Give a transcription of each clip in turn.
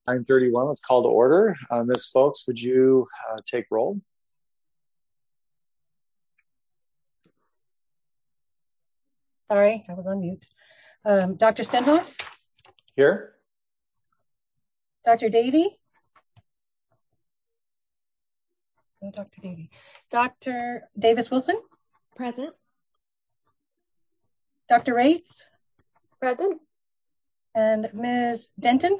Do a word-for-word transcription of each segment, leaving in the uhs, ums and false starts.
nine thirty-one, let's call to order. Uh, Miz Folks, would you uh, take roll? Sorry, I was on mute. Um, Doctor Stenhoff? Here. Doctor Davey? No, Doctor Davey. Doctor Davis-Wilson? Present. Doctor Rates? Present. And Miz Denton?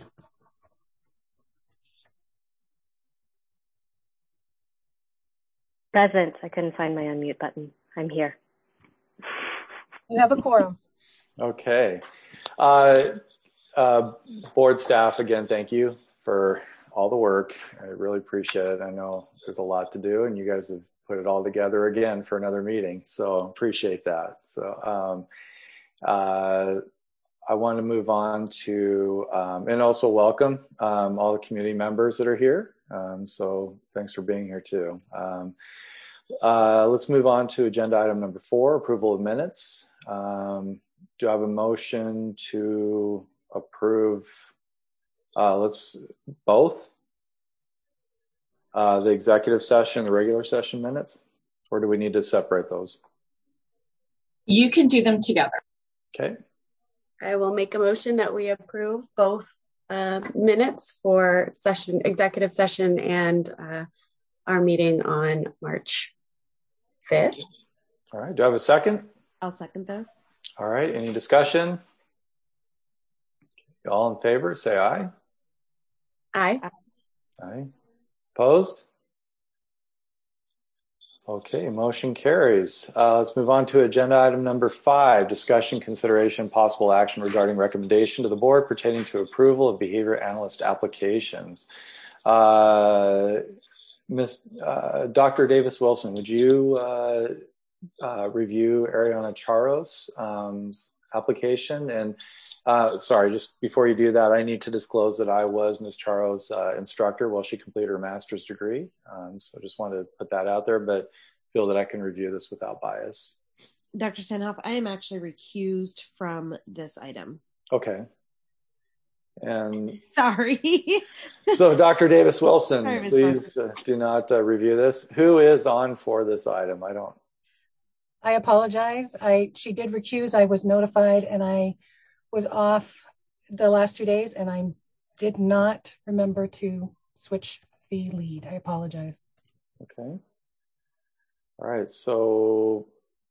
Present. I couldn't find my unmute button. I'm here. You have a quorum. Okay. Uh, uh, board staff, again, thank you for all the work. I really appreciate it. I know there's a lot to do, and you guys have put it all together again for another meeting, so appreciate that. So um, uh, I want to move on to, um, and also welcome um, all the community members that are here. Um, so thanks for being here too. Um, uh, let's move on to agenda item number four, approval of minutes. Um, do I have a motion to approve, uh, let's, both? Uh, the executive session, the regular session minutes? Or do we need to separate those? You can do them together. Okay. I will make a motion that we approve both uh, minutes for session, executive session, and uh, our meeting on March fifth. All right. Do I have a second? I'll second those. All right. Any discussion? All in favor, say aye. Aye. Aye. Opposed? Okay, motion carries. Uh, let's move on to agenda item number five, discussion, consideration, possible action regarding recommendation to the board pertaining to approval of behavior analyst applications. Uh, Miz Uh, Doctor Davis-Wilson, would you uh, uh, review Ariana Charo's um, application? And uh, sorry, just before you do that, I need to disclose that I was Miz Charo's uh, instructor while she completed her master's degree. Um, so just wanted to put that out there, but feel that I can review this without bias. Doctor Stenhoff, I am actually recused from this item. Okay. And sorry. So Doctor Davis-Wilson, please uh, do not uh, review this. Who is on for this item? I don't. I apologize. I she did recuse. I was notified, and I was off the last two days, and I did not remember to switch the lead. I apologize. Okay. All right. So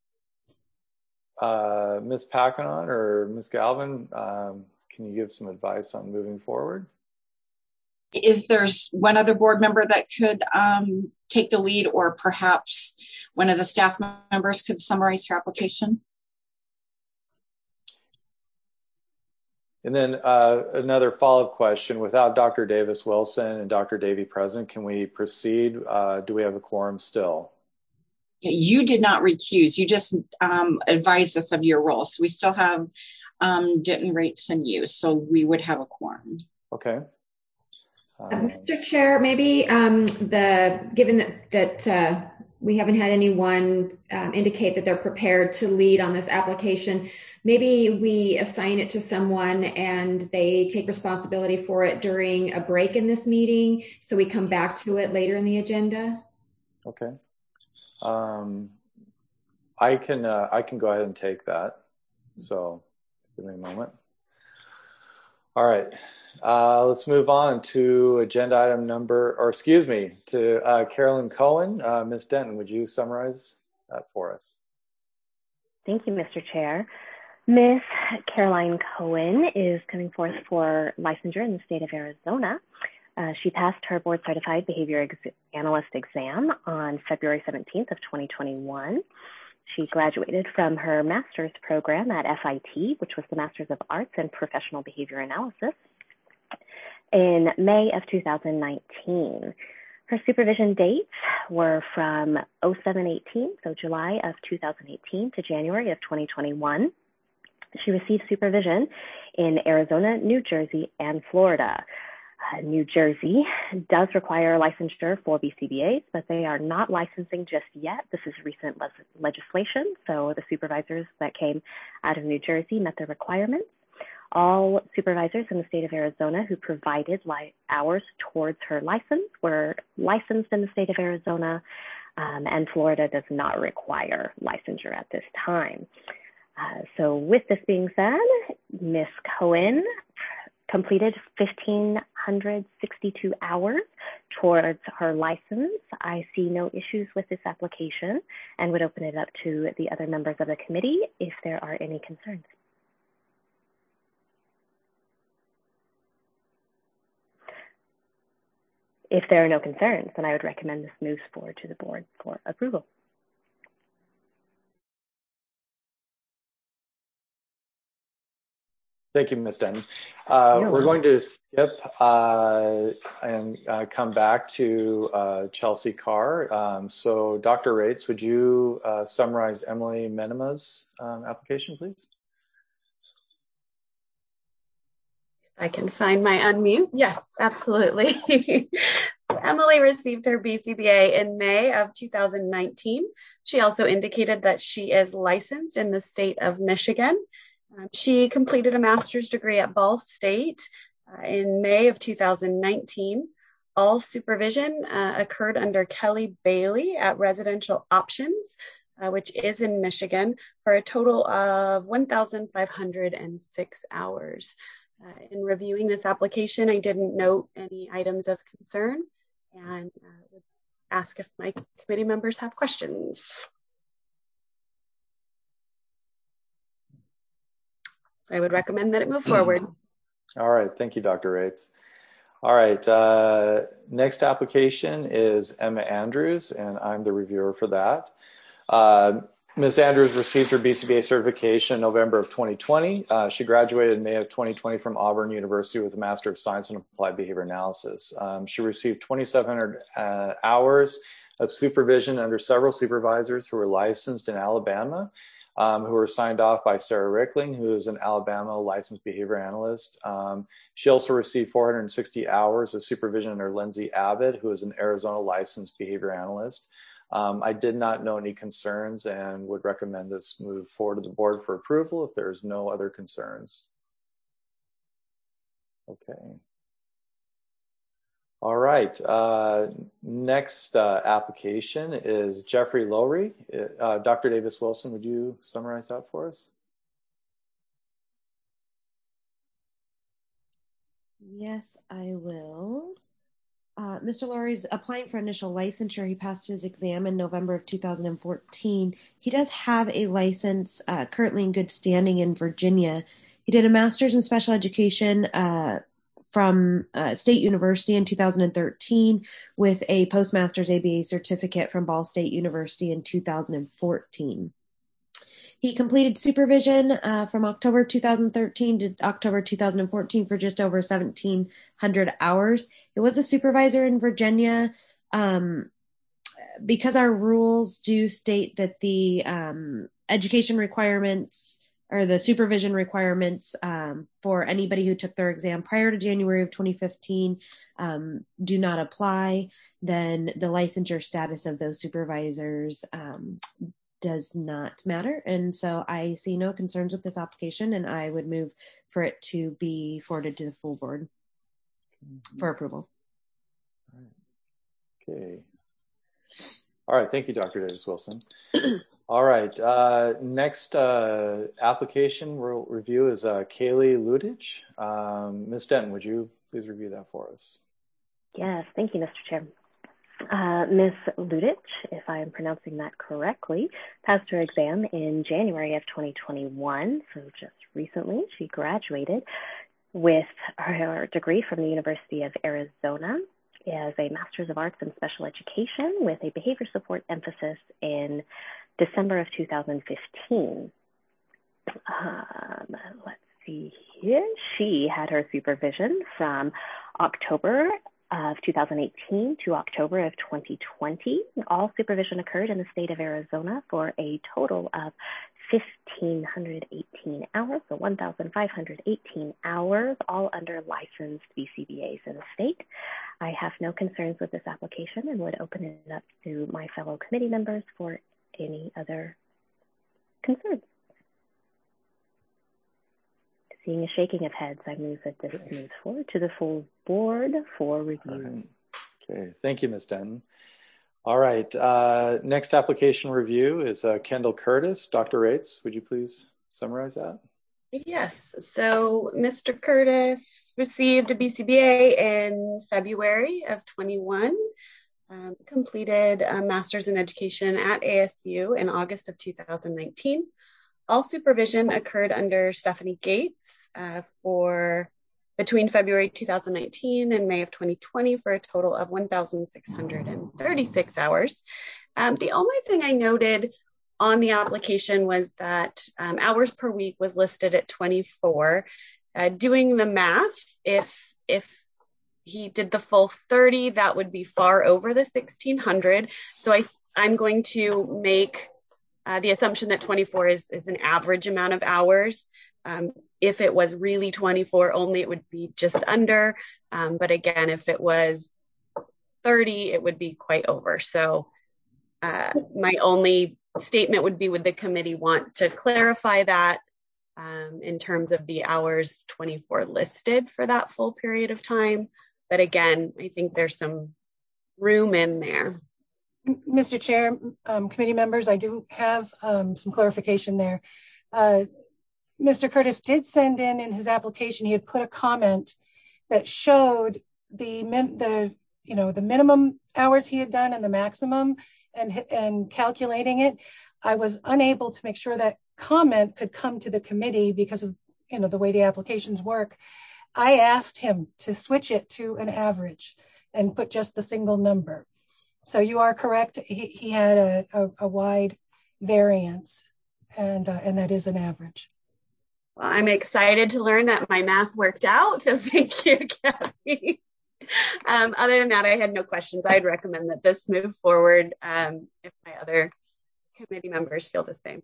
uh, Miz Packanon or Miz Galvin, um, can you give some advice on moving forward? Is there one other board member that could um, take the lead, or perhaps one of the staff members could summarize her application? And then uh, another follow-up question, without Doctor Davis-Wilson and Doctor Davey present, can we proceed? Uh, do we have a quorum still? You did not recuse. You just um, advised us of your role. So we still have um, Denton, Rates, and you. So we would have a quorum. Okay. Um, Mister Chair, maybe um, the given that, that uh, we haven't had anyone um, indicate that they're prepared to lead on this application, maybe we assign it to someone and they take responsibility for it during a break in this meeting, so we come back to it later in the agenda. Okay. Um, I can uh, I can go ahead and take that. So give me a moment. All right. Uh, let's move on to agenda item number, or excuse me, to uh, Carolyn Cohen. Uh, Miz Denton, would you summarize that for us? Thank you, Mister Chair. Miz Caroline Cohen is coming forth for licensure in the state of Arizona. Uh, she passed her board certified behavior ex analyst exam on February seventeenth of twenty twenty-one. She graduated from her master's program at F I T, which was the Master's of Arts in Professional Behavior Analysis, in May of two thousand nineteen. Her supervision dates were from oh seven eighteen, so July of two thousand eighteen, to January of twenty twenty-one. She received supervision in Arizona, New Jersey, and Florida. Uh, New Jersey does require licensure for B C B As, but they are not licensing just yet. This is recent le legislation, so the supervisors that came out of New Jersey met the requirements. All supervisors in the state of Arizona who provided li- hours towards her license were licensed in the state of Arizona, um, and Florida does not require licensure at this time. Uh, so with this being said, Miz Cohen completed one thousand five hundred sixty-two hours towards her license. I see no issues with this application and would open it up to the other members of the committee if there are any concerns. If there are no concerns, then I would recommend this moves forward to the board for approval. Thank you, Miz Denton. Uh, we're going to skip uh, and uh, come back to uh, Chelsea Carr. Um, so Doctor Rates, would you uh, summarize Emily Menema's um, application, please? I can find my unmute. Yes, absolutely. So Emily received her B C B A in May of two thousand nineteen. She also indicated that she is licensed in the state of Michigan. Um, she completed a master's degree at Ball State uh, in May of two thousand nineteen. All supervision uh, occurred under Kelly Bailey at Residential Options, uh, which is in Michigan, for a total of one thousand five hundred six hours. Uh, in reviewing this application, I didn't note any items of concern and uh, would ask if my committee members have questions. I would recommend that it move forward. All right, thank you, Doctor Rates. All right, uh, next application is Emma Andrews, and I'm the reviewer for that. Uh, Miz Andrews received her B C B A certification in November of twenty twenty. Uh, she graduated in May of twenty twenty from Auburn University with a Master of Science in Applied Behavior Analysis. Um, she received twenty-seven hundred uh, hours of supervision under several supervisors who were licensed in Alabama, um, who were signed off by Sarah Rickling, who is an Alabama licensed behavior analyst. Um, she also received four hundred sixty hours of supervision under Lindsay Abbott, who is an Arizona licensed behavior analyst. Um, I did not know any concerns and would recommend this move forward to the board for approval if there's no other concerns. Okay. All right. Uh, next uh, application is Jeffrey Lowry. Uh, Doctor Davis Wilson, would you summarize that for us? Yes, I will. Uh, Mister Lowry is applying for initial licensure. He passed his exam in November of two thousand fourteen. He does have a license uh, currently in good standing in Virginia. He did a master's in special education uh, from uh, State University in two thousand thirteen with a postmaster's A B A certificate from Ball State University in two thousand fourteen. He completed supervision uh, from October two thousand thirteen to October two thousand fourteen for just over seventeen hundred hours. It was a supervisor in Virginia. Um, because our rules do state that the um, education requirements or the supervision requirements um, for anybody who took their exam prior to January of twenty fifteen um, do not apply, then the licensure status of those supervisors um, does not matter. And so I see no concerns with this application, and I would move for it to be forwarded to the full board mm-hmm. for approval. Okay. All right. Thank you, Doctor Davis Wilson. All right. Uh, next uh, application we'll review is uh, Kaylee Ludich. Um, Miz Denton, would you please review that for us? Yes. Thank you, Mister Chair. Uh, Miz Ludich, if I am pronouncing that correctly, passed her exam in January of twenty twenty-one, so just recently. She graduated with her degree from the University of Arizona as a Master's of Arts in Special Education with a behavior support emphasis in December of two thousand fifteen. Um, let's see here. She had her supervision from October of two thousand eighteen to October of twenty twenty. All supervision occurred in the state of Arizona for a total of one thousand five hundred eighteen hours, so one thousand five hundred eighteen hours, all under licensed B C B As in the state. I have no concerns with this application and would open it up to my fellow committee members for any other concerns. Does Seeing a shaking of heads, I move that this Okay. moves forward to the full board for review. Right. Okay, thank you, Miz Denton. All right, uh, next application review is uh, Kendall Curtis. Doctor Rates, would you please summarize that? Yes, so Mister Curtis received a B C B A in February of twenty-one, um, completed a master's in education at A S U in August of two thousand nineteen. All supervision occurred under Stephanie Gates uh, for between February two thousand nineteen and May of twenty twenty for a total of one thousand six hundred thirty-six hours. Um, the only thing I noted on the application was that um, hours per week was listed at twenty-four. Uh, doing the math, if if he did the full thirty, that would be far over the sixteen hundred. So I, I'm going to make uh, the assumption that twenty-four is, is an average amount of hours. Um, if it was really twenty-four only, it would be just under. Um, but again, if it was thirty, it would be quite over. So uh, my only statement would be, would the committee want to clarify that um, in terms of the hours twenty-four listed for that full period of time? But again, I think there's some room in there. Mister Chair, um, committee members, I do have um, some clarification there. Uh, Mister Curtis did send in in his application, he had put a comment that showed the min the you know the minimum hours he had done and the maximum, and and calculating it. I was unable to make sure that comment could come to the committee because of you know the way the applications work. I asked him to switch it to an average and put just the single number. So you are correct. He, he had a, a, a wide variance, and uh, and that is an average. Well, I'm excited to learn that my math worked out. So thank you, Kathy. Um, other than that, I had no questions. I'd recommend that this move forward um, if my other committee members feel the same.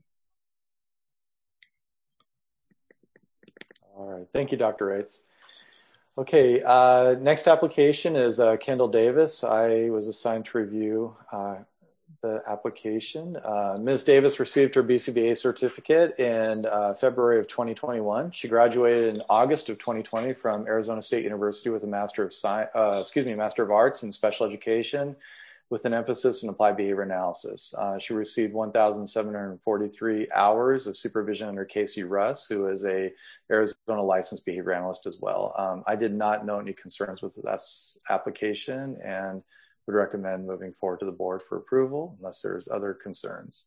All right, thank you, Doctor Rates. Okay, uh, next application is uh, Kendall Davis. I was assigned to review uh, the application. Uh, Miz Davis received her B C B A certificate in uh, February of twenty twenty-one. She graduated in August of twenty twenty from Arizona State University with a Master of Science, uh, excuse me, Master of Arts in Special Education, with an emphasis in applied behavior analysis. Uh, she received one thousand seven hundred forty-three hours of supervision under Casey Russ, who is a Arizona licensed behavior analyst as well. Um, I did not note any concerns with this application and would recommend moving forward to the board for approval unless there's other concerns.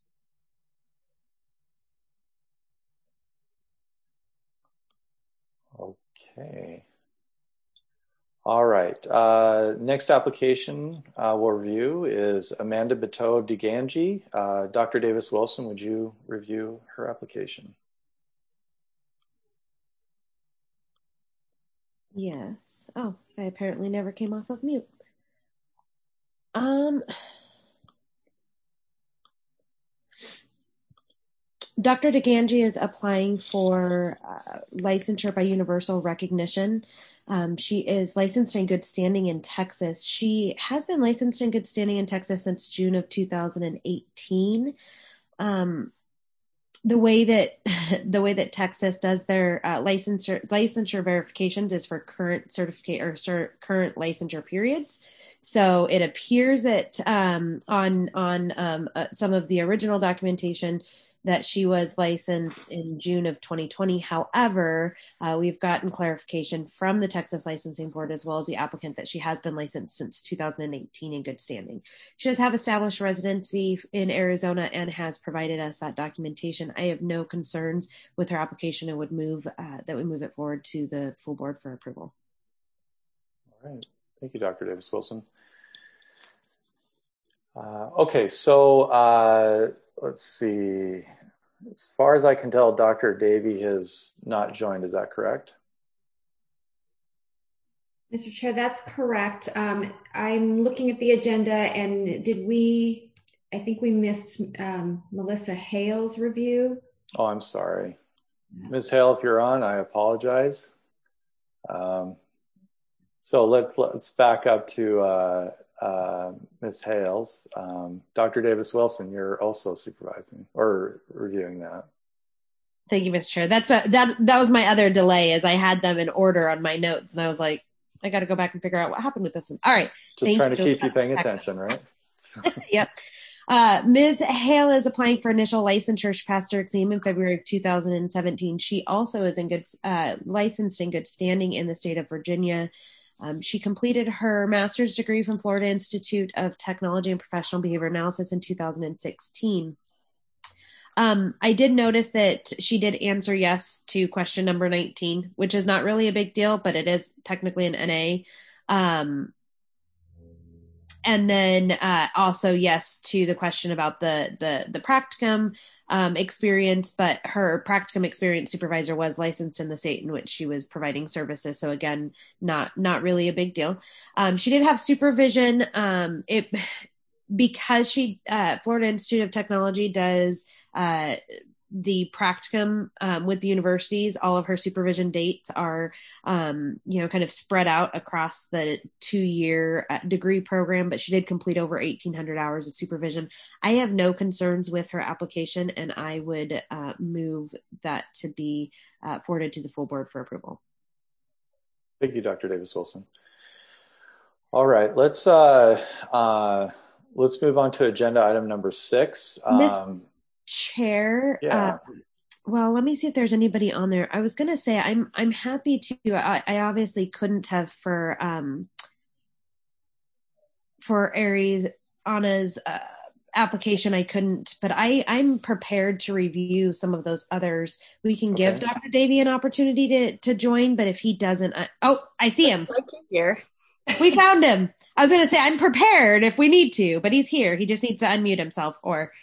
Okay. All right, uh, next application uh, we'll review is Amanda Bateau DeGangi. Uh, Doctor Davis Wilson, would you review her application? Yes. Oh, I apparently never came off of mute. Um, Doctor DeGangi is applying for uh, licensure by universal recognition. Um, she is licensed in good standing in Texas. She has been licensed in good standing in Texas since June of two thousand eighteen. Um, the way that the way that Texas does their uh, licensure licensure verifications is for current certificate or cert, current licensure periods. So it appears that um, on on um, uh, some of the original documentation that she was licensed in June of twenty twenty. However, uh, we've gotten clarification from the Texas Licensing Board as well as the applicant that she has been licensed since two thousand eighteen in good standing. She does have established residency in Arizona and has provided us that documentation. I have no concerns with her application and would move uh, that would move it forward to the full board for approval. All right, thank you, Doctor Davis Wilson. Uh, okay, so uh, let's see. As far as I can tell, Doctor Davey has not joined. Is that correct? Mister Chair, that's correct. Um, I'm looking at the agenda, and did we, I think we missed um, Melissa Hale's review. Oh, I'm sorry. Miz Hale, if you're on, I apologize. Um, so let's, let's back up to uh, Uh, Miz Hales. Um, Doctor Davis Wilson, you're also supervising or reviewing that. Thank you, Mister Chair. That's a, that that was my other delay, as I had them in order on my notes, and I was like, I got to go back and figure out what happened with this one. All right. Just trying to keep you paying attention, right? Yep. Uh, Miz Hale is applying for initial licensure. She passed her exam in February of two thousand seventeen. She also is in good uh, licensed in good standing in the state of Virginia. Um, she completed her master's degree from Florida Institute of Technology and Professional Behavior Analysis in two thousand sixteen. Um, I did notice that she did answer yes to question number nineteen, which is not really a big deal, but it is technically an N A. Um, and then uh, also yes to the question about the the, the practicum um, experience, but her practicum experience supervisor was licensed in the state in which she was providing services. So again, not not really a big deal. Um, she did have supervision. Um, it because she uh, Florida Institute of Technology does uh, the practicum um, with the universities. All of her supervision dates are, um, you know, kind of spread out across the two-year uh, degree program, but she did complete over eighteen hundred hours of supervision. I have no concerns with her application, and I would uh, move that to be uh, forwarded to the full board for approval. Thank you, Doctor Davis-Wilson. All right, let's uh, uh, let's move on to agenda item number six. Um, Chair, yeah. uh, well, let me see if there's anybody on there. I was going to say I'm I'm happy to. I, I obviously couldn't have for um, for Aries Anna's uh, application. I couldn't, but I I'm prepared to review some of those others. We can give Okay. Doctor Davey an opportunity to to join, but if he doesn't, I, oh, I see him. Like he's here. We found him. I was going to say I'm prepared if we need to, but he's here. He just needs to unmute himself or.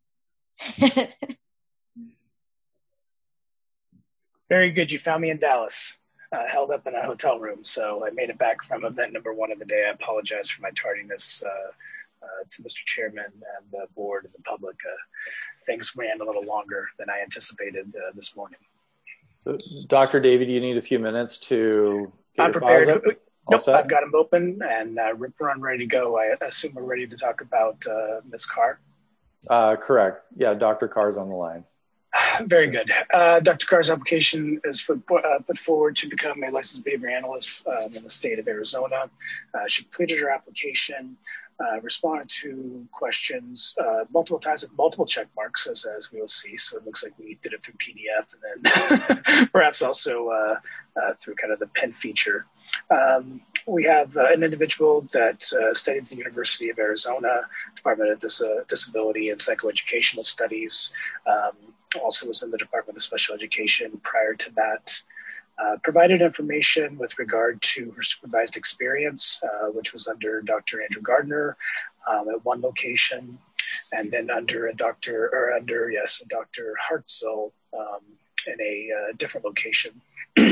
Very good. You found me in Dallas, uh, held up in a hotel room. So I made it back from event number one of the day. I apologize for my tardiness uh, uh, to Mister Chairman and the board and the public. Uh, things ran a little longer than I anticipated uh, this morning. So, Doctor Davey, do you need a few minutes to get I'm your files prepared. up? All Nope, set? I've got them open and uh, rip run ready to go. I assume we're ready to talk about uh, Miz Carr. Uh, correct. Yeah, Doctor Carr's on the line. Very good. Uh, Doctor Carr's application is for, uh, put forward to become a licensed behavior analyst um, in the state of Arizona. Uh, she completed her application, uh, responded to questions uh, multiple times with multiple check marks, as, as we will see. So it looks like we did it through P D F and then perhaps also uh, uh, through kind of the pen feature. Um, we have uh, an individual that uh, studied at the University of Arizona, Department of Dis- uh, Disability and Psychoeducational Studies. Um, also was in the Department of Special Education prior to that. Uh, provided information with regard to her supervised experience, uh, which was under Doctor Andrew Gardner um, at one location, and then under a doctor, or under, yes, Doctor Hartzell um, in a uh, different location.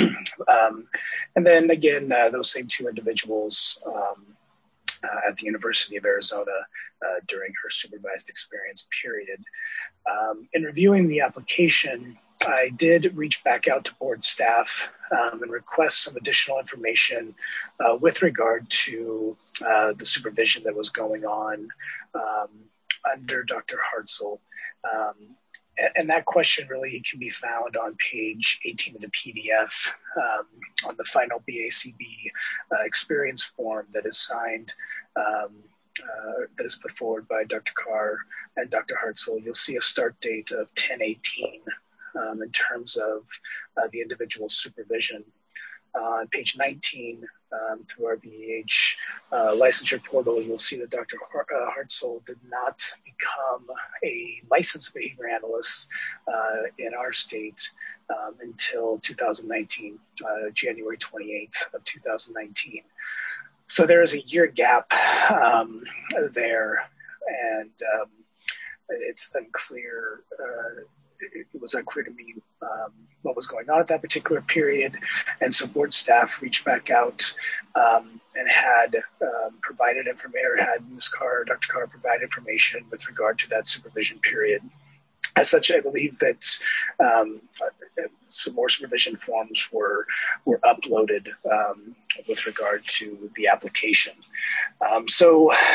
um, and then again, uh, those same two individuals um, uh, at the University of Arizona uh, during her supervised experience period. Um, in reviewing the application, I did reach back out to board staff um, and request some additional information uh, with regard to uh, the supervision that was going on um, under Doctor Hartzell. Um, and that question really can be found on page eighteen of the P D F um, on the final B A C B uh, experience form that is signed um, Uh, that is put forward by Doctor Carr and Doctor Hartzell. You'll see a start date of ten eighteen um, in terms of uh, the individual supervision. Uh, on page nineteen, um, through our B E H uh, licensure portal, you'll see that Doctor Har- uh, Hartzell did not become a licensed behavior analyst uh, in our state um, until two thousand nineteen, uh, January twenty-eighth of two thousand nineteen. So there is a year gap um, there, and um, it's unclear. Uh, it, it was unclear to me um, what was going on at that particular period, and so board staff reached back out um, and had um, provided information, or had Miz Carr, Doctor Carr, provide information with regard to that supervision period. As such, I believe that um, some more supervision forms were were uploaded um, with regard to the application. Um, so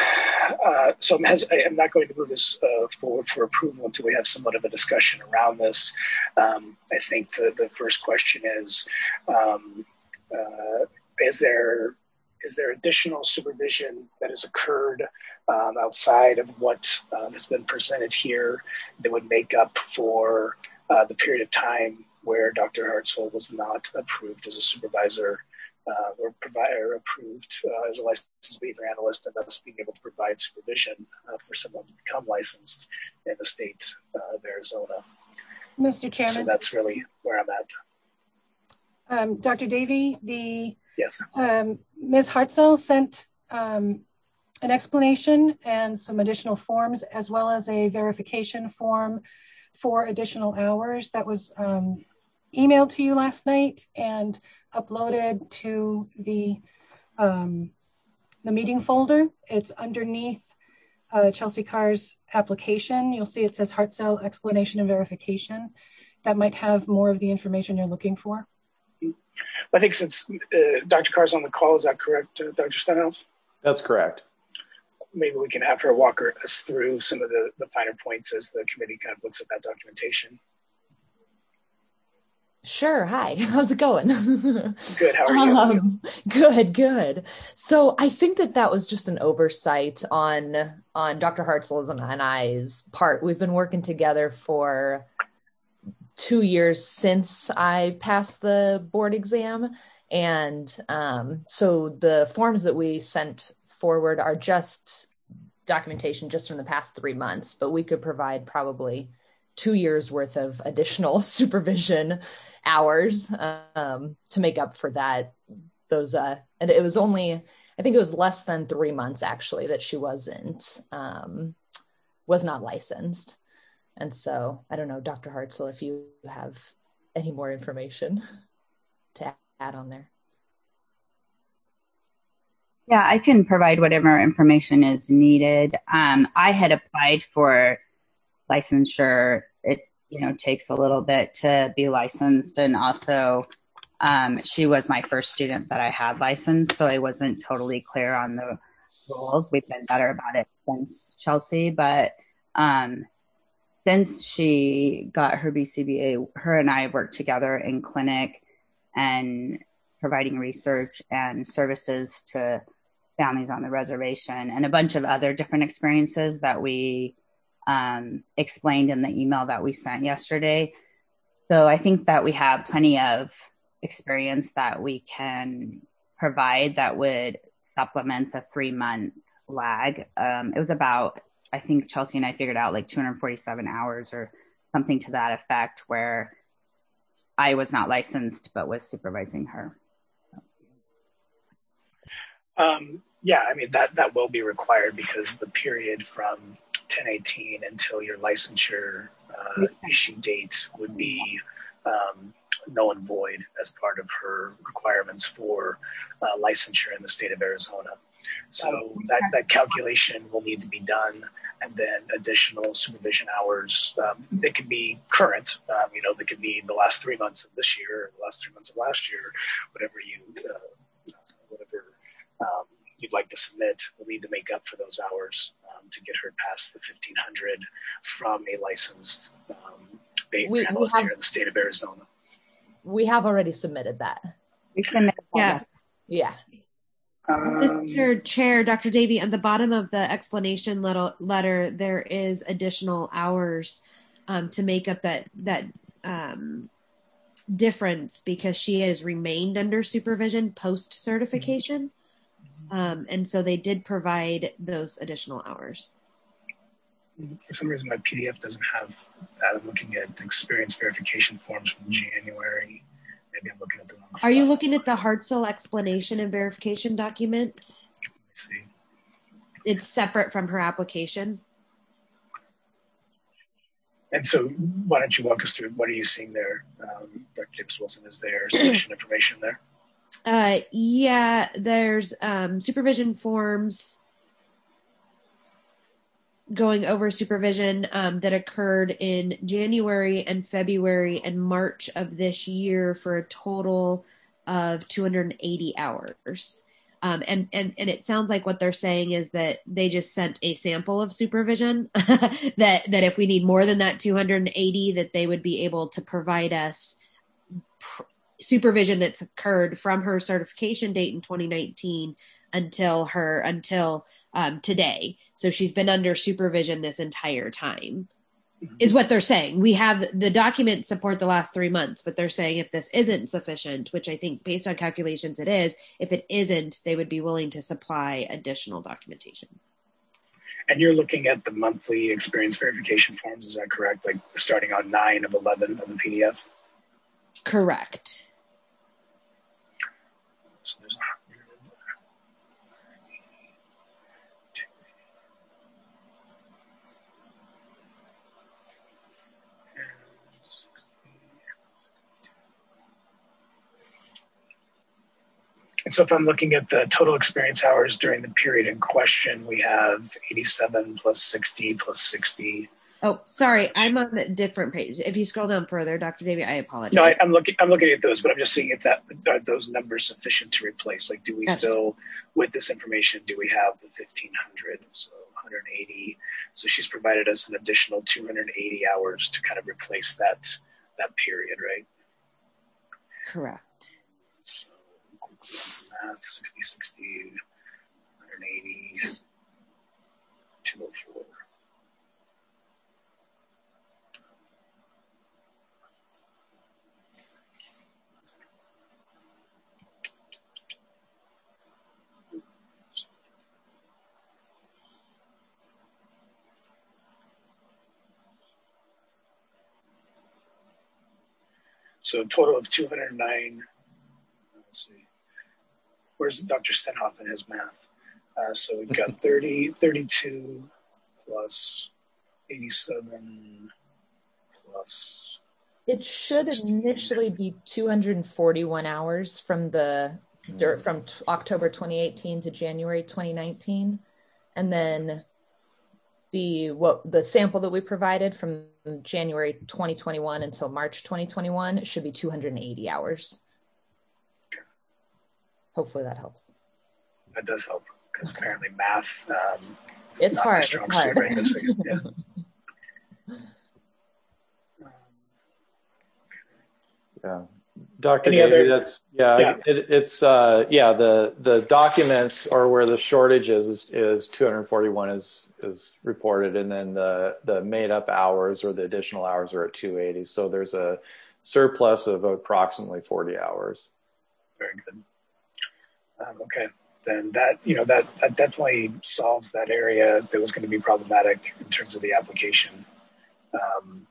uh, so I'm, hes- I'm not going to move this uh, forward for approval until we have somewhat of a discussion around this. Um, I think the, the first question is, um, uh, is there is there additional supervision that has occurred um, outside of what um, has been presented here that would make up for uh, the period of time where Doctor Hartzell was not approved as a supervisor uh, or, provide, or approved uh, as a licensed behavior analyst, and thus being able to provide supervision uh, for someone to become licensed in the state uh, of Arizona. Mister Chairman. So that's really where I'm at. Um, Doctor Davey, the yes, um, Miz Hartzell sent um, an explanation and some additional forms, as well as a verification form for additional hours that was um, emailed to you last night and uploaded to the um, the meeting folder. It's underneath uh, Chelsea Carr's application. You'll see it says Hartzell explanation and verification. That might have more of the information you're looking for. I think since uh, Doctor Carr's on the call, is that correct, uh, Doctor Stenhouse? That's correct. Maybe we can have her walk us through some of the, the finer points as the committee kind of looks at that documentation. Sure. Hi. How's it going? Good. How are you? Um, good. Good. So I think that that was just an oversight on on Doctor Hartzell's and, and I's part. We've been working together for two years since I passed the board exam, and um, so the forms that we sent forward are just documentation just from the past three months. But we could provide probably two years worth of additional supervision hours um, to make up for that. Those, uh, and it was only, I think it was less than three months actually that she wasn't, um, was not licensed. And so I don't know, Doctor Hartzell, if you have any more information to add on there. Yeah, I can provide whatever information is needed. Um, I had applied for licensure. It, you know, takes a little bit to be licensed. And also, um, she was my first student that I had licensed, so I wasn't totally clear on the rules. We've been better about it since Chelsea, but um, since she got her B C B A, her and I worked together in clinic and providing research and services to families on the reservation and a bunch of other different experiences that we um, explained in the email that we sent yesterday. So I think that we have plenty of experience that we can provide that would supplement the three month lag. Um, it was about, I think Chelsea and I figured out like two hundred forty-seven hours or something to that effect, where I was not licensed but was supervising her. Um, yeah, I mean, that, that will be required because the period from ten eighteen until your licensure uh, issue date would be um, null and void as part of her requirements for uh, licensure in the state of Arizona. So that, that calculation will need to be done, and then additional supervision hours. Um, they can be current, um, you know, they could be the last three months of this year, the last three months of last year, whatever you, uh, whatever um, you'd like to submit. We'll need to make up for those hours um, to get her past the fifteen hundred from a licensed um, behavior we, analyst we have, here in the state of Arizona. We have already submitted that. We submitted that. Yeah. Yeah. Um, Mister Chair, Doctor Davey, at the bottom of the explanation letter, there is additional hours um, to make up that that um, difference because she has remained under supervision post certification, um, and so they did provide those additional hours. For some reason, my P D F doesn't have that. I'm looking at experience verification forms from January. Maybe I'm looking at the wrong Are you looking at the Hartzell explanation and verification document? Let me see. It's separate from her application. And so why don't you walk us through, what are you seeing there? Um, Doctor James Wilson, is there sufficient information there? Uh, yeah, there's um, supervision forms going over supervision um, that occurred in January and February and March of this year for a total of two hundred eighty hours. Um, and, and, and it sounds like what they're saying is that they just sent a sample of supervision that, that if we need more than that two hundred eighty, that they would be able to provide us pr- supervision that's occurred from her certification date in twenty nineteen until her, until um, today. So she's been under supervision this entire time. Is what they're saying. We have the documents support the last three months, but they're saying if this isn't sufficient, which I think based on calculations it is, if it isn't, they would be willing to supply additional documentation. And you're looking at the monthly experience verification forms, is that correct? Like starting on nine of eleven of the P D F? Correct. So there's And so if I'm looking at the total experience hours during the period in question, we have eighty-seven plus sixty plus sixty. Oh, sorry, I'm on a different page. If you scroll down further, Doctor Davey, I apologize. No, I, I'm looking. I'm looking at those, but I'm just seeing if that are those numbers sufficient to replace. Like, do we gotcha. Still, with this information, do we have the fifteen hundred? So one hundred eighty. So she's provided us an additional two hundred eighty hours to kind of replace that that period, right? Correct. So some math, sixty, sixty, one hundred eighty, two oh four. So a total of two hundred nine. Let's see. Where's Doctor Stenhoff in his math? Uh, so we've got thirty, thirty-two plus eighty-seven plus. It should sixty. Initially be two hundred forty-one hours from the from October twenty eighteen to January twenty nineteen, and then the what the sample that we provided from January twenty twenty-one until March twenty twenty-one should be two hundred eighty hours. Hopefully that helps. That does help, because apparently math um, it's not hard. my strong it's suit hard. right this second. Yeah. Yeah. Doctor Any Davey, other- that's yeah, Yeah. It, it's uh yeah, the the documents or where the shortage is is, is two hundred forty-one is is reported, and then the the made up hours or the additional hours are at two eighty. So there's a surplus of approximately forty hours. Very good. Um, okay, then that you know that that definitely solves that area that was going to be problematic in terms of the application. Um,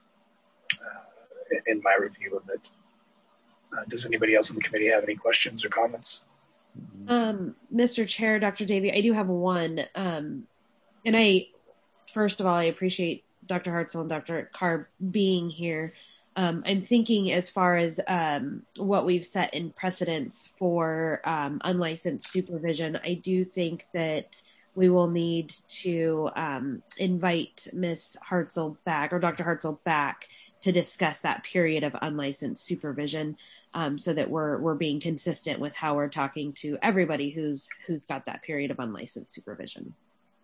uh, in my review of it. Uh, does anybody else on the committee have any questions or comments? Um, Mister Chair, Doctor Davey, I do have one. Um, and I, first of all, I appreciate Doctor Hartzell and Doctor Carr being here. Um, I'm thinking as far as um, what we've set in precedence for um, unlicensed supervision, I do think that we will need to um, invite Miz Hartzell back or Doctor Hartzell back to discuss that period of unlicensed supervision, um, so that we're we're being consistent with how we're talking to everybody who's who's got that period of unlicensed supervision.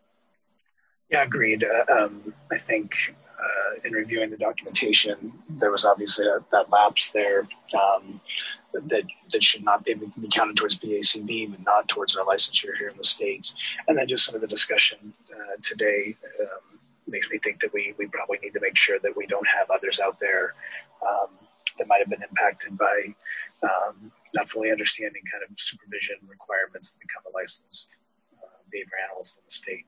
Yeah, agreed. Uh, um, I think uh, in reviewing the documentation, there was obviously a, that lapse there um, that that should not be, be counted towards B A C B, but not towards our licensure here in the States. And then just some of the discussion uh, today um, makes me think that we, we probably need to make sure that we don't have others out there um, that might have been impacted by um, not fully understanding kind of supervision requirements to become a licensed uh, behavior analyst in the state.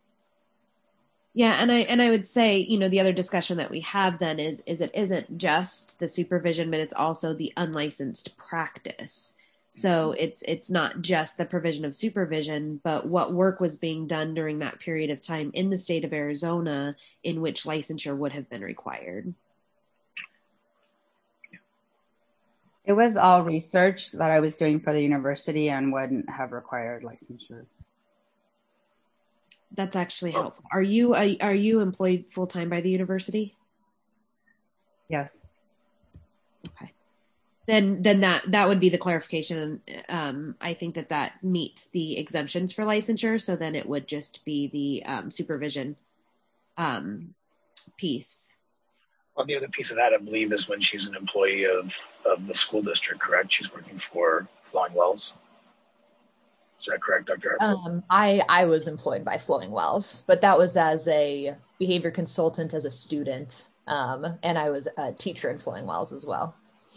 Yeah, and I and I would say, you know, the other discussion that we have then is is it isn't just the supervision, but it's also the unlicensed practice. So it's it's not just the provision of supervision, but what work was being done during that period of time in the state of Arizona in which licensure would have been required. It was all research that I was doing for the university and wouldn't have required licensure. That's actually helpful. Are you a, are you employed full time by the university? Yes. Okay. then then that that would be the clarification. Um, I think that that meets the exemptions for licensure, so then it would just be the um, supervision um, piece. Well, the other piece of that, I believe, is when she's an employee of, of the school district, correct? She's working for Flowing Wells. Is that correct, Doctor Hartzell? Um, I, I was employed by Flowing Wells, but that was as a behavior consultant as a student, um, and I was a teacher in Flowing Wells as well.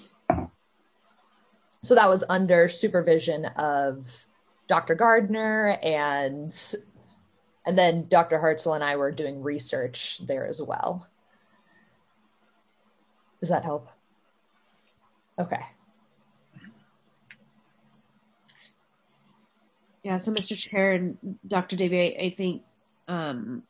So that was under supervision of Doctor Gardner, and and then Doctor Hartzell and I were doing research there as well. Does that help? Okay. Yeah, so Mister Chair and Doctor Davey, I, I think um,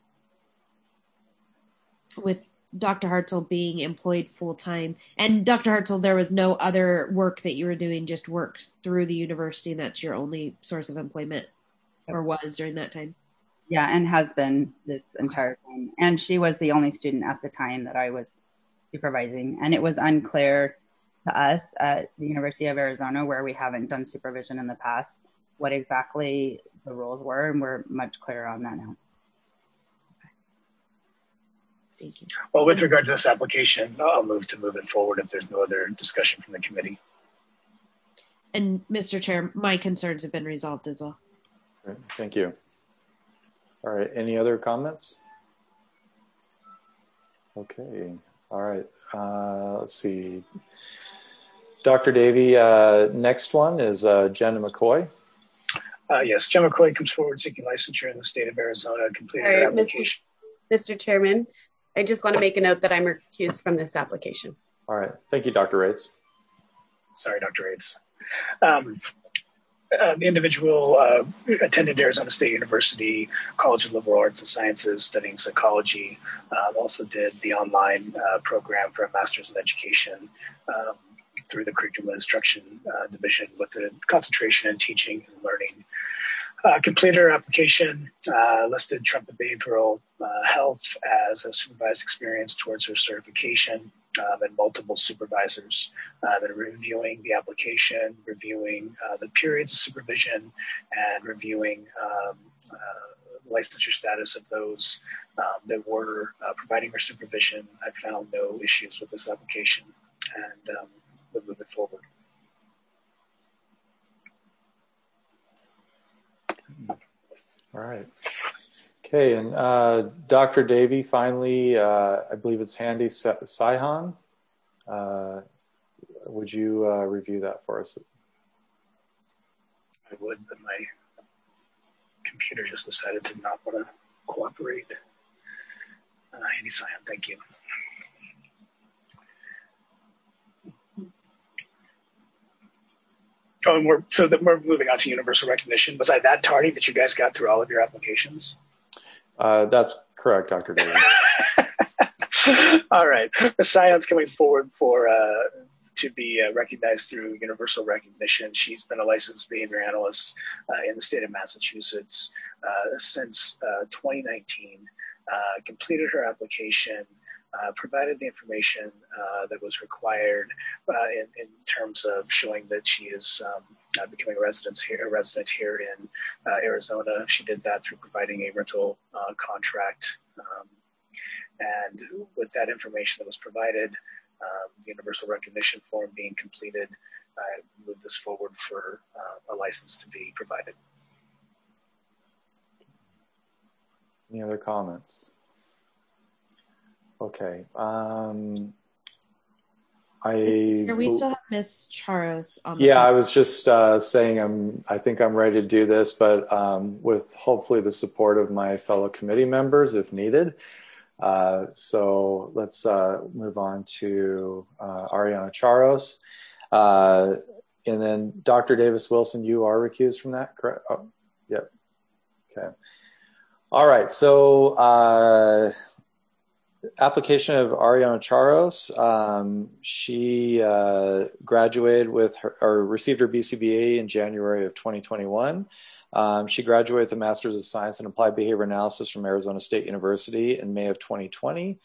with Doctor Hartzell being employed full-time, and Doctor Hartzell, there was no other work that you were doing, just work through the university, and that's your only source of employment, or was during that time? Yeah, and has been this entire time. And she was the only student at the time that I was supervising, and it was unclear to us at the University of Arizona, where we haven't done supervision in the past, what exactly the rules were, and we're much clearer on that now. Thank you. Well, with regard to this application, I'll move to move it forward if there's no other discussion from the committee. And Mister Chair, my concerns have been resolved as well. Great. Thank you. All right, any other comments? Okay, all right, uh, let's see. Doctor Davey, uh, next one is uh, Jenna McCoy. Uh, yes, Jen McCoy comes forward seeking licensure in the state of Arizona, completed her application. Mister Chairman, I just want to make a note that I'm recused from this application. All right, thank you, Doctor Rates. Sorry, Doctor Rates. Um, uh, the individual uh, attended Arizona State University College of Liberal Arts and Sciences, studying psychology. Uh, also did the online uh, program for a master's in education um, through the curriculum instruction uh, division with a concentration in teaching and learning. Uh, completed her application, uh, listed Trump Behavioral uh, Health as a supervised experience towards her certification, um, and multiple supervisors. Uh, and reviewing the application, reviewing uh, the periods of supervision, and reviewing um, uh, licensure status of those um, that were uh, providing her supervision. I found no issues with this application, and um, we'll move it forward. All right. Okay, and uh, Doctor Davey, finally, uh, I believe it's Handy Saihan. Uh, would you uh, review that for us? I would, but my computer just decided to not want to cooperate. Uh, Handy Saihan, thank you. Oh, and we're, so that we're moving on to universal recognition. Was I that tardy that you guys got through all of your applications? Uh, that's correct, Doctor David. All right. The Scion's coming forward for uh, to be uh, recognized through universal recognition. She's been a licensed behavior analyst uh, in the state of Massachusetts uh, since uh, twenty nineteen, uh, completed her application, Uh, provided the information uh, that was required uh, in, in terms of showing that she is um, uh, becoming a resident here, a resident here in uh, Arizona. She did that through providing a rental uh, contract. Um, and with that information that was provided, um, the universal recognition form being completed, I moved this forward for uh, a license to be provided. Any other comments? Okay. Um, I. We still have Miz Charos on the Yeah, phone. I was just uh, saying I'm. I think I'm ready to do this, but um, with hopefully the support of my fellow committee members, if needed. Uh, so let's uh, move on to uh, Ariana Charos, uh, and then Doctor Davis Wilson. You are recused from that, correct? Oh, yep. Okay. All right. So. Uh, Application of Ariana Charos. Um, she uh, graduated with her, or received her B C B A in January of twenty twenty-one. Um, she graduated with a Master's of Science in Applied Behavior Analysis from Arizona State University in May of twenty twenty.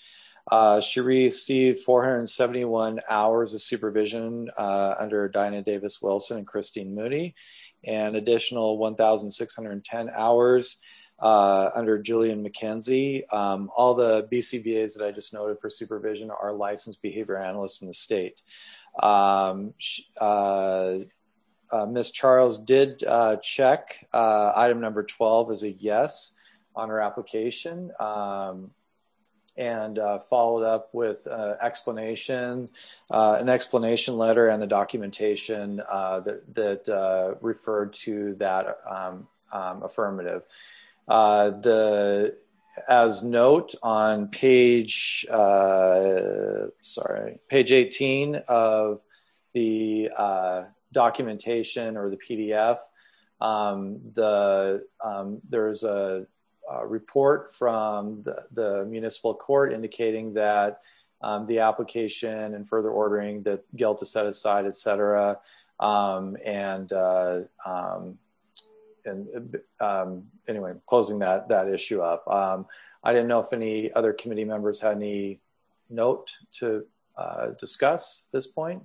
Uh, she received four hundred seventy-one hours of supervision uh, under Dinah Davis Wilson and Christine Mooney, and additional one thousand six hundred ten hours uh, under Julian McKenzie. Um, all the B C B As that I just noted for supervision are licensed behavior analysts in the state. Um, uh, uh, Miz Charles did uh, check uh, item number twelve as a yes on her application. Um, and uh, followed up with uh, explanation, uh, an explanation letter and the documentation uh, that, that uh, referred to that um, um, affirmative. Uh, the as note on page, uh, sorry, page eighteen of the uh, documentation or the P D F, um, the um, there's a Uh, report from the, the municipal court indicating that um, the application and further ordering that guilt is set aside, et cetera. Um, and uh, um, and um, anyway, closing that that issue up. Um, I didn't know if any other committee members had any note to uh, discuss at this point.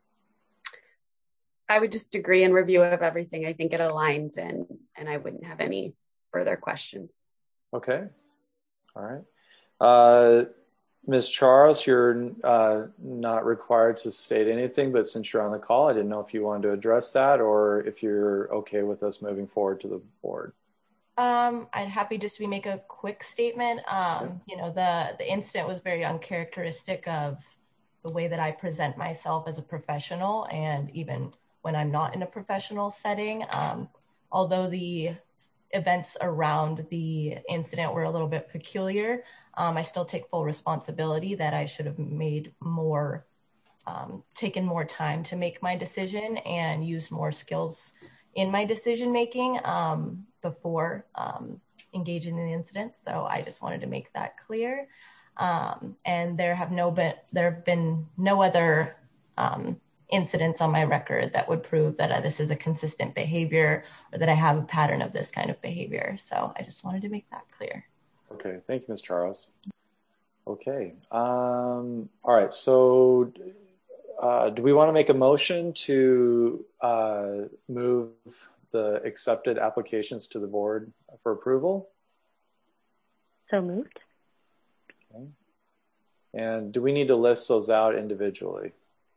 I would just agree in review of everything. I think it aligns, and and I wouldn't have any further questions. Okay. All right. Uh, Miz Charles, you're uh, not required to state anything, but since you're on the call, I didn't know if you wanted to address that or if you're okay with us moving forward to the board. Um, I'd happy just to make a quick statement. Um, you know, the, the incident was very uncharacteristic of the way that I present myself as a professional, and even when I'm not in a professional setting. Um, although the events around the incident were a little bit peculiar, um, I still take full responsibility that I should have made more, um, taken more time to make my decision and used more skills in my decision making um, before um, engaging in the incident. So I just wanted to make that clear. Um, and there have no been there have been no other um, incidents on my record that would prove that uh, this is a consistent behavior or that I have a pattern of this kind of behavior. So I just wanted to make that clear. Okay, thank you, Miz Charles. Okay, um, all right, so uh, do we want to make a motion to uh, move the accepted applications to the board for approval? So moved. Okay. And do we need to list those out individually?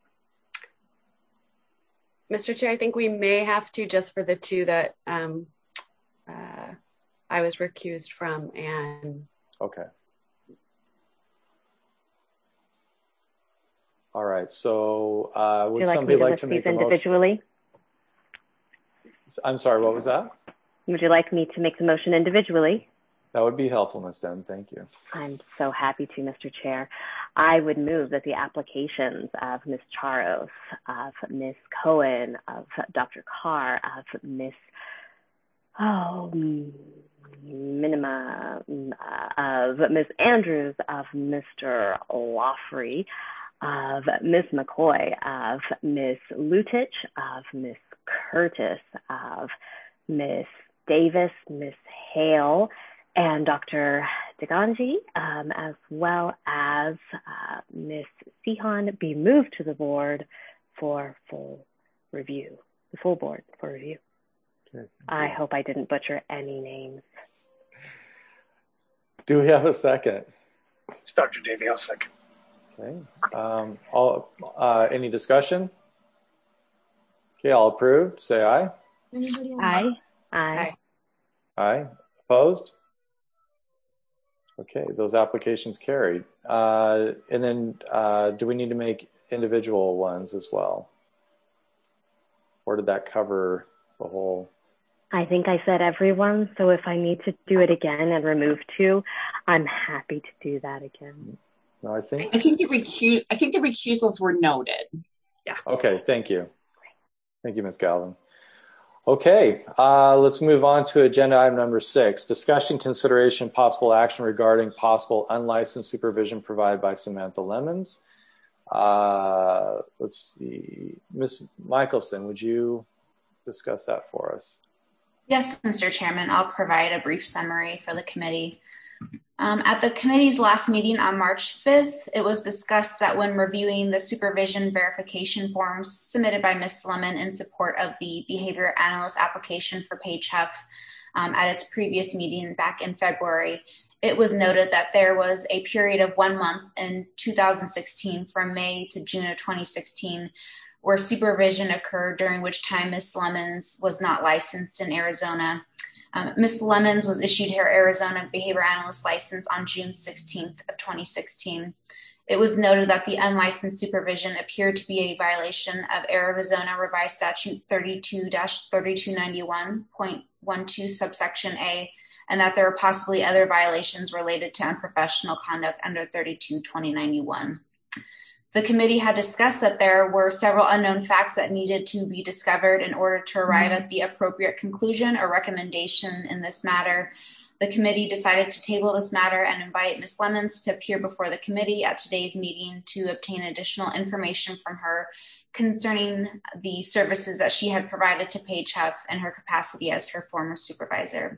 Mister Chair, I think we may have to, just for the two that um, uh, I was recused from. And okay. All right. So uh, would, would like somebody like to make a motion? Individually? I'm sorry, what was that? Would you like me to make the motion individually? That would be helpful, Miz Dunn. Thank you. I'm so happy to, Mister Chair. I would move that the applications of Miz Charos, of Miz Cohen, of Doctor Carr, of Miz Oh, Minima, uh, of Miz Andrews, of Mister Laughery, of Miz McCoy, of Miz Lutich, of Miz Curtis, of Miz Davis, Miz Hale, and Doctor Deganji, um, as well as uh, Miz Sihan, be moved to the board for full review, the full board for review. Okay. I hope I didn't butcher any names. Do we have a second? It's Doctor Davey, I'll second. Okay. Um, all, uh, any discussion? Okay, all approved, say aye. Aye. Aye. Aye. Opposed? Okay, those applications carried. Uh, and then uh, do we need to make individual ones as well? Or did that cover the whole? I think I said everyone, so if I need to do it again and remove two, I'm happy to do that again. No, I think I think the recuse I think the recusals were noted. Yeah. Okay, thank you. Thank you, Miz Galvin. Okay, uh, let's move on to agenda item number six, discussion, consideration, possible action regarding possible unlicensed supervision provided by Samantha Lemons. Uh, let's see, Miz Michelson, would you discuss that for us? Yes, Mister Chairman, I'll provide a brief summary for the committee. Um, at the committee's last meeting on March fifth, it was discussed that when reviewing the supervision verification forms submitted by Miz Lemon in support of the behavior analyst application for P H F um, at its previous meeting back in February, it was noted that there was a period of one month in two thousand sixteen from May to June of twenty sixteen where supervision occurred, during which time Miz Lemons was not licensed in Arizona. Um, Miz Lemons was issued her Arizona Behavior Analyst license on June sixteenth of twenty sixteen. It was noted that the unlicensed supervision appeared to be a violation of Arizona Revised Statute thirty-two dash thirty-two ninety-one point twelve subsection A, and that there were possibly other violations related to unprofessional conduct under thirty-two twenty ninety-one. The committee had discussed that there were several unknown facts that needed to be discovered in order to arrive at the appropriate conclusion or recommendation in this matter. The committee decided to table this matter and invite Miz Lemons to appear before the committee at today's meeting to obtain additional information from her concerning the services that she had provided to P H F in her capacity as her former supervisor.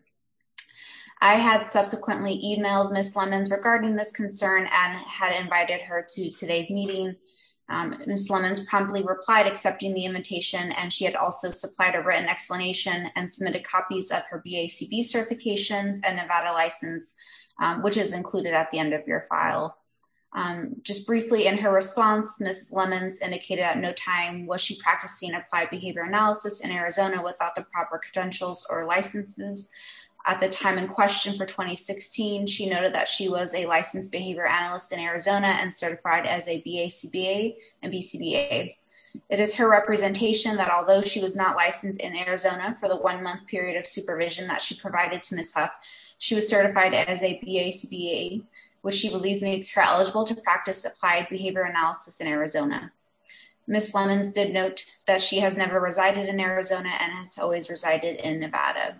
I had subsequently emailed Miz Lemons regarding this concern and had invited her to today's meeting. Um, Miz Lemons promptly replied accepting the invitation, and she had also supplied a written explanation and submitted copies of her B A C B certifications and Nevada license, um, which is included at the end of your file. Um, just briefly, in her response, Miz Lemons indicated at no time was she practicing applied behavior analysis in Arizona without the proper credentials or licenses. At the time in question for twenty sixteen, she noted that she was a licensed behavior analyst in Arizona and certified as a B A C B A and B C B A. It is her representation that although she was not licensed in Arizona for the one-month period of supervision that she provided to Miz Huff, she was certified as a B A C B A, which she believed makes her eligible to practice applied behavior analysis in Arizona. Miz Lemons did note that she has never resided in Arizona and has always resided in Nevada.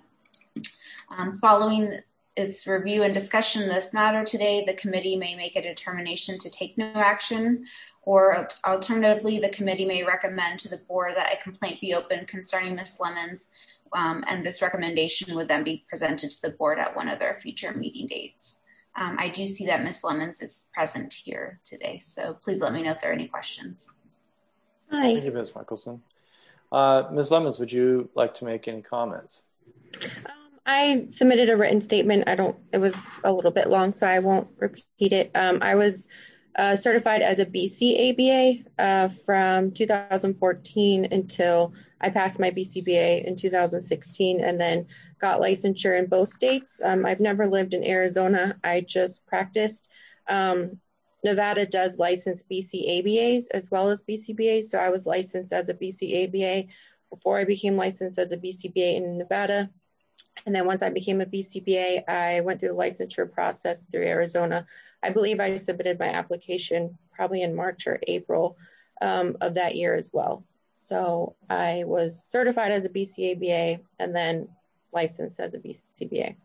Um, following its review and discussion of this matter today, the committee may make a determination to take no action, or alternatively, the committee may recommend to the board that a complaint be opened concerning Miz Lemons, um, and this recommendation would then be presented to the board at one of their future meeting dates. Um, I do see that Miz Lemons is present here today, so please let me know if there are any questions. Hi. Thank you, Miz Michelson. Uh, Miz Lemons, would you like to make any comments? Um, I submitted a written statement. I don't, it was a little bit long, so I won't repeat it. Um, I was uh, certified as a B C A B A uh, from two thousand fourteen until I passed my B C B A in two thousand sixteen and then got licensure in both states. Um, I've never lived in Arizona. I just practiced. Um, Nevada does license B C A B As as well as B C B As. So I was licensed as a B C A B A before I became licensed as a B C B A in Nevada. And then once I became a B C B A, I went through the licensure process through Arizona. I believe I submitted my application probably in March or April um, of that year as well. So I was certified as a B C A B A and then licensed as a B C B A.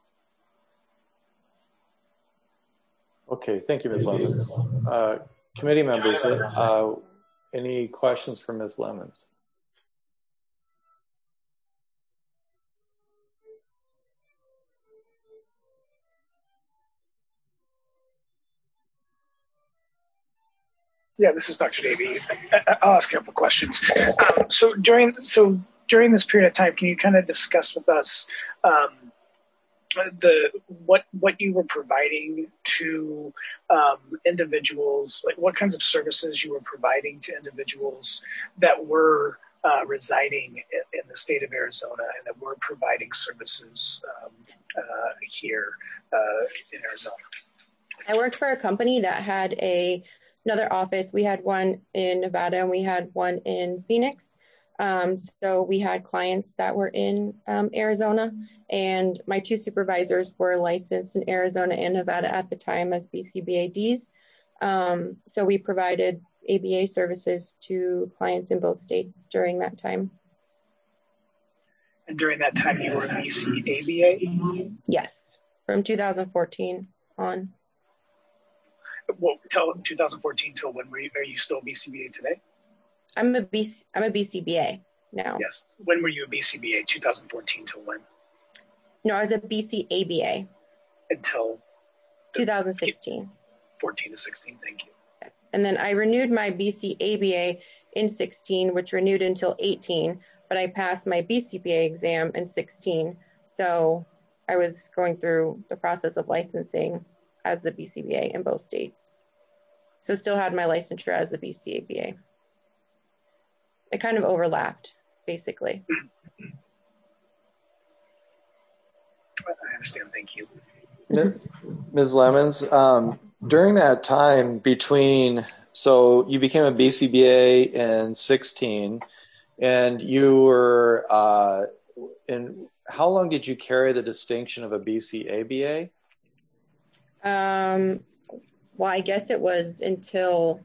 Okay, thank you, Miz Lemons. Uh, committee members, uh, any questions for Miz Lemons? Yeah, this is Doctor Davey. I'll ask a couple questions. Um, so during so during this period of time, can you kind of discuss with us um, the what what you were providing to um, individuals, like what kinds of services you were providing to individuals that were uh, residing in, in the state of Arizona and that were providing services um, uh, here uh, in Arizona? I worked for a company that had a another office. We had one in Nevada and we had one in Phoenix. Um, so we had clients that were in um, Arizona, and my two supervisors were licensed in Arizona and Nevada at the time as B C B A Ds. Um, so we provided A B A services to clients in both states during that time. And during that time you were a B C A B A? Yes, from two thousand fourteen on. Well, till two thousand fourteen till when were you, are you still B C B A today? I'm a B C, I'm a B C B A now. Yes. When were you a B C B A? two thousand fourteen till when? No, I was a B C A B A. Until two thousand sixteen. fourteen to sixteen, thank you. Yes. And then I renewed my B C A B A in sixteen, which renewed until eighteen, but I passed my B C B A exam in sixteen. So I was going through the process of licensing as the B C B A in both states. So still had my licensure as the B C A B A. It kind of overlapped, basically. I understand, thank you. Miz Lemons, um, during that time between, so you became a B C B A in sixteen, and you were, uh, in, how long did you carry the distinction of a B C A B A? Um, well, I guess it was until,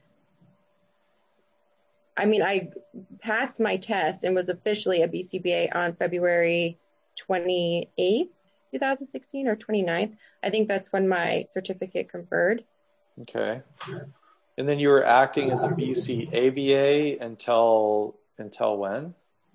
I mean, I passed my test and was officially a B C B A on February twenty-eighth, two thousand sixteen, or twenty-ninth. I think that's when my certificate conferred. Okay. And then you were acting as a B C A B A until, until when?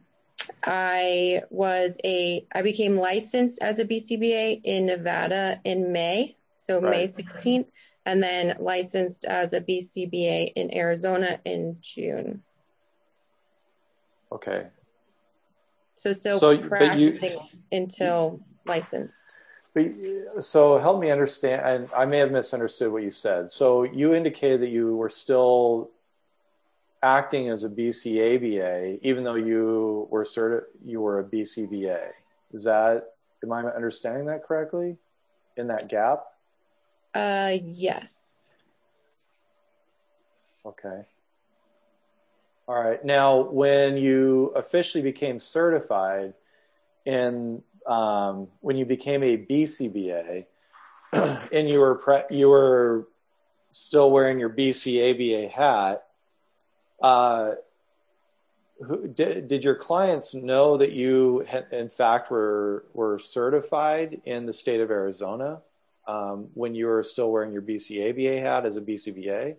I was a, I became licensed as a B C B A in Nevada in May, so Right. May sixteenth, and then licensed as a B C B A in Arizona in June. Okay. So still So, but you- practicing until licensed. But, so help me understand, and I may have misunderstood what you said. So you indicated that you were still acting as a B C A B A, even though you were certi- you were a B C B A. Is that, am I understanding that correctly in that gap? Uh, yes. Okay. All right. Now, when you officially became certified and um, when you became a B C B A and you were pre- you were still wearing your B C A B A hat, uh, who, did, did your clients know that you had, in fact were were certified in the state of Arizona um, when you were still wearing your B C A B A hat as a B C B A?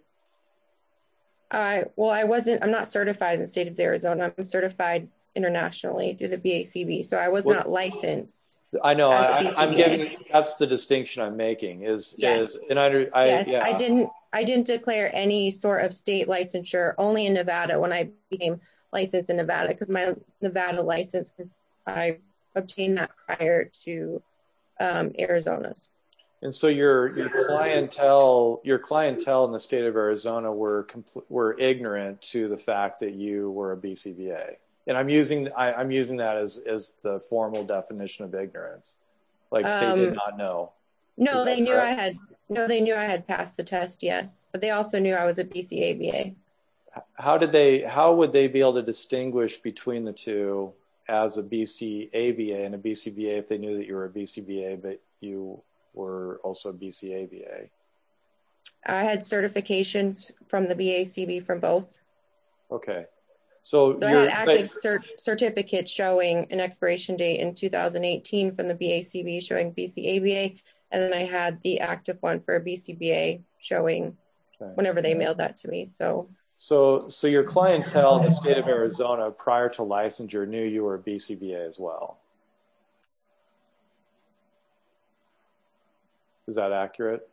I well, I wasn't. I'm not certified in the state of Arizona. I'm certified internationally through the B A C B, so I was What- not licensed. I know. as a I, B C B A. I'm getting. That's the distinction I'm making. Is Yes. is and I. I yes, yeah. I didn't. I didn't declare any sort of state licensure. Only in Nevada when I became licensed in Nevada, because my Nevada license, I obtained that prior to um, Arizona's. And so your your clientele your clientele in the state of Arizona were compl- were ignorant to the fact that you were a B C B A. And I'm using I, I'm using that as as the formal definition of ignorance. Like they did Um, not know. No, Is that they knew correct? I had. No, they knew I had passed the test. Yes, but they also knew I was a B C A B A. How did they how would they be able to distinguish between the two as a B C A B A and a B C B A if they knew that you were a B C B A but you were also a B C A B A? I had certifications from the B A C B from both. Okay. So, So I you're, had but- active cert- certificates showing an expiration date in two thousand eighteen from the B A C B showing B C A B A, and then I had the active one for a B C B A showing Okay. whenever they mailed that to me. So So, so your clientele in the state of Arizona prior to licensure knew you were a B C B A as well. Is that accurate?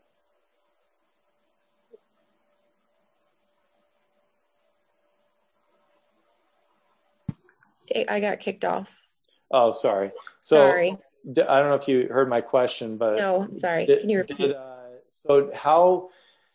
I got kicked off. Oh, sorry. So, Sorry. d- I don't know if you heard my question, but No, sorry. did- Can you repeat? did, uh, so how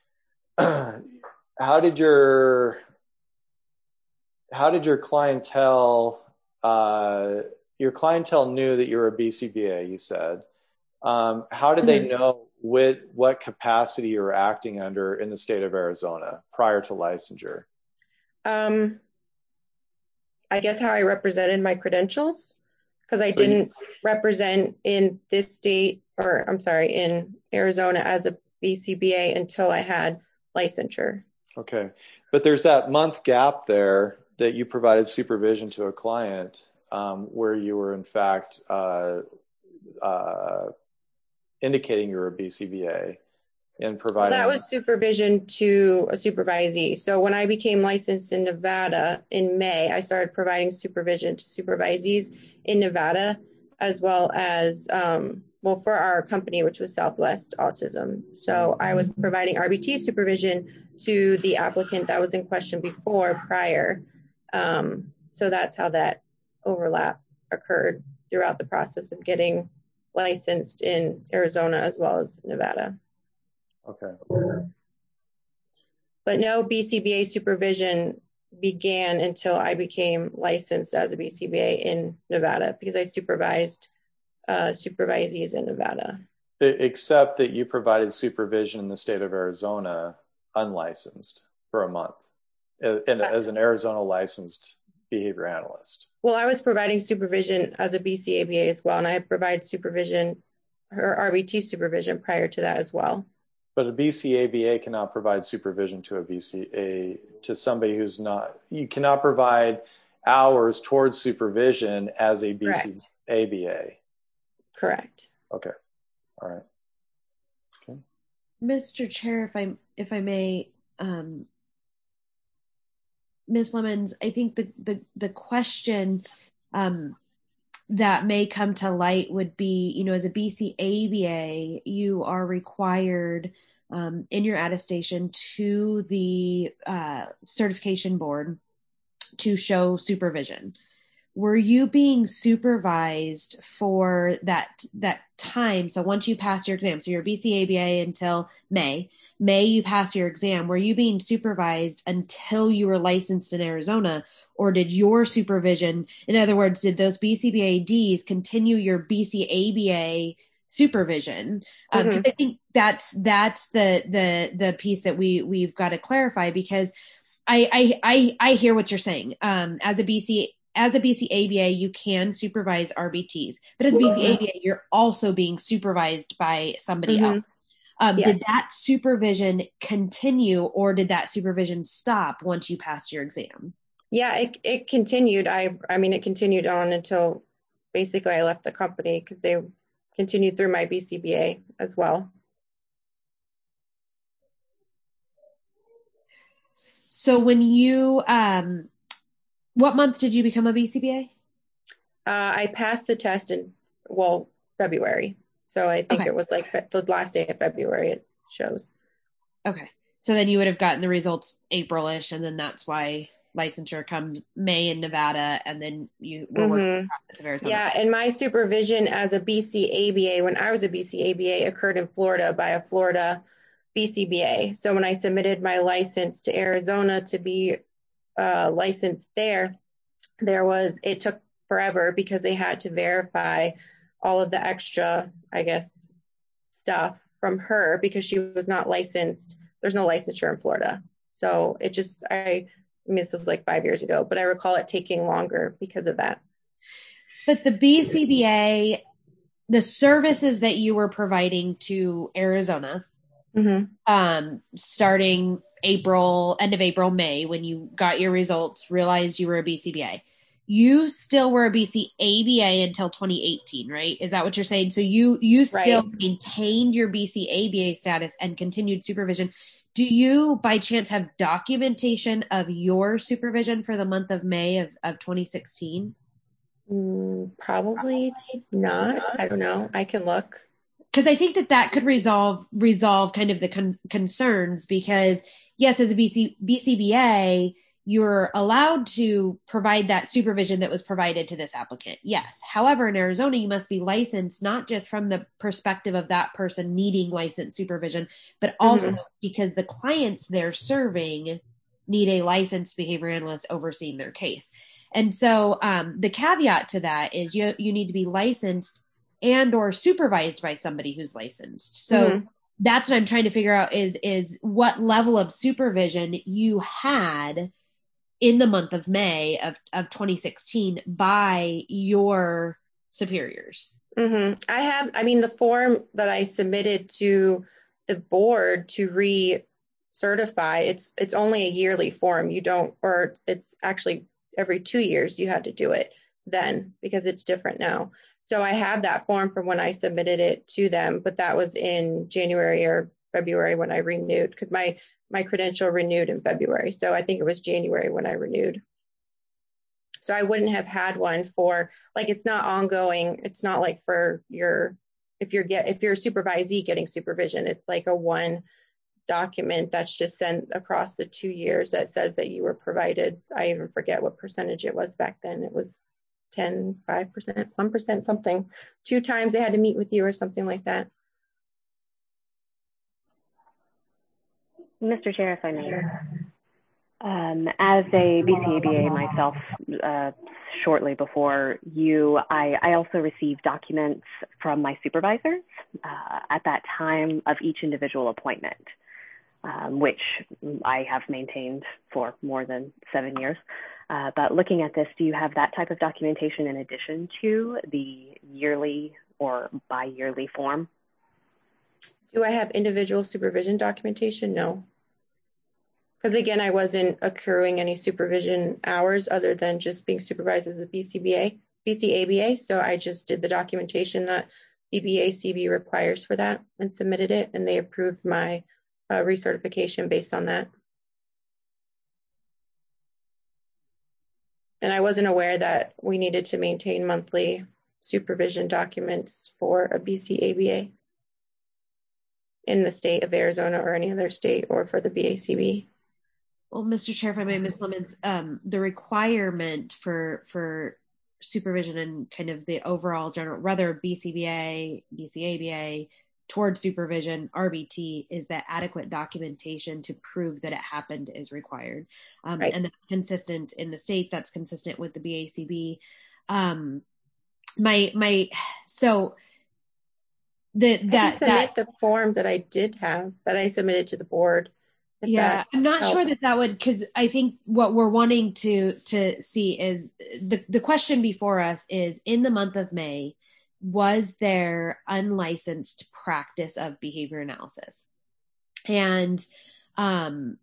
how did your how did your clientele uh, your clientele knew that you were a B C B A? You said. Um, how did they Mhm. know what what capacity you were acting under in the state of Arizona prior to licensure? Um, I guess how I represented my credentials, because I So you- didn't represent in this state, or I'm sorry, in Arizona as a B C B A until I had licensure. Okay. But there's that month gap there that you provided supervision to a client um, where you were, in fact, uh, uh, indicating you were a B C B A and Well, providing. that was supervision to a supervisee. So when I became licensed in Nevada in May, I started providing supervision to supervisees in Nevada, as well as um, well, for our company, which was Southwest Autism. So I was providing R B T supervision to the applicant that was in question before prior. Um, so that's how that overlap occurred throughout the process of getting licensed in Arizona as well as Nevada. Okay. But no B C B A supervision began until I became licensed as a B C B A in Nevada, because I supervised uh, supervisees in Nevada. Except that you provided supervision in the state of Arizona unlicensed for a month as an Arizona licensed behavior analyst. Well, I was providing supervision as a B C A B A as well, and I had provided supervision or R B T supervision prior to that as well. But a B C A B A cannot provide supervision to a B C A to somebody who's not. You cannot provide hours towards supervision as a B C A B A. Correct. Okay. All right. Okay. Mister Chair, if I if I may, um, Miz Lemons, I think the the the question um, that may come to light would be, you know, as a B C A B A, you are required um, in your attestation to the uh, certification board to show supervision. Were you being supervised for that that time? So once you pass your exam, so you're B C A B A until May, May you pass your exam. Were you being supervised until you were licensed in Arizona, or did your supervision, in other words, did those B C B A Ds continue your B C A B A supervision? Um, Mm-hmm. I think that's that's the the the piece that we we've got to clarify, because I I I, I hear what you're saying. Um, as a B C As a B C A B A, you can supervise R B Ts, but as a B C A B A, you're also being supervised by somebody Mm-hmm. else. Um, Yes. Did that supervision continue, or did that supervision stop once you passed your exam? Yeah, it it continued. I I mean, it continued on until basically I left the company, because they continued through my B C B A as well. So when you, um, what month did you become a B C B A? Uh, I passed the test in, well, February. So I think Okay. it was like fe- the last day of February it shows. Okay. So then you would have gotten the results April-ish, and then that's why licensure comes May in Nevada, and then you were working Mhm. the process of Arizona. Yeah, and my supervision as a B C A B A, when I was a B C A B A, occurred in Florida by a Florida B C B A. So when I submitted my license to Arizona to be uh, licensed there, there was, it took forever because they had to verify all of the extra, I guess, stuff from her, because she was not licensed. There's no licensure in Florida. So it just, I, I mean, this was like five years ago, but I recall it taking longer because of that. But the B C B A, the services that you were providing to Arizona, Mm-hmm. um, starting April, end of April, May, when you got your results, realized you were a B C B A, you still were a B C A B A until twenty eighteen, right? Is that what you're saying? So you, you still Right. maintained your B C A B A status and continued supervision. Do you by chance have documentation of your supervision for the month of May of, of twenty sixteen? Mm, probably not. I don't know. I can look. Because I think that that could resolve resolve kind of the con- concerns, because yes, as a B C, B C B A, you're allowed to provide that supervision that was provided to this applicant. Yes. However, in Arizona, you must be licensed, not just from the perspective of that person needing licensed supervision, but also Mhm. because the clients they're serving need a licensed behavior analyst overseeing their case. And so um, the caveat to that is you you need to be licensed and or supervised by somebody who's licensed. So Mhm. that's what I'm trying to figure out is, is what level of supervision you had in the month of May of, of twenty sixteen by your superiors. Mm-hmm. I have, I mean, the form that I submitted to the board to re-certify, it's it's only a yearly form. You don't, or it's actually every two years you had to do it then, because it's different now. So I have that form from when I submitted it to them, but that was in January or February when I renewed, because my my credential renewed in February. So I think it was January when I renewed. So I wouldn't have had one for, like, it's not ongoing. It's not like for your if you're get if you're a supervisee getting supervision, it's like a one document that's just sent across the two years that says that you were provided. I even forget what percentage it was back then. It was ten, five percent, one percent, something. Two times they had to meet with you or something like that. Mister Chair, if I may. Um, as a B C A B A myself, uh, shortly before you, I, I also received documents from my supervisors uh, at that time of each individual appointment, um, which I have maintained for more than seven years. Uh, but looking at this, do you have that type of documentation in addition to the yearly or bi-yearly form? Do I have individual supervision documentation? No. Because again, I wasn't accruing any supervision hours other than just being supervised as a B C B A, B C A B A. So I just did the documentation that the B A C B requires for that and submitted it, and they approved my uh, recertification based on that. And I wasn't aware that we needed to maintain monthly supervision documents for a B C A B A in the state of Arizona or any other state, or for the B A C B. Well, Mister Chair, if I may, Miz Lemons, um, the requirement for for supervision and kind of the overall general, whether B C B A, B C A B A, towards supervision, R B T, is that adequate documentation to prove that it happened is required. Um, right. And that's consistent in the state, that's consistent with the B A C B. Um, my, my, so the, that, I submit that, the form that I did have, that I submitted to the board. Yeah, I'm not helps. sure that that would, because I think what we're wanting to to see is the, the question before us is, in the month of May, was there unlicensed practice of behavior analysis? And um,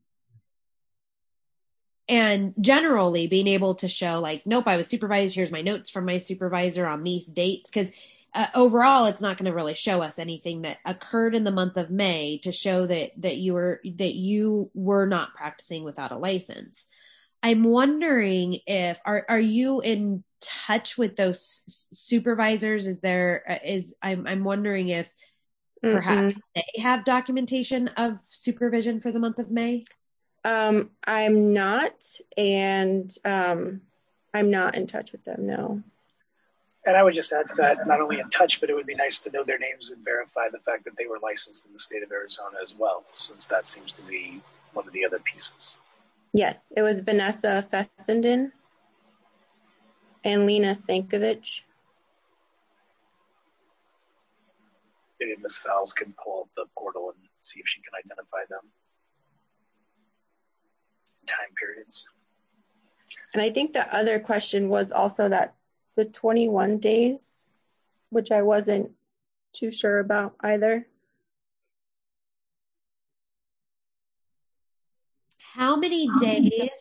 and generally being able to show like, nope, I was supervised, here's my notes from my supervisor on these dates, because Uh, overall, it's not going to really show us anything that occurred in the month of May to show that that you were that you were not practicing without a license. I'm wondering if are are you in touch with those supervisors? Is there is I'm I'm wondering if perhaps Mm-mm. they have documentation of supervision for the month of May. Um, I'm not, and um, I'm not in touch with them. No. And I would just add to that, not only in touch, but it would be nice to know their names and verify the fact that they were licensed in the state of Arizona as well, since that seems to be one of the other pieces. Yes, it was Vanessa Fessenden and Lena Sankovic. Maybe Miz Fowles can pull up the portal and see if she can identify them. Time periods. And I think the other question was also that the twenty-one days, which I wasn't too sure about either. How many days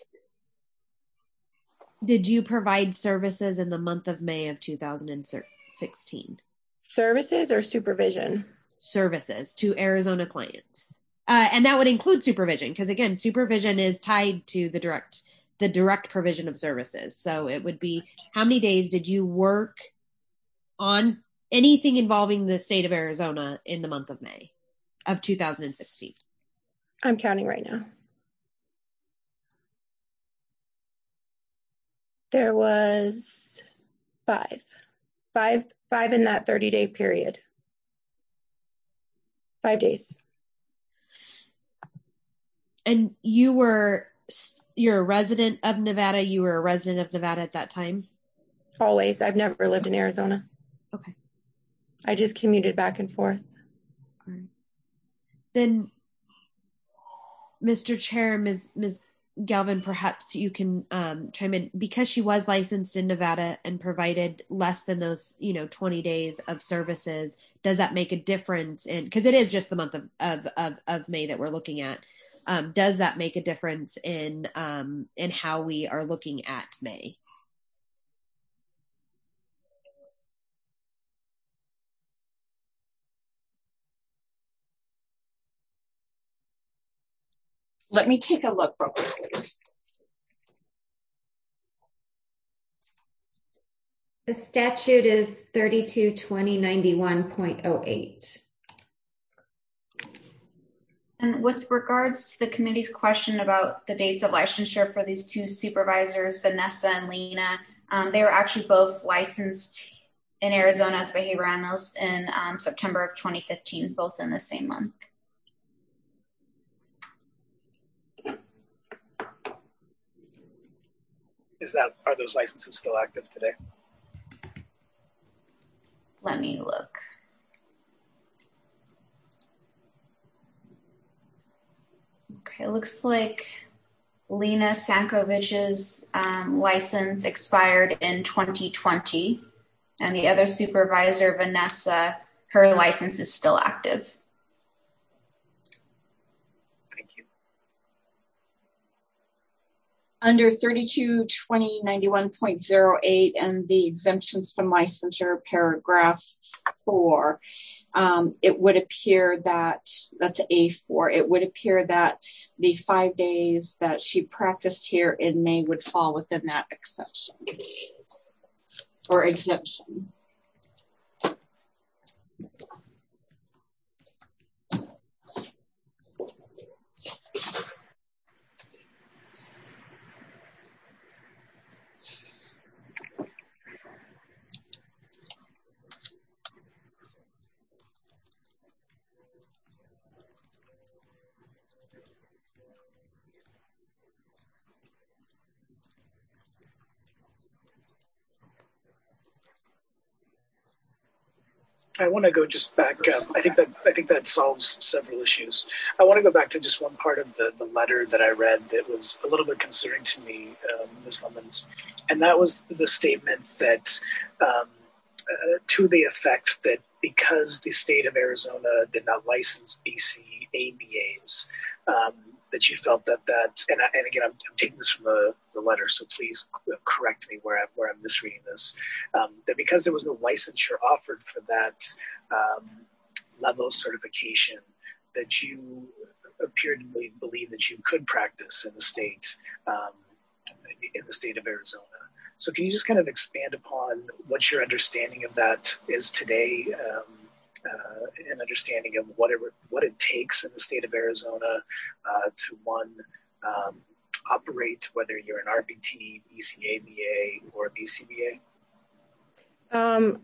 did you provide services in the month of May of two thousand sixteen? Services or supervision? Services to Arizona clients. Uh, and that would include supervision, because again, supervision is tied to the direct the direct provision of services. So it would be, how many days did you work on anything involving the state of Arizona in the month of May of two thousand sixteen? I'm counting right now. There was five, five, five in that thirty day period. Five days. And you were, you're a resident of Nevada. You were a resident of Nevada at that time? Always. I've never lived in Arizona. Okay. I just commuted back and forth. All right. Then, Mister Chair, Miz Miz Galvin, perhaps you can um, chime in, because she was licensed in Nevada and provided less than those, you know, twenty days of services. Does that make a difference in, because it is just the month of, of, of, of May that we're looking at. Um, does that make a difference in, um, in how we are looking at May? Let me take a look real quick. The statute is thirty-two twenty ninety-one point oh eight. And with regards to the committee's question about the dates of licensure for these two supervisors, Vanessa and Lena, um, they were actually both licensed in Arizona as behavior analysts in um, September of twenty fifteen, both in the same month. Is that, are those licenses still active today? Let me look. Okay, it looks like Lena Sankovic's um, license expired in twenty twenty, and the other supervisor, Vanessa, her license is still active. Thank you. Under thirty-two twenty ninety-one point oh eight and the exemptions from licensure, paragraph four, um, it would appear that, that's A four, it would appear that the five days that she practiced here in May would fall within that exception or exemption. I want to go just back. Um, I think that I think that solves several issues. I want to go back to just one part of the, the letter that I read that was a little bit concerning to me, um, Miz Lemons, and that was the statement that um, uh, to the effect that because the state of Arizona did not license B C A B As, um, that you felt that that, and, I, and again, I'm, I'm taking this from the, the letter, so please correct me where I'm, where I'm misreading this, um, that because there was no licensure offered for that um, level of certification, that you appeared to believe that you could practice in the state, um, in the state of Arizona. So can you just kind of expand upon what your understanding of that is today, um, Uh, an understanding of what it, what it takes in the state of Arizona uh, to, one, um, operate, whether you're an R B T, B C A B A, or a B C B A? Um,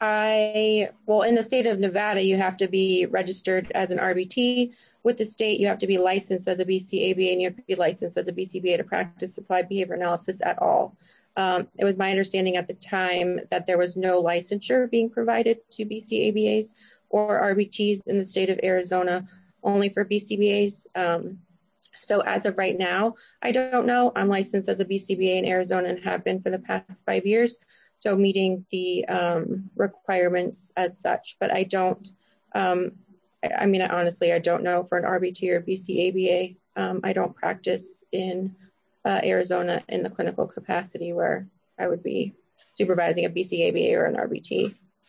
I, well, in the state of Nevada, you have to be registered as an R B T. With the state, you have to be licensed as a B C A B A, and you have to be licensed as a B C B A to practice applied behavior analysis at all. Um, it was my understanding at the time that there was no licensure being provided to B C A B As or R B Ts in the state of Arizona, only for B C B As. Um, so as of right now, I don't know. I'm licensed as a B C B A in Arizona and have been for the past five years. So meeting the um, requirements as such, but I don't, um, I, I mean, honestly, I don't know for an R B T or B C A B A. Um, I don't practice in Uh, Arizona in the clinical capacity where I would be supervising a B C A B A or an R B T.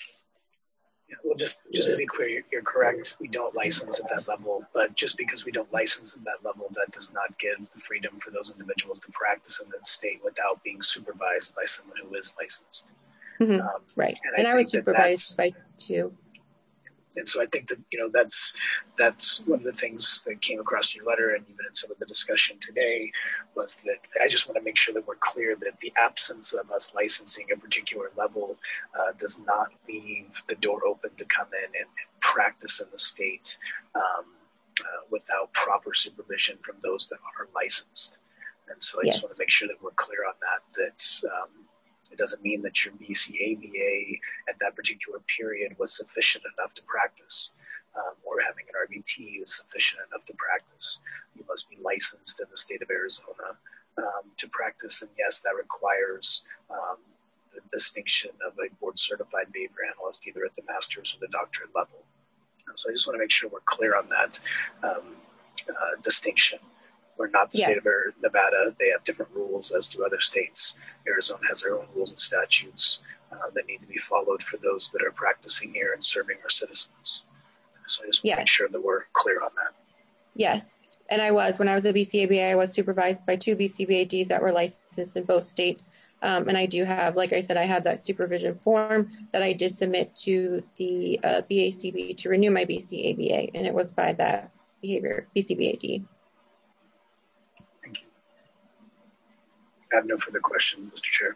Yeah, well, just, just to be clear, you're, you're correct. We don't license at that level, but just because we don't license at that level, that does not give the freedom for those individuals to practice in that state without being supervised by someone who is licensed. Mm-hmm. Um, right. And, and I, I was supervised by two. And so I think that, you know, that's that's one of the things that came across in your letter and even in some of the discussion today was that I just want to make sure that we're clear that the absence of us licensing a particular level uh, does not leave the door open to come in and, and practice in the state um, uh, without proper supervision from those that are licensed. And so I Yes. just want to make sure that we're clear on that, that um, it doesn't mean that your B C A B A at that particular period was sufficient enough to practice, um, or having an R B T is sufficient enough to practice. You must be licensed in the state of Arizona um, to practice, and yes, that requires um, the distinction of a board-certified behavior analyst, either at the master's or the doctorate level. So I just want to make sure we're clear on that um, uh, distinction. We're not the Yes. state of Nevada. They have different rules as do other states. Arizona has their own rules and statutes uh, that need to be followed for those that are practicing here and serving our citizens. So I just want Yes. to make sure that we're clear on that. Yes. And I was, when I was a B C A B A, I was supervised by two B C B A Ds that were licensed in both states Um, and I do have, like I said, I have that supervision form that I did submit to the uh, B A C B to renew my B C A B A, and it was by that behavior, B C B A D. Thank you. I have no further questions, Mister Chair.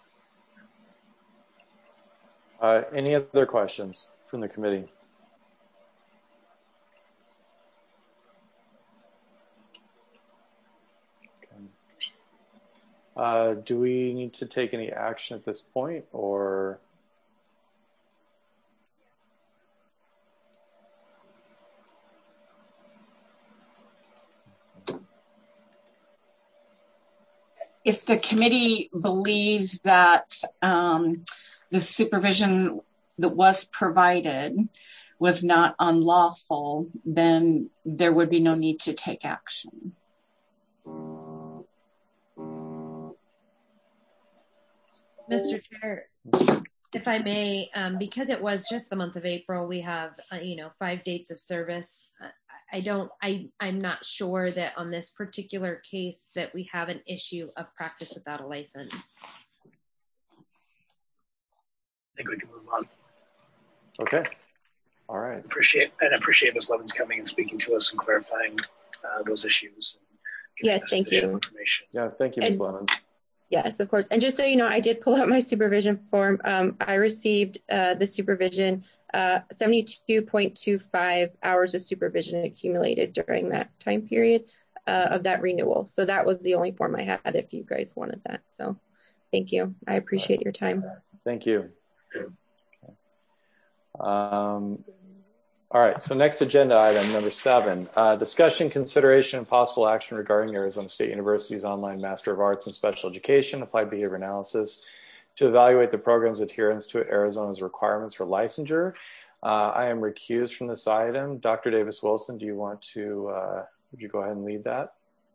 Uh, any other questions from the committee? Okay. Uh, do we need to take any action at this point, or? If the committee believes that um, the supervision that was provided was not unlawful, then there would be no need to take action. Mister Chair, if I may, um, because it was just the month of April, we have, uh, you know, five dates of service. Uh, I don't, I, I'm not sure that on this particular case that we have an issue of practice without a license. I think we can move on. Okay. All right. Appreciate and appreciate Miz Levens coming and speaking to us and clarifying uh, those issues. And yes, thank you. Information. Yeah, thank you, Miz Levens. Yes, of course. And just so you know, I did pull out my supervision form. Um, I received uh, the supervision, uh, seventy-two point two five hours of supervision accumulated during that time period uh, of that renewal. So that was the only form I had if you guys wanted that. So thank you. I appreciate your time. Thank you. Okay. Um, all right, so next agenda item, number seven, uh, discussion, consideration, and possible action regarding Arizona State University's online Master of Arts in Special Education, Applied Behavior Analysis, to evaluate the program's adherence to Arizona's requirements for licensure. Uh, I am recused from this item. Doctor Davis-Wilson, do you want to, uh, would you go ahead and lead that?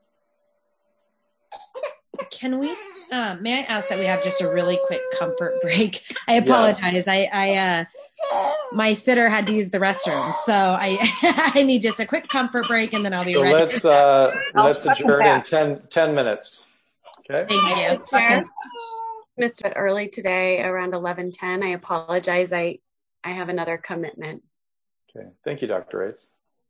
Can we, uh, may I ask that we have just a really quick comfort break? I apologize. Yes. I, I, uh, my sitter had to use the restroom, so I, I need just a quick comfort break, and then I'll be so ready. Let's, uh, let's adjourn in ten, ten minutes. Okay. Thank you. Okay. Missed it early today around eleven ten. I apologize. I, I have another commitment. Okay. Thank you, Doctor Rates.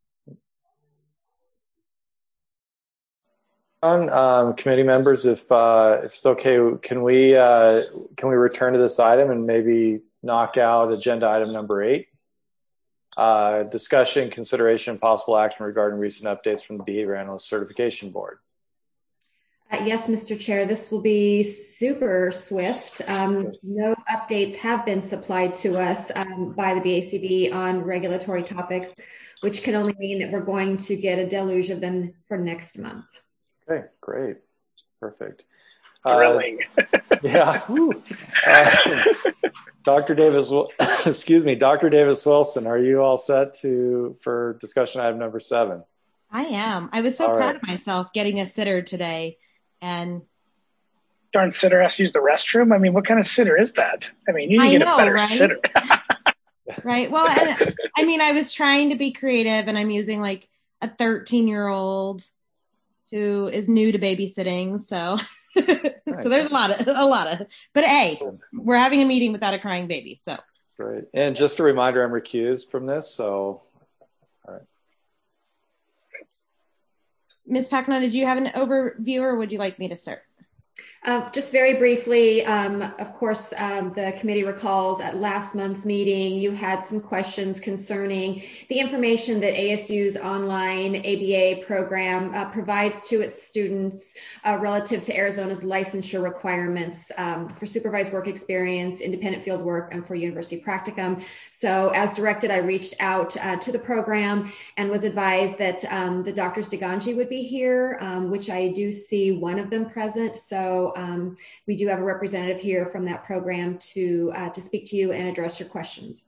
On um, committee members, if uh, if it's okay, can we uh, can we return to this item and maybe knock out agenda item number eight? Uh, discussion, consideration, and possible action regarding recent updates from the Behavior Analyst Certification Board. Uh, yes, Mister Chair, this will be super swift. Um, no updates have been supplied to us um, by the B A C B on regulatory topics, which can only mean that we're going to get a deluge of them for next month. Okay, great. Perfect. Thrilling. Uh, yeah. uh, Doctor Davis, excuse me, Doctor Davis-Wilson, are you all set to for discussion item number seven? I am. I was so all proud right. of myself getting a sitter today. And darn sitter has to use the restroom. I mean, what kind of sitter is that? I mean, you need to get know, a better right? sitter. Right. Well, and, I mean, I was trying to be creative, and I'm using like a thirteen year old who is new to babysitting. So, nice. So there's a lot of, a lot of, but hey, we're having a meeting without a crying baby. So. Great. And just a reminder, I'm recused from this. So, all right. Miz Packnott, did you have an overview, or would you like me to start? Uh, just very briefly, um, of course, um, the committee recalls at last month's meeting, you had some questions concerning the information that A S U's online A B A program uh, provides to its students uh, relative to Arizona's licensure requirements um, for supervised work experience, independent field work, and for university practicum. So as directed, I reached out uh, to the program and was advised that um, the Doctors DeGangi would be here, um, which I do see one of them present. So um, we do have a representative here from that program to uh, to speak to you and address your questions.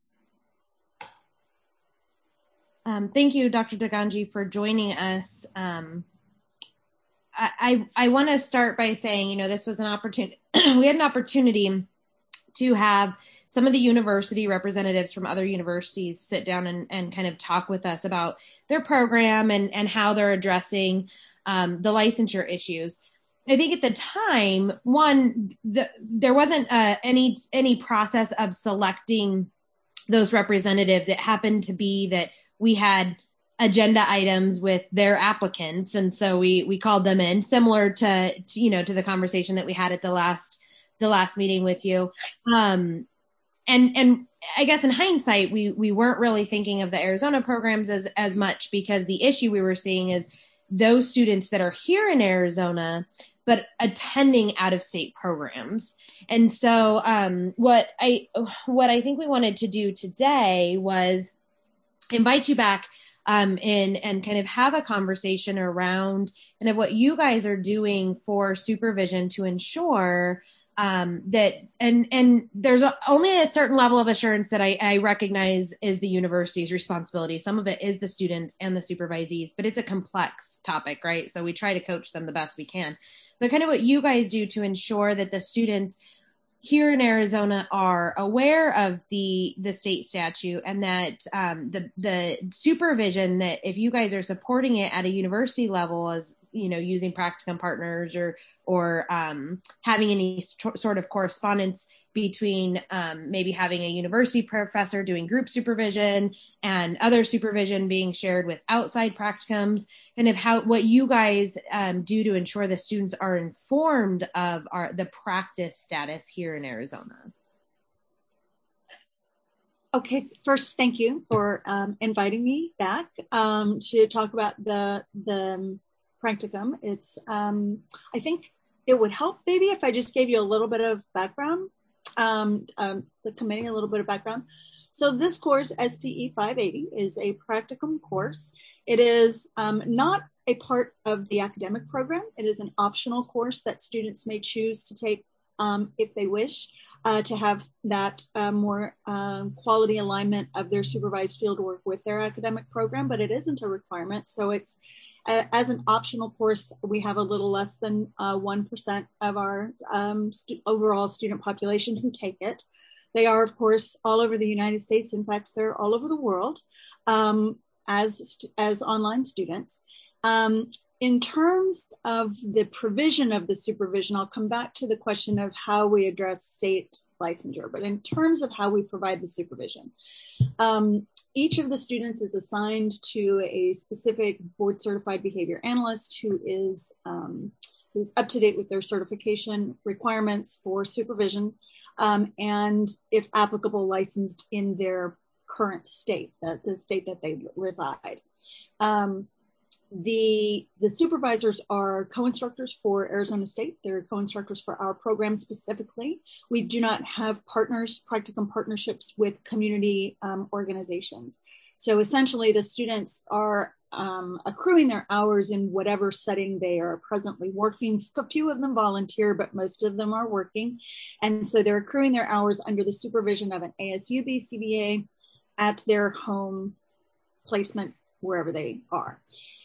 Um, thank you, Doctor DeGangi, for joining us. Um, I, I, I want to start by saying, you know, this was an opportunity. We had an opportunity to have some of the university representatives from other universities sit down and, and kind of talk with us about their program and, and how they're addressing um, the licensure issues. I think at the time, one, the, there wasn't uh, any any process of selecting those representatives. It happened to be that we had agenda items with their applicants, and so we we called them in, similar to, to you know to the conversation that we had at the last the last meeting with you. Um, and and I guess in hindsight, we we weren't really thinking of the Arizona programs as as much, because the issue we were seeing is those students that are here in Arizona but attending out-of-state programs. And so um, what I what I think we wanted to do today was invite you back um, and, and kind of have a conversation around kind of what you guys are doing for supervision to ensure um, that, and and there's a, only a certain level of assurance that I, I recognize is the university's responsibility. Some of it is the students and the supervisees, but it's a complex topic, right? So we try to coach them the best we can. But kind of what you guys do to ensure that the students here in Arizona are aware of the the state statute, and that um, the the supervision, that if you guys are supporting it at a university level, as you know, using practicum partners or or um, having any st- sort of correspondence between um, maybe having a university professor doing group supervision and other supervision being shared with outside practicums, and of how what you guys um, do to ensure the students are informed of our the practice status here in Arizona. Okay, first, thank you for um, inviting me back um, to talk about the the practicum. It's um, I think it would help maybe if I just gave you a little bit of background. Um, um, the committee a little bit of background. So this course, S P E five eighty, is a practicum course. It is um, not a part of the academic program. It is an optional course that students may choose to take um, if they wish uh, to have that uh, more um, quality alignment of their supervised field work with their academic program, but it isn't a requirement. So it's as an optional course, we have a little less than uh, one percent of our um, stu- overall student population who take it. They are, of course, all over the United States. In fact, they're all over the world um, as, as online students. Um, in terms of the provision of the supervision, I'll come back to the question of how we address state licensure, but in terms of how we provide the supervision, um, each of the students is assigned to a specific board certified behavior analyst who is um, who's up to date with their certification requirements for supervision um, and, if applicable, licensed in their current state, the, the state that they reside. Um, the, the supervisors are co-instructors for Arizona State. They're co-instructors for our program specifically. We do not have partners, practicum partnerships with community um, organizations. So essentially the students are um, accruing their hours in whatever setting they are presently working. A few of them volunteer, but most of them are working. And so they're accruing their hours under the supervision of an A S U B C B A at their home placement, wherever they are.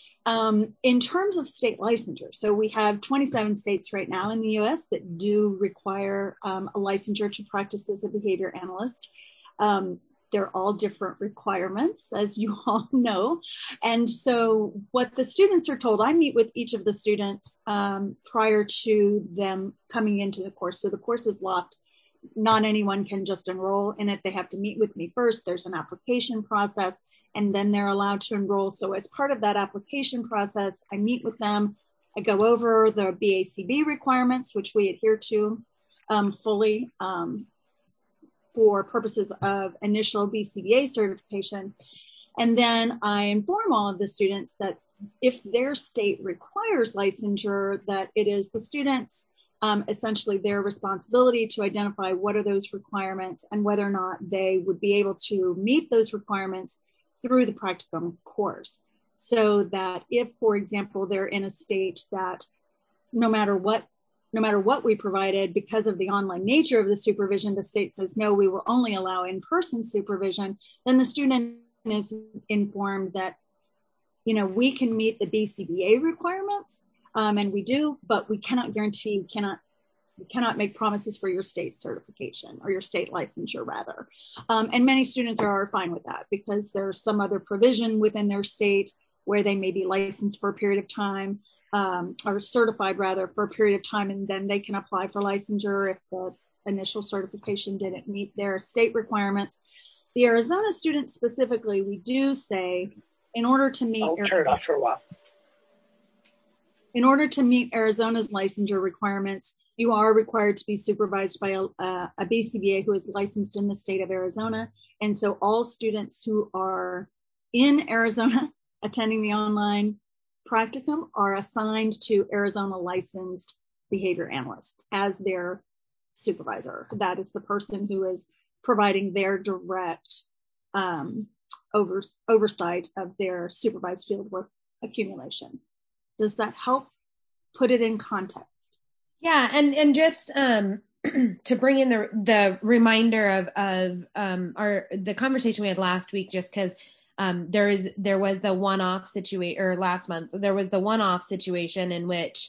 Um, in terms of state licensure, so we have twenty-seven states right now in the U S that do require um, a licensure to practice as a behavior analyst. Um, they're all different requirements, as you all know. And so what the students are told, I meet with each of the students um, prior to them coming into the course. So the course is locked. Not anyone can just enroll in it. They have to meet with me first. There's an application process, and then they're allowed to enroll. So as part of that application process, I meet with them. I go over the B A C B requirements, which we adhere to um, fully um, for purposes of initial B C B A certification. And then I inform all of the students that if their state requires licensure, that it is the students' Um, essentially their responsibility to identify what are those requirements and whether or not they would be able to meet those requirements through the practicum course. So that if, for example, they're in a state that no matter what, no matter what we provided, because of the online nature of the supervision, the state says, no, we will only allow in-person supervision, then the student is informed that, you know, we can meet the B C B A requirements. Um, and we do, but we cannot guarantee, we cannot, we cannot make promises for your state certification or your state licensure rather. Um, and many students are fine with that because there's some other provision within their state where they may be licensed for a period of time um, or certified rather for a period of time, and then they can apply for licensure if the initial certification didn't meet their state requirements. The Arizona students specifically, we do say, in order to meet I'll turn it off for a while. In order to meet Arizona's licensure requirements, you are required to be supervised by a, a B C B A who is licensed in the state of Arizona. And so all students who are in Arizona attending the online practicum are assigned to Arizona licensed behavior analysts as their supervisor. That is the person who is providing their direct um, over, oversight of their supervised fieldwork accumulation. Does that help put it in context? Yeah, and and just um, to bring in the the reminder of of um, our the conversation we had last week, just because um, there is there was the one off situation, or last month there was the one off situation in which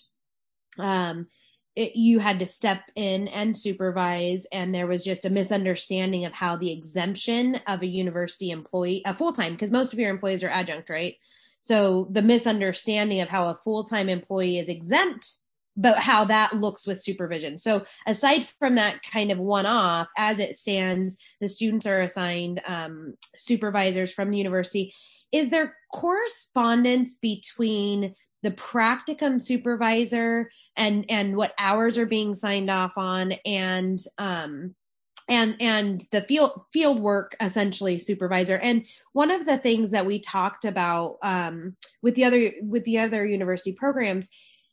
um, it, you had to step in and supervise, and there was just a misunderstanding of how the exemption of a university employee, a full time, because most of your employees are adjunct, right? So the misunderstanding of how a full-time employee is exempt, but how that looks with supervision. So aside from that kind of one-off, as it stands, the students are assigned um, supervisors from the university. Is there correspondence between the practicum supervisor and, and what hours are being signed off on and um, and and the field field work essentially supervisor? And one of the things that we talked about um, with the other with the other university programs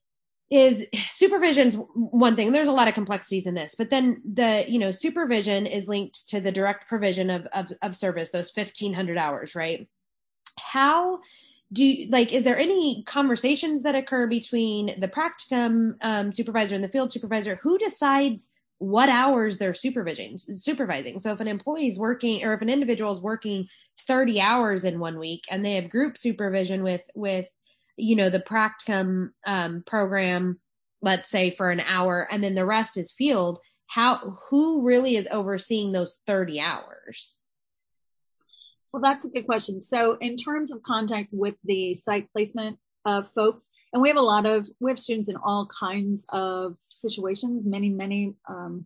is supervision's one thing. There's a lot of complexities in this, but then the you know supervision is linked to the direct provision of of, of service, those fifteen hundred hours, right? How do you, like, is there any conversations that occur between the practicum um, supervisor and the field supervisor? Who decides what hours they're supervising supervising? So if an employee is working, or if an individual is working thirty hours in one week and they have group supervision with, with, you know, the practicum um, program, let's say for an hour, and then the rest is field, how, who really is overseeing those thirty hours? Well, that's a good question. So in terms of contact with the site placement of folks, and we have a lot of, we have students in all kinds of situations, many, many, um,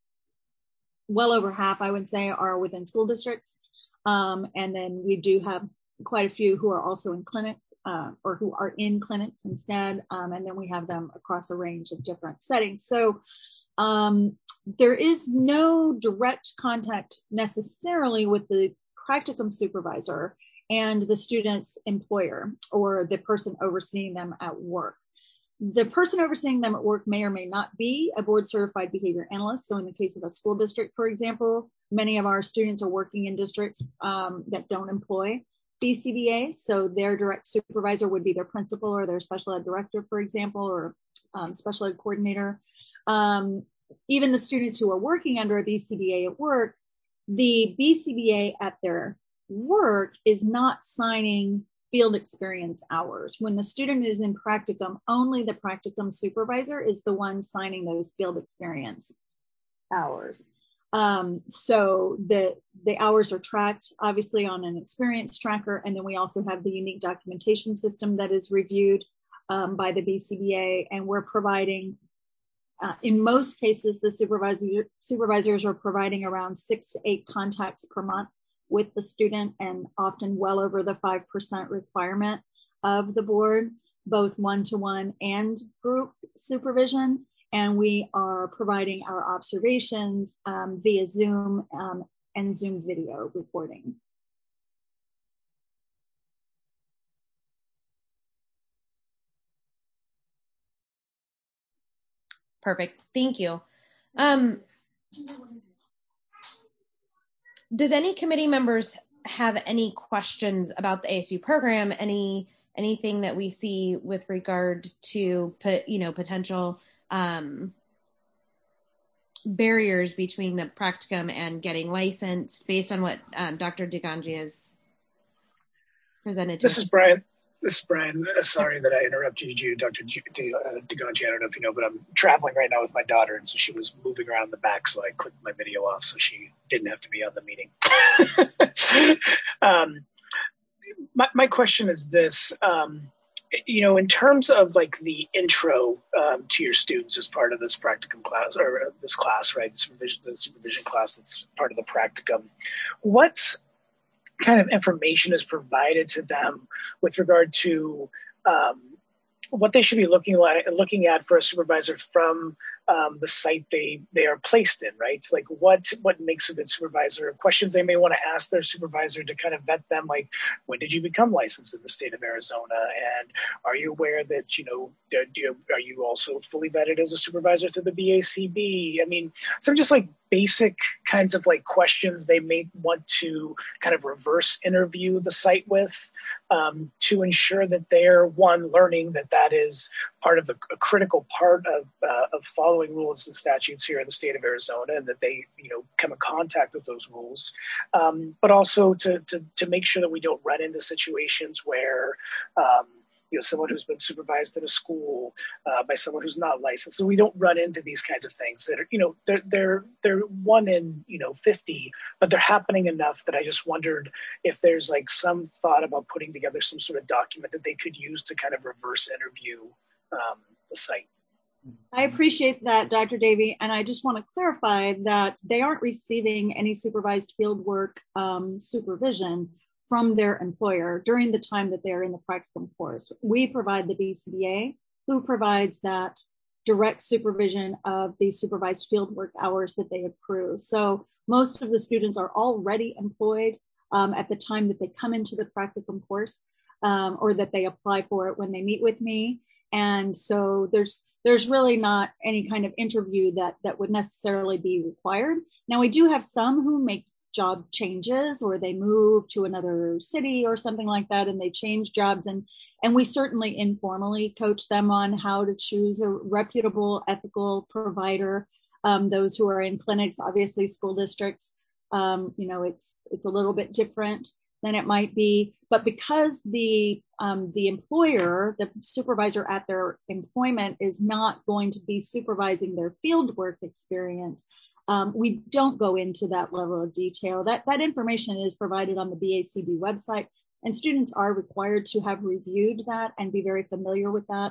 well over half, I would say, are within school districts. Um, and then we do have quite a few who are also in clinic, uh, or who are in clinics instead. Um, and then we have them across a range of different settings. So um, there is no direct contact necessarily with the practicum supervisor and the student's employer or the person overseeing them at work. The person overseeing them at work may or may not be a board certified behavior analyst. So in the case of a school district, for example, many of our students are working in districts um, that don't employ B C B A. So their direct supervisor would be their principal or their special ed director, for example, or um, special ed coordinator. Um, even the students who are working under a B C B A at work, the B C B A at their work is not signing field experience hours. When the student is in practicum, only the practicum supervisor is the one signing those field experience hours. Um, so the, the hours are tracked obviously on an experience tracker. And then we also have the unique documentation system that is reviewed um, by the B C B A, and we're providing Uh, in most cases, the supervisor, supervisors are providing around six to eight contacts per month with the student, and often well over the five percent requirement of the board, both one-to-one and group supervision. And we are providing our observations um, via Zoom um, and Zoom video recording. Perfect. Thank you. Um, does any committee members have any questions about the A S U program? Any anything that we see with regard to put, you know, potential um, barriers between the practicum and getting licensed based on what um, Doctor DeGangi has presented to us? This is Brian. This is Brian. Uh, sorry that I interrupted you, Doctor DeGangi. I don't know if you know, but I'm traveling right now with my daughter, and so she was moving around the back, so I clicked my video off so she didn't have to be on the meeting. um, my, my question is this. Um, you know, in terms of like the intro um, to your students as part of this practicum class or this class, right? The supervision, the supervision class that's part of the practicum. What kind of information is provided to them with regard to um, what they should be looking at, looking at for a supervisor from um, the site they they are placed in, right? Like what what makes a good supervisor? Questions they may want to ask their supervisor to kind of vet them, like when did you become licensed in the state of Arizona, and are you aware that you know do you, are you also fully vetted as a supervisor through the B A C B? I mean, some just like basic kinds of like questions they may want to kind of reverse interview the site with. Um, to ensure that they're, one, learning that that is part of the, a critical part of, uh, of following rules and statutes here in the state of Arizona, and that they, you know, come in contact with those rules. Um, but also to, to, to make sure that we don't run into situations where, um, you know, someone who's been supervised in a school uh, by someone who's not licensed. So we don't run into these kinds of things that are, you know, they're, they're, they're one in, you know, fifty, but they're happening enough that I just wondered if there's like some thought about putting together some sort of document that they could use to kind of reverse interview um, the site. I appreciate that, Doctor Davey. And I just want to clarify that they aren't receiving any supervised fieldwork um, supervision from their employer during the time that they're in the practicum course. We provide the B C B A, who provides that direct supervision of the supervised fieldwork hours that they accrue. So most of the students are already employed um, at the time that they come into the practicum course um, or that they apply for it when they meet with me. And so there's there's really not any kind of interview that that would necessarily be required. Now, we do have some who make job changes, or they move to another city or something like that, and they change jobs, and and we certainly informally coach them on how to choose a reputable, ethical provider. Um, those who are in clinics, obviously school districts, um, you know, it's it's a little bit different than it might be, but because the um, the employer, the supervisor at their employment, is not going to be supervising their fieldwork experience, Um, we don't go into that level of detail. That, that information is provided on the B A C B website, and students are required to have reviewed that and be very familiar with that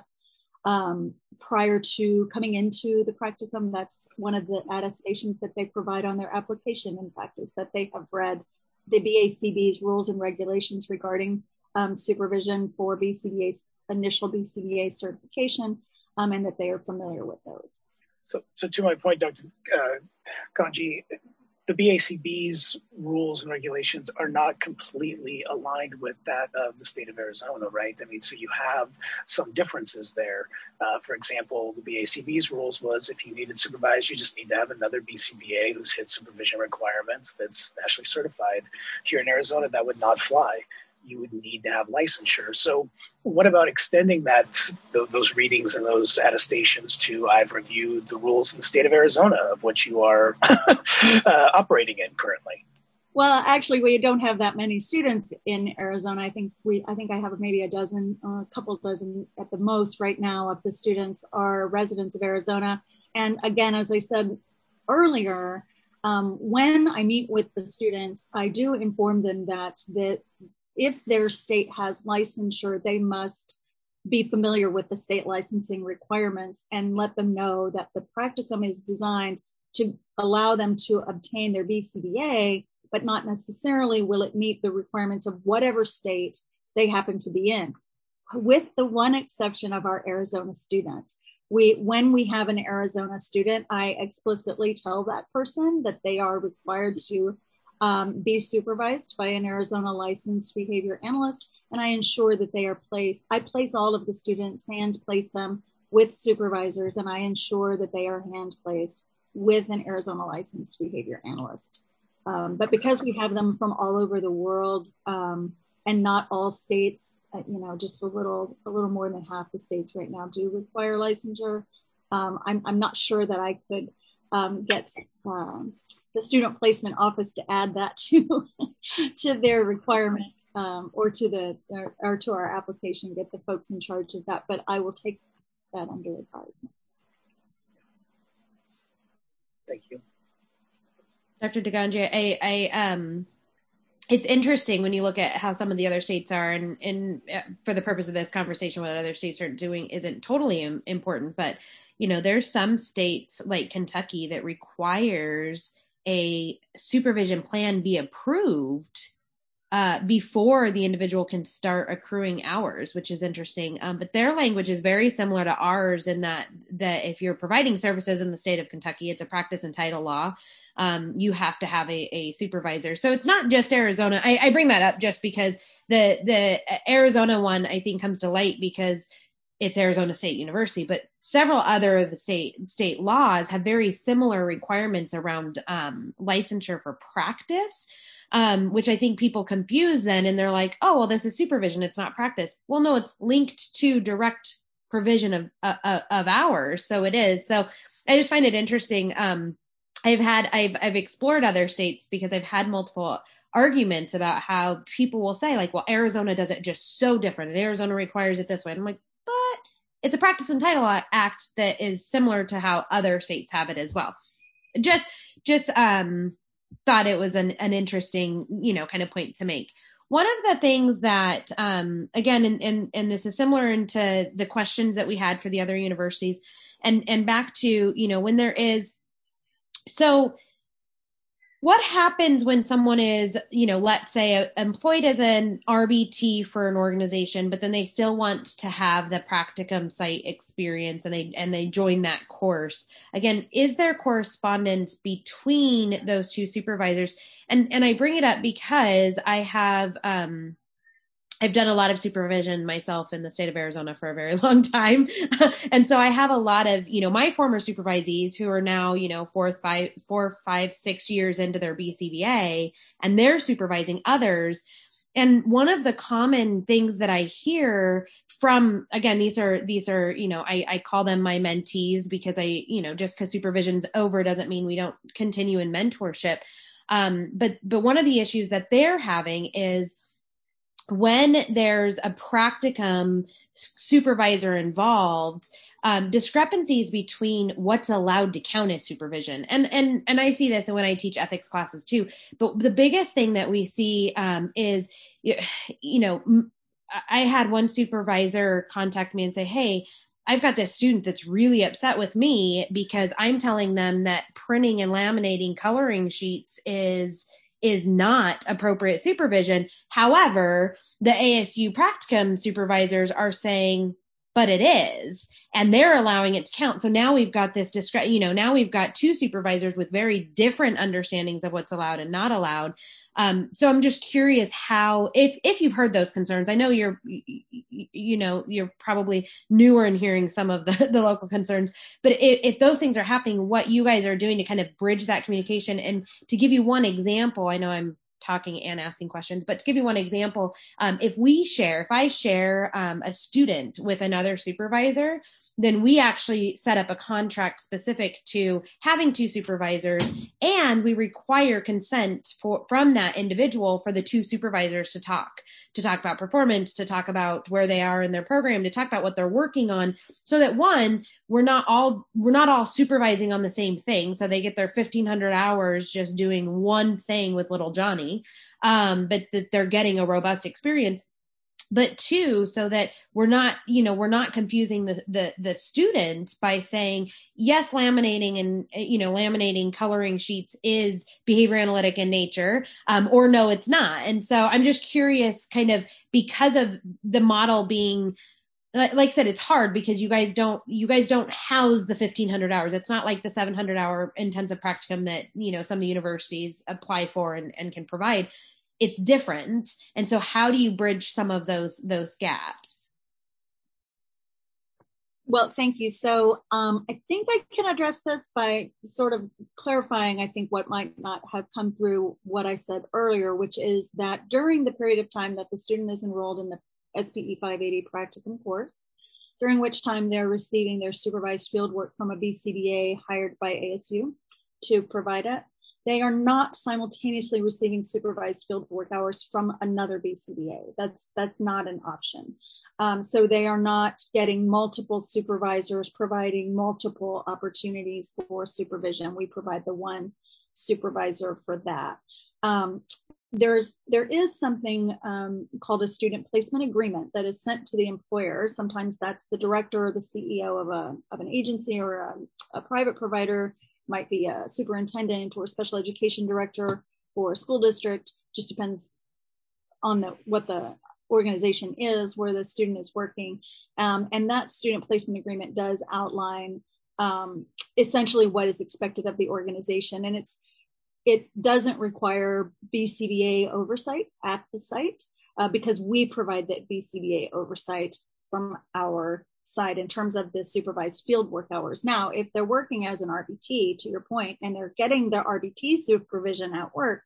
um, prior to coming into the practicum. That's one of the attestations that they provide on their application, in fact, is that they have read the B A C B's rules and regulations regarding um, supervision for B C B A's initial B C B A certification, um, and that they are familiar with those. So, so to my point, Doctor Uh, Ganji, the B A C B's rules and regulations are not completely aligned with that of the state of Arizona, right? I mean, so you have some differences there. Uh, for example, the B A C B's rules was if you needed supervised, you just need to have another B C B A who's hit supervision requirements that's nationally certified. Here in Arizona, that would not fly. You would need to have licensure. So what about extending that, th- those readings and those attestations to I've reviewed the rules in the state of Arizona of which you are uh, operating in currently? Well, actually, we don't have that many students in Arizona. I think we, I think I have maybe a dozen, uh, a couple dozen at the most right now of the students are residents of Arizona. And again, as I said earlier, um, when I meet with the students, I do inform them that that if their state has licensure, they must be familiar with the state licensing requirements and let them know that the practicum is designed to allow them to obtain their B C B A, but not necessarily will it meet the requirements of whatever state they happen to be in, with the one exception of our Arizona students. We, when we have an Arizona student, I explicitly tell that person that they are required to Um, be supervised by an Arizona licensed behavior analyst, and I ensure that they are placed. I place all of the students, hand place them with supervisors, and I ensure that they are hand placed with an Arizona licensed behavior analyst. Um, but because we have them from all over the world, um, and not all states, uh, you know, just a little, a little more than half the states right now do require licensure. Um, I'm, I'm not sure that I could um, get um, the student placement office to add that to to their requirement um, or to the or, or to our application, get the folks in charge of that. But I will take that under advisement. Thank you, Doctor DeGangi. I, I um it's interesting when you look at how some of the other states are, and, and for the purpose of this conversation, what other states are doing isn't totally im- important, but, you know, there's some states like Kentucky that requires a supervision plan be approved uh, before the individual can start accruing hours, which is interesting. Um, but their language is very similar to ours in that, that if you're providing services in the state of Kentucky, it's a practice and title law. Um, you have to have a, a supervisor. So it's not just Arizona. I, I bring that up just because the, the Arizona one, I think, comes to light because it's Arizona State University, but several other of the state state laws have very similar requirements around um, licensure for practice, um, which I think people confuse then, and they're like, oh, well, this is supervision, it's not practice. Well, no, it's linked to direct provision of uh, of hours, so it is. So I just find it interesting. Um, I've had I've I've explored other states because I've had multiple arguments about how people will say like, well, Arizona does it just so different, and Arizona requires it this way. And I'm like, but it's a practice and title act that is similar to how other states have it as well. Just, just um, thought it was an, an interesting, you know, kind of point to make. One of the things that, um, again, and, and, and this is similar into the questions that we had for the other universities, and, and back to, you know, when there is, so what happens when someone is, you know, let's say employed as an R B T for an organization, but then they still want to have the practicum site experience and they and they join that course. Again, is there correspondence between those two supervisors? And and I bring it up because I have um I've done a lot of supervision myself in the state of Arizona for a very long time. And so I have a lot of, you know, my former supervisees who are now, you know, four, five, four, five, six years into their B C B A, and they're supervising others. And one of the common things that I hear from, again, these are, these are, you know, I, I call them my mentees because I, you know, just because supervision's over doesn't mean we don't continue in mentorship. Um, but, but one of the issues that they're having is, when there's a practicum supervisor involved, um, discrepancies between what's allowed to count as supervision. And, and, and I see this when I teach ethics classes too, but the biggest thing that we see, um, is, you know, I had one supervisor contact me and say, hey, I've got this student that's really upset with me because I'm telling them that printing and laminating coloring sheets is is not appropriate supervision. However, the A S U practicum supervisors are saying, but it is, and they're allowing it to count. So now we've got this, discre- you know, now we've got two supervisors with very different understandings of what's allowed and not allowed. Um, so I'm just curious how, if, if you've heard those concerns, I know you're, you know, you're probably newer in hearing some of the, the local concerns, but if, if those things are happening, what you guys are doing to kind of bridge that communication. And to give you one example, I know I'm talking and asking questions, but to give you one example, um, if we share, if I share um, a student with another supervisor, then we actually set up a contract specific to having two supervisors, and we require consent for, from that individual for the two supervisors to talk, to talk about performance, to talk about where they are in their program, to talk about what they're working on, so that one, we're not all, we're not all supervising on the same thing. So they get their fifteen hundred hours just doing one thing with little Johnny, um, but that they're getting a robust experience. But two, so that we're not, you know, we're not confusing the, the, the students by saying, yes, laminating and, you know, laminating coloring sheets is behavior analytic in nature, um, or no, it's not. And so I'm just curious, kind of, because of the model being, like I said, it's hard because you guys don't, you guys don't house the fifteen hundred hours. It's not like the seven hundred hour intensive practicum that, you know, some of the universities apply for and, and can provide. It's different. And so how do you bridge some of those, those gaps? Well, thank you. So um, I think I can address this by sort of clarifying, I think, what might not have come through what I said earlier, which is that during the period of time that the student is enrolled in the S P E five eighty practicum course, during which time they're receiving their supervised field work from a B C B A hired by A S U to provide it, they are not simultaneously receiving supervised field work hours from another B C B A. That's that's not an option. Um, so they are not getting multiple supervisors providing multiple opportunities for supervision. We provide the one supervisor for that. Um, there's there is something um, called a student placement agreement that is sent to the employer. Sometimes that's the director or the C E O of a of an agency or a, a private provider, might be a superintendent or special education director or a school district. Just depends on the what the organization is where the student is working. Um, and that student placement agreement does outline um, essentially what is expected of the organization. And it's it doesn't require B C B A oversight at the site uh, because we provide that B C B A oversight from our side in terms of the supervised field work hours. Now, if they're working as an R B T, to your point, and they're getting their R B T supervision at work,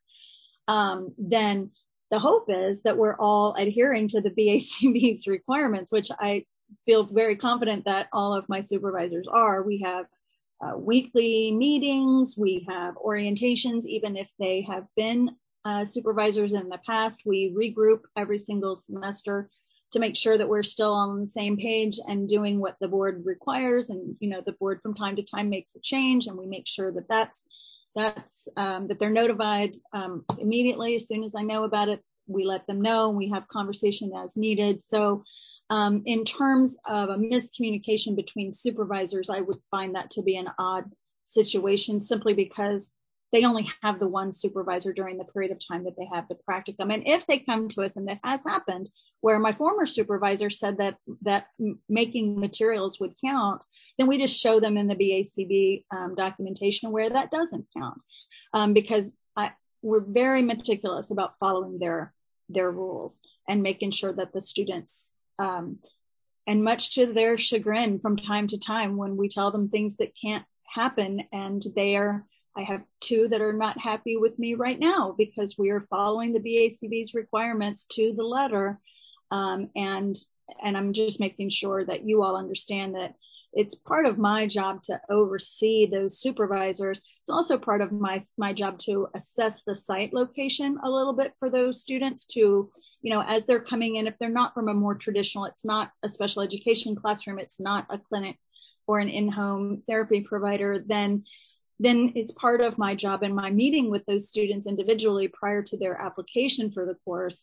um, then the hope is that we're all adhering to the B A C B's requirements, which I feel very confident that all of my supervisors are. We have uh, weekly meetings, we have orientations, even if they have been uh, supervisors in the past, we regroup every single semester to make sure that we're still on the same page and doing what the board requires. And, you know, the board from time to time makes a change, and we make sure that that's, that's um, that they're notified um, immediately. As soon as I know about it, we let them know. We have conversation as needed. So um, in terms of a miscommunication between supervisors, I would find that to be an odd situation, simply because they only have the one supervisor during the period of time that they have the practicum. And if they come to us, and it has happened, where my former supervisor said that that making materials would count, then we just show them in the B A C B um, documentation where that doesn't count, um, because I, we're very meticulous about following their their rules and making sure that the students, um, and much to their chagrin from time to time, when we tell them things that can't happen, and they are, I have two that are not happy with me right now because we are following the B A C B's requirements to the letter. Um, and, and I'm just making sure that you all understand that it's part of my job to oversee those supervisors. It's also part of my, my job to assess the site location a little bit for those students to, you know, as they're coming in, if they're not from a more traditional, it's not a special education classroom, it's not a clinic or an in-home therapy provider, then then it's part of my job in my meeting with those students individually prior to their application for the course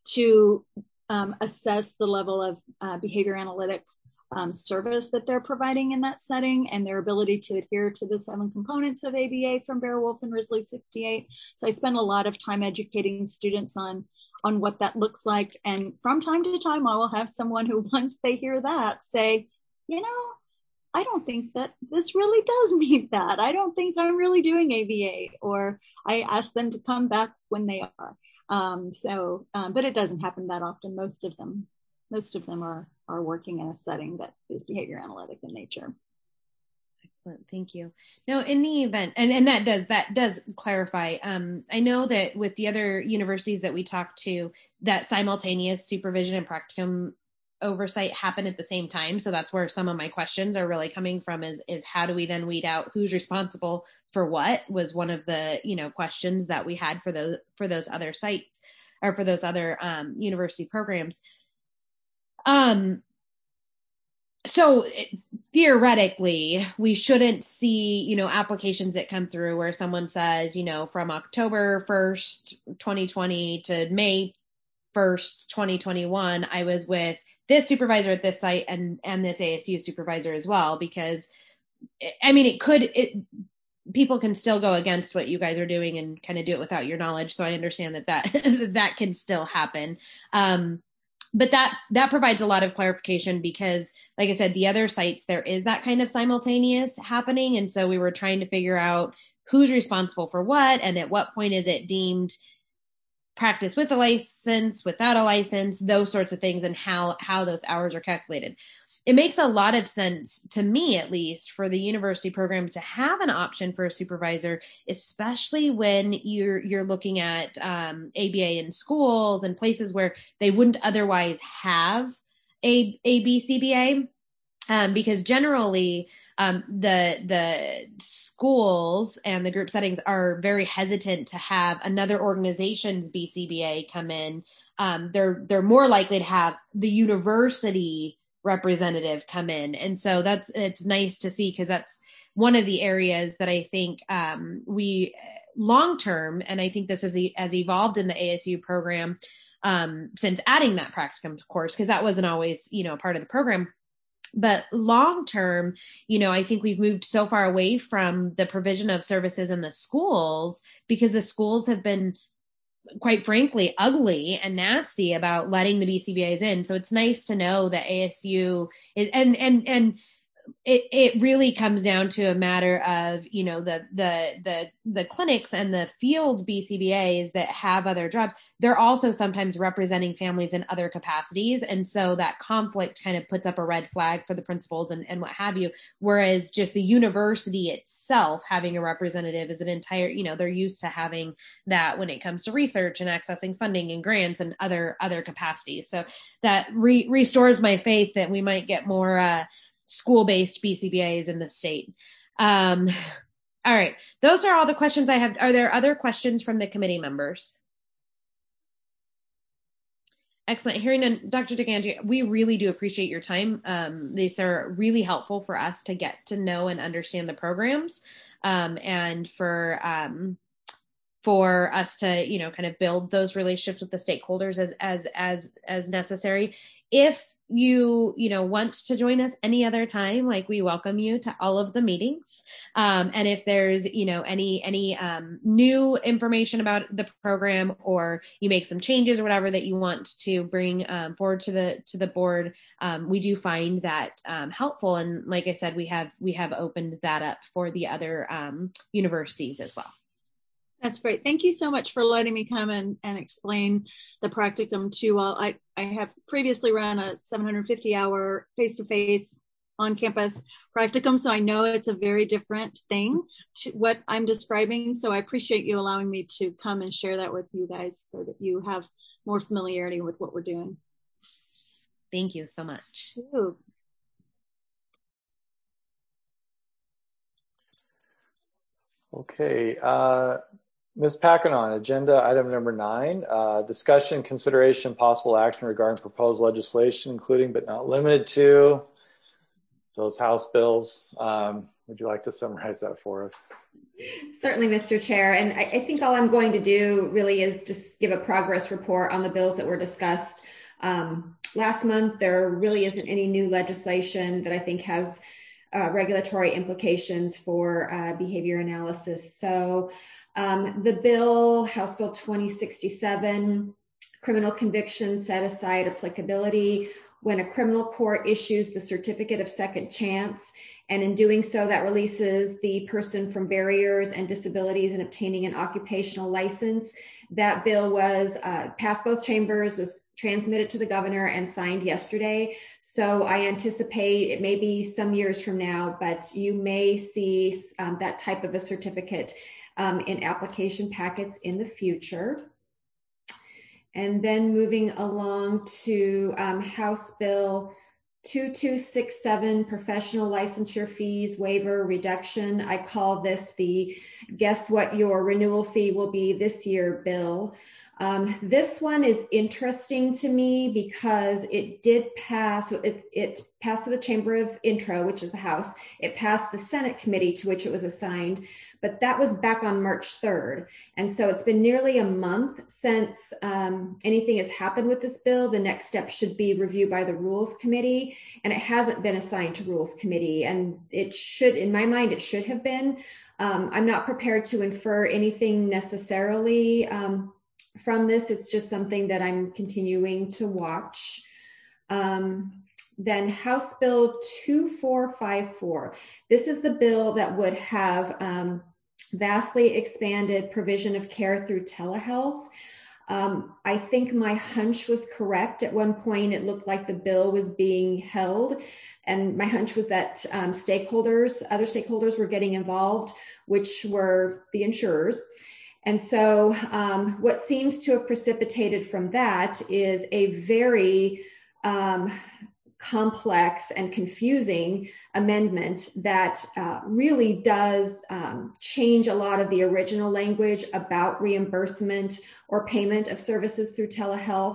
to um, assess the level of uh, behavior analytic um, service that they're providing in that setting and their ability to adhere to the seven components of A B A from Bear Wolf and Risley sixty-eight. So I spend a lot of time educating students on, on what that looks like. And from time to time, I will have someone who, once they hear that, say, you know, I don't think that this really does mean that. I don't think I'm really doing A B A, or I ask them to come back when they are. Um, so, um, but it doesn't happen that often. Most of them, most of them are, are working in a setting that is behavior analytic in nature. Excellent. Thank you. No, in the event, and, and that does, that does clarify. Um, I know that with the other universities that we talked to, that simultaneous supervision and practicum oversight happen at the same time. So that's where some of my questions are really coming from is, is how do we then weed out who's responsible for what was one of the, you know, questions that we had for those, for those other sites or for those other um, university programs. Um, so it, theoretically, we shouldn't see, you know, applications that come through where someone says, you know, from October first, twenty twenty to May first, twenty twenty-one, I was with this supervisor at this site and, and this A S U supervisor as well, because I mean, it could, it, people can still go against what you guys are doing and kind of do it without your knowledge. So I understand that that, that can still happen. Um, but that, that provides a lot of clarification because like I said, the other sites, there is that kind of simultaneous happening. And so we were trying to figure out who's responsible for what, and at what point is it deemed practice with a license, without a license, those sorts of things, and how, how those hours are calculated. It makes a lot of sense to me, at least, for the university programs to have an option for a supervisor, especially when you're, you're looking at um, A B A in schools and places where they wouldn't otherwise have a, a B C B A. Um, because generally, um, the the schools and the group settings are very hesitant to have another organization's B C B A come in. Um, they're they're more likely to have the university representative come in, and so that's it's nice to see because that's one of the areas that I think um, we long term, and I think this has, has evolved in the A S U program um, since adding that practicum course, because that wasn't always, you know, part of the program. But long term, you know, I think we've moved so far away from the provision of services in the schools because the schools have been, quite frankly, ugly and nasty about letting the B C B As in. So it's nice to know that A S U is, and, and, and it, it really comes down to a matter of, you know, the, the, the, the clinics and the field B C B As that have other jobs. They're also sometimes representing families in other capacities. And so that conflict kind of puts up a red flag for the principals and, and what have you. Whereas just the university itself having a representative is an entire, you know, they're used to having that when it comes to research and accessing funding and grants and other, other capacities. So that re- restores my faith that we might get more, uh, school-based B C B As in the state. Um, all right. Those are all the questions I have. Are there other questions from the committee members? Excellent. Hearing none, Doctor DeGangi, we really do appreciate your time. Um, these are really helpful for us to get to know and understand the programs um, and for um, for us to, you know, kind of build those relationships with the stakeholders as as as as necessary. If you, you know, want to join us any other time, like we welcome you to all of the meetings. Um, and if there's, you know, any, any um, new information about the program or you make some changes or whatever that you want to bring um, forward to the, to the board, um, we do find that um, helpful. And like I said, we have, we have opened that up for the other um, universities as well. That's great. Thank you so much for letting me come and, and explain the practicum to you all. I, I have previously run a seven hundred fifty hour face-to-face on-campus practicum, so I know it's a very different thing to what I'm describing. So I appreciate you allowing me to come and share that with you guys so that you have more familiarity with what we're doing. Thank you so much. Ooh. Okay. Uh, Miz Packanon, agenda item number nine, uh, discussion, consideration, possible action regarding proposed legislation, including but not limited to those House bills. Um, would you like to summarize that for us? Certainly, Mister Chair. And I, I think all I'm going to do really is just give a progress report on the bills that were discussed um, last month. There really isn't any new legislation that I think has uh, regulatory implications for uh, behavior analysis. So Um, the bill, House Bill twenty sixty-seven, criminal conviction set aside applicability when a criminal court issues the certificate of second chance. And in doing so, that releases the person from barriers and disabilities in obtaining an occupational license. That bill was uh, passed both chambers, was transmitted to the governor and signed yesterday. So I anticipate it may be some years from now, but you may see um, that type of a certificate Um, in application packets in the future. And then moving along to um, House Bill two two six seven, professional licensure fees waiver reduction. I call this the guess what your renewal fee will be this year bill. Um, this one is interesting to me because it did pass, it, it passed through the Chamber of Intro, which is the House. It passed the Senate committee to which it was assigned, but that was back on March third. And so it's been nearly a month since um, anything has happened with this bill. The next step should be reviewed by the Rules Committee, and it hasn't been assigned to Rules Committee. And it should, in my mind, it should have been. Um, I'm not prepared to infer anything necessarily um, from this. It's just something that I'm continuing to watch. Um, Then House Bill two four five four. This is the bill that would have um, vastly expanded provision of care through telehealth. Um, I think my hunch was correct. At one point, it looked like the bill was being held. And my hunch was that um, stakeholders, other stakeholders were getting involved, which were the insurers. And so um, what seems to have precipitated from that is a very um, complex and confusing amendment that uh, really does um, change a lot of the original language about reimbursement or payment of services through telehealth.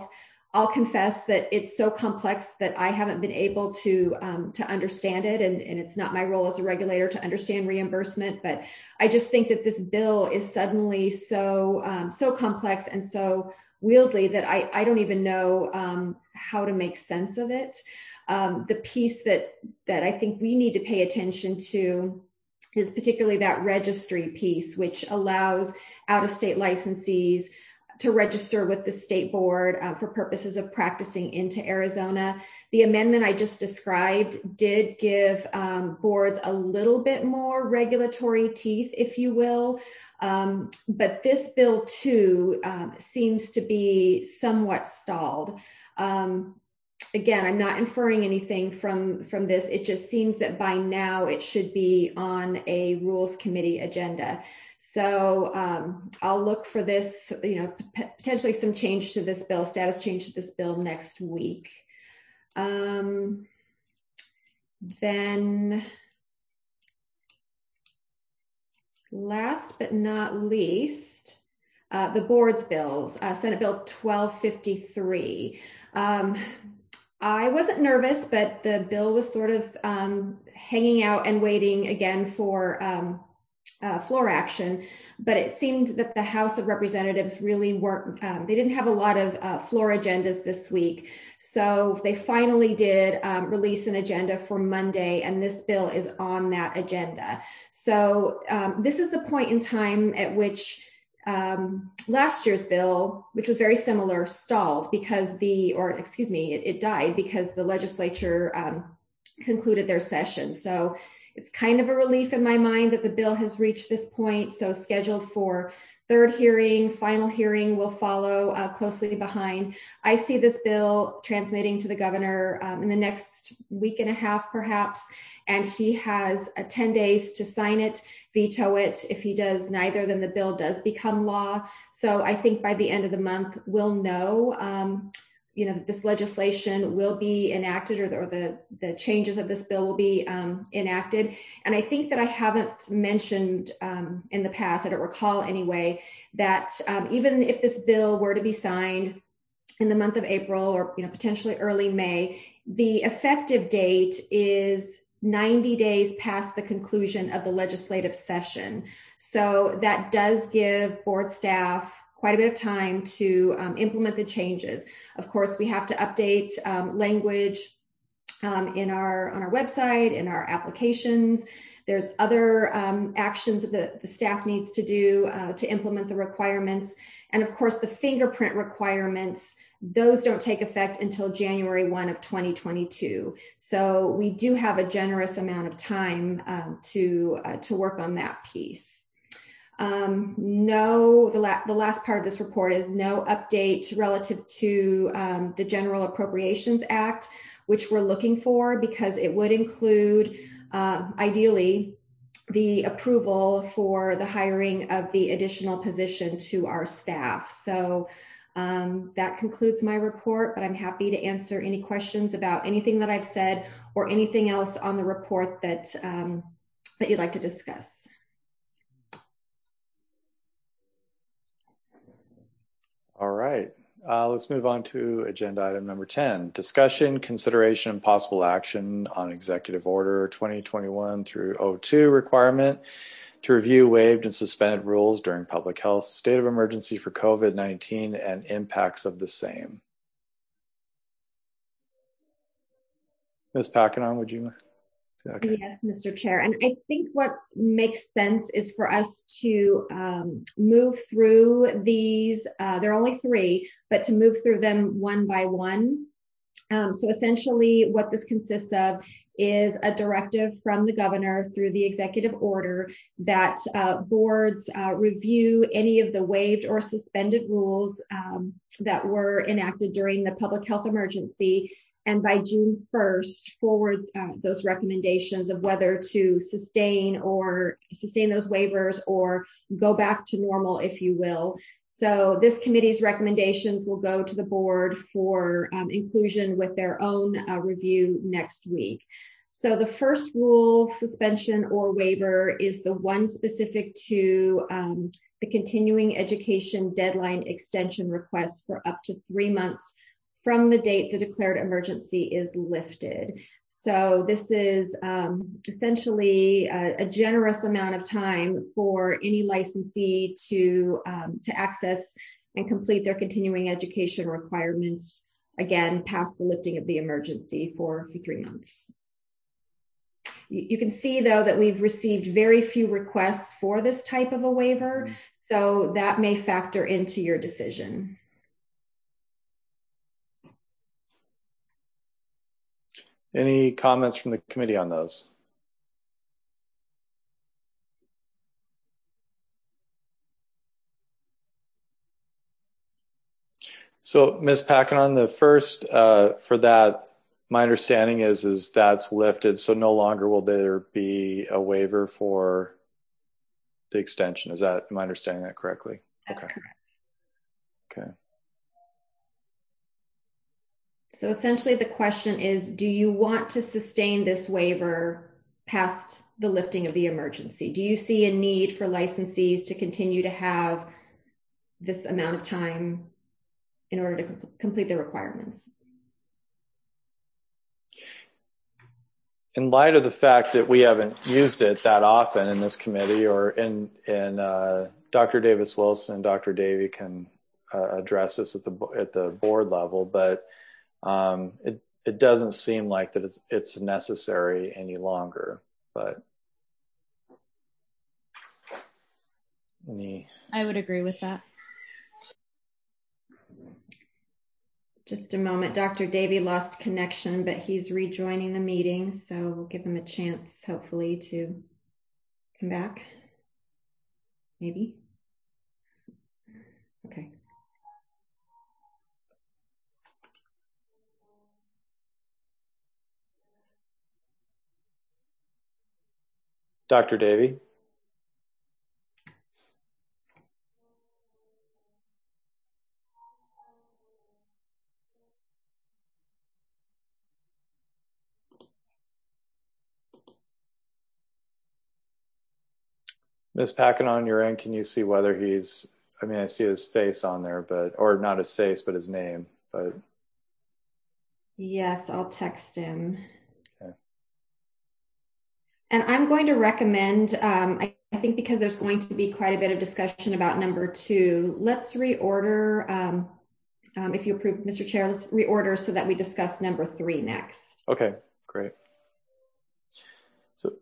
I'll confess that it's so complex that I haven't been able to um, to understand it, and, and it's not my role as a regulator to understand reimbursement. But I just think that this bill is suddenly so um, so complex and so wieldy that I, I don't even know um, how to make sense of it. Um, the piece that that I think we need to pay attention to is particularly that registry piece, which allows out-of-state licensees to register with the state board uh, for purposes of practicing into Arizona. The amendment I just described did give um, boards a little bit more regulatory teeth, if you will. Um, but this bill too um, seems to be somewhat stalled. Um, again, I'm not inferring anything from, from this. It just seems that by now it should be on a rules committee agenda. So um, I'll look for this, you know, p- potentially some change to this bill, status change to this bill next week. Um, then last but not least, uh, the board's bills, uh, Senate Bill twelve fifty-three. Um, I wasn't nervous, but the bill was sort of um, hanging out and waiting again for um, Uh, floor action, but it seemed that the House of Representatives really weren't, um, they didn't have a lot of uh, floor agendas this week. So they finally did um, release an agenda for Monday, and this bill is on that agenda. So um, this is the point in time at which um, last year's bill, which was very similar, stalled because the, or excuse me, it, it died because the legislature um, concluded their session. So it's kind of a relief in my mind that the bill has reached this point. So scheduled for third hearing, final hearing will follow uh, closely behind. I see this bill transmitting to the governor um, in the next week and a half, perhaps, and he has uh, ten days to sign it, veto it. If he does neither, then the bill does become law. So I think by the end of the month, we'll know um, you know, that this legislation will be enacted, or the, or the, the changes of this bill will be um, enacted. And I think that I haven't mentioned um, in the past, I don't recall anyway, that um, even if this bill were to be signed in the month of April or, you know, potentially early May, the effective date is ninety days past the conclusion of the legislative session. So that does give board staff quite a bit of time to um, implement the changes. Of course, we have to update um, language um, in our on our website, in our applications. There's other um, actions that the, the staff needs to do uh, to implement the requirements. And of course, the fingerprint requirements, those don't take effect until January first of twenty twenty-two. So we do have a generous amount of time um, to, uh, to work on that piece. Um, no, the, la- the last part of this report is no update relative to um, the General Appropriations Act, which we're looking for because it would include, uh, ideally, the approval for the hiring of the additional position to our staff. So um, that concludes my report, but I'm happy to answer any questions about anything that I've said or anything else on the report that, um, that you'd like to discuss. All right, uh, let's move on to agenda item number ten, discussion, consideration, and possible action on Executive Order twenty twenty-one through oh two requirement to review waived and suspended rules during public health state of emergency for COVID nineteen and impacts of the same. Miz Packanon, would you? Okay. Yes, Mister Chair. And I think what makes sense is for us to um, move through these, uh, there are only three, but to move through them one by one. Um, so essentially what this consists of is a directive from the governor through the executive order that uh, boards uh, review any of the waived or suspended rules um, that were enacted during the public health emergency, and by June first forward uh, those recommendations of whether to sustain or sustain those waivers or go back to normal, if you will. So this committee's recommendations will go to the board for um, inclusion with their own uh, review next week. So the first rule, suspension or waiver, is the one specific to um, the continuing education deadline extension request for up to three months from the date the declared emergency is lifted. So this is um, essentially a, a generous amount of time for any licensee to, um, to access and complete their continuing education requirements, again, past the lifting of the emergency for, for three months. You, you can see, though, that we've received very few requests for this type of a waiver, mm-hmm. so that may factor into your decision. Any comments from the committee on those? So, Miz Packinon, the first uh, for that, my understanding is is that's lifted, so no longer will there be a waiver for the extension. Is that, am I understanding that correctly? That's okay. correct. Okay. So essentially the question is, do you want to sustain this waiver past the lifting of the emergency? Do you see a need for licensees to continue to have this amount of time in order to com- complete their requirements? In light of the fact that we haven't used it that often in this committee, or in, in uh, Doctor Davis Wilson and Doctor Davey can uh, address this at the at the board level, but um, it it doesn't seem like that it's, it's necessary any longer. But any, I would agree with that. Just a moment. Doctor Davey lost connection, but he's rejoining the meeting, so we'll give him a chance, hopefully, to come back. Maybe. Okay. Doctor Davey? Miz Packinon, on your end, can you see whether he's, I mean, I see his face on there, but, or not his face, but his name, but. Yes, I'll text him. Okay. And I'm going to recommend, um, I, I think because there's going to be quite a bit of discussion about number two, let's reorder, um, um, if you approve, Mister Chair, let's reorder so that we discuss number three next. Okay, great. So.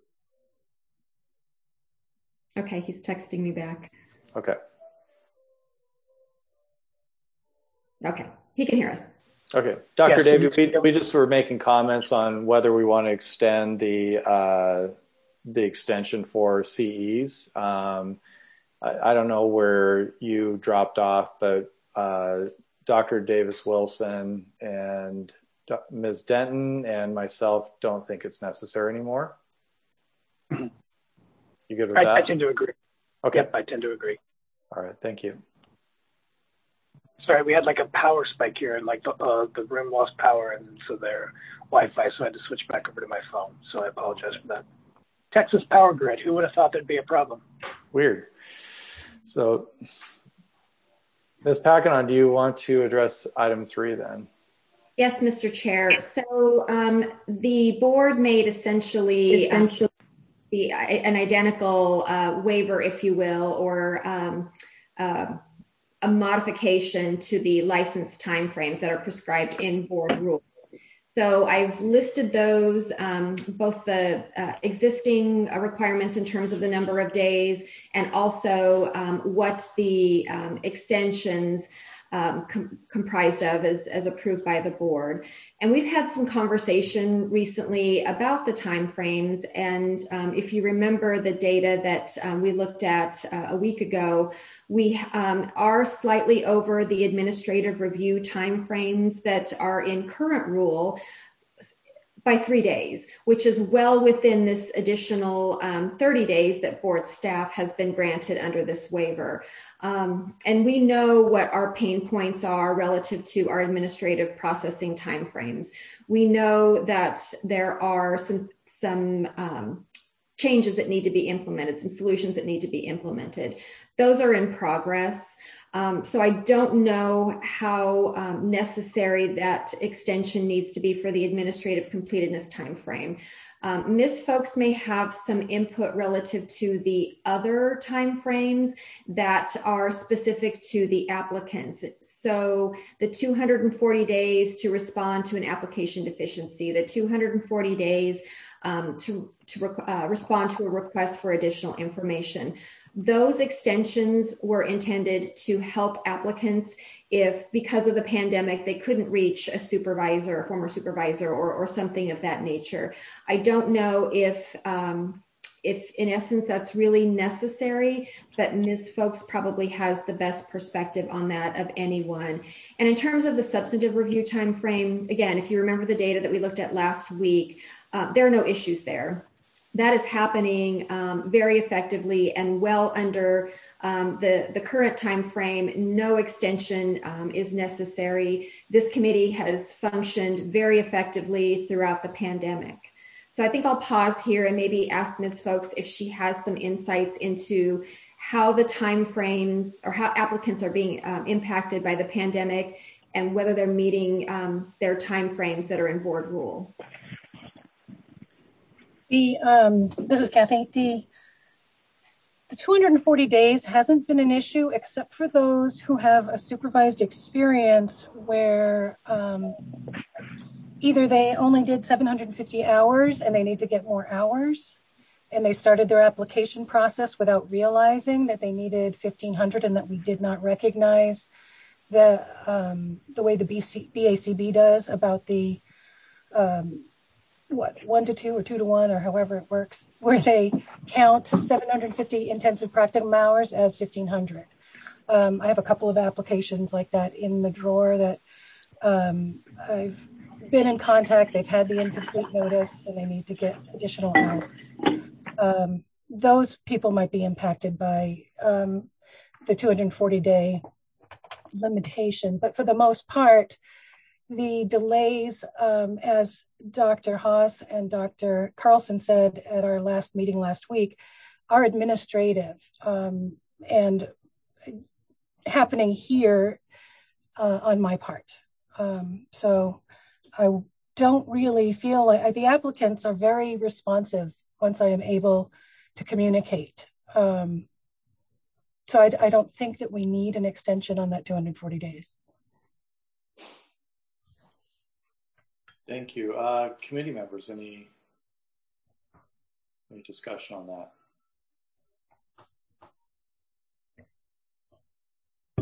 Okay, he's texting me back. Okay. Okay, he can hear us. Okay, Doctor Yeah, David, we, we just were making comments on whether we want to extend the uh, the extension for C Es. Um, I, I don't know where you dropped off, but uh, Doctor Davis Wilson and Miz Denton and myself don't think it's necessary anymore. Mm-hmm. You good with I, that? I tend to agree. Okay. Yep, I tend to agree. All right, thank you. Sorry, we had like a power spike here, and like the, uh, the room lost power, and so their Wi-Fi, so I had to switch back over to my phone. So I apologize for that. Texas power grid. Who would have thought there'd be a problem? Weird. So, Miz Packinon, do you want to address item three then? Yes, Mister Chair. So um, the board made essentially, essentially. Um, the, an identical uh, waiver, if you will, or um, uh, a modification to the license timeframes that are prescribed in board rules. So I've listed those, um, both the uh, existing requirements in terms of the number of days and also um, what the um, extensions um, com- comprised of as, as approved by the board. And we've had some conversation recently about the timeframes. And um, if you remember the data that um, we looked at uh, a week ago, we um, are slightly over the administrative review timeframes that are in current rule by three days, which is well within this additional um, thirty days that board staff has been granted under this waiver. Um, and we know what our pain points are relative to our administrative processing timeframes. We know that there are some, some um, changes that need to be implemented, some solutions that need to be implemented. Those are in progress. Um, so I don't know how um, necessary that extension needs to be for the administrative completedness timeframe. Um, Miz Folks may have some input relative to the other timeframes that are specific to the applicants. So the two hundred forty days to respond to an application deficiency, the two hundred forty days um, to, to uh, respond to a request for additional information. Those extensions were intended to help applicants if, because of the pandemic, they couldn't reach a supervisor, a former supervisor, or, or something of that nature. I don't know if, um, if in essence that's really necessary, but Miz Folks probably has the best perspective on that of anyone. And in terms of the substantive review time frame, again, if you remember the data that we looked at last week, uh, there are no issues there. That is happening um, very effectively and well under um, the, the current time frame. No extension um, is necessary. This committee has functioned very effectively throughout the pandemic. So I think I'll pause here and maybe ask Miz Folks if she has some insights into how the time frames or how applicants are being um, impacted by the pandemic and whether they're meeting um, their time frames that are in board rule. The, um, this is Kathy. The, the two hundred forty days hasn't been an issue except for those who have a supervised experience where um, either they only did seven hundred fifty hours and they need to get more hours, and they started their application process without realizing that they needed fifteen hundred and that we did not recognize the, um, the way the B C, B A C B does about the um, what, one to two or two to one or however it works, where they count seven hundred fifty intensive practicum hours as fifteen hundred. Um, I have a couple of applications like that in the drawer that um, I've been in contact, they've had the incomplete notice and they need to get additional hours. Um, those people might be impacted by um, the two hundred forty day limitation, but for the most part, the delays, um, as Doctor Haas and Doctor Carlson said at our last meeting last week, are administrative um, and happening here uh, on my part. Um, so I don't really feel like the applicants are very responsive once I am able to communicate. Um, so I, I don't think that we need an extension on that two hundred forty days. Thank you. Uh, committee members, any, any discussion on that?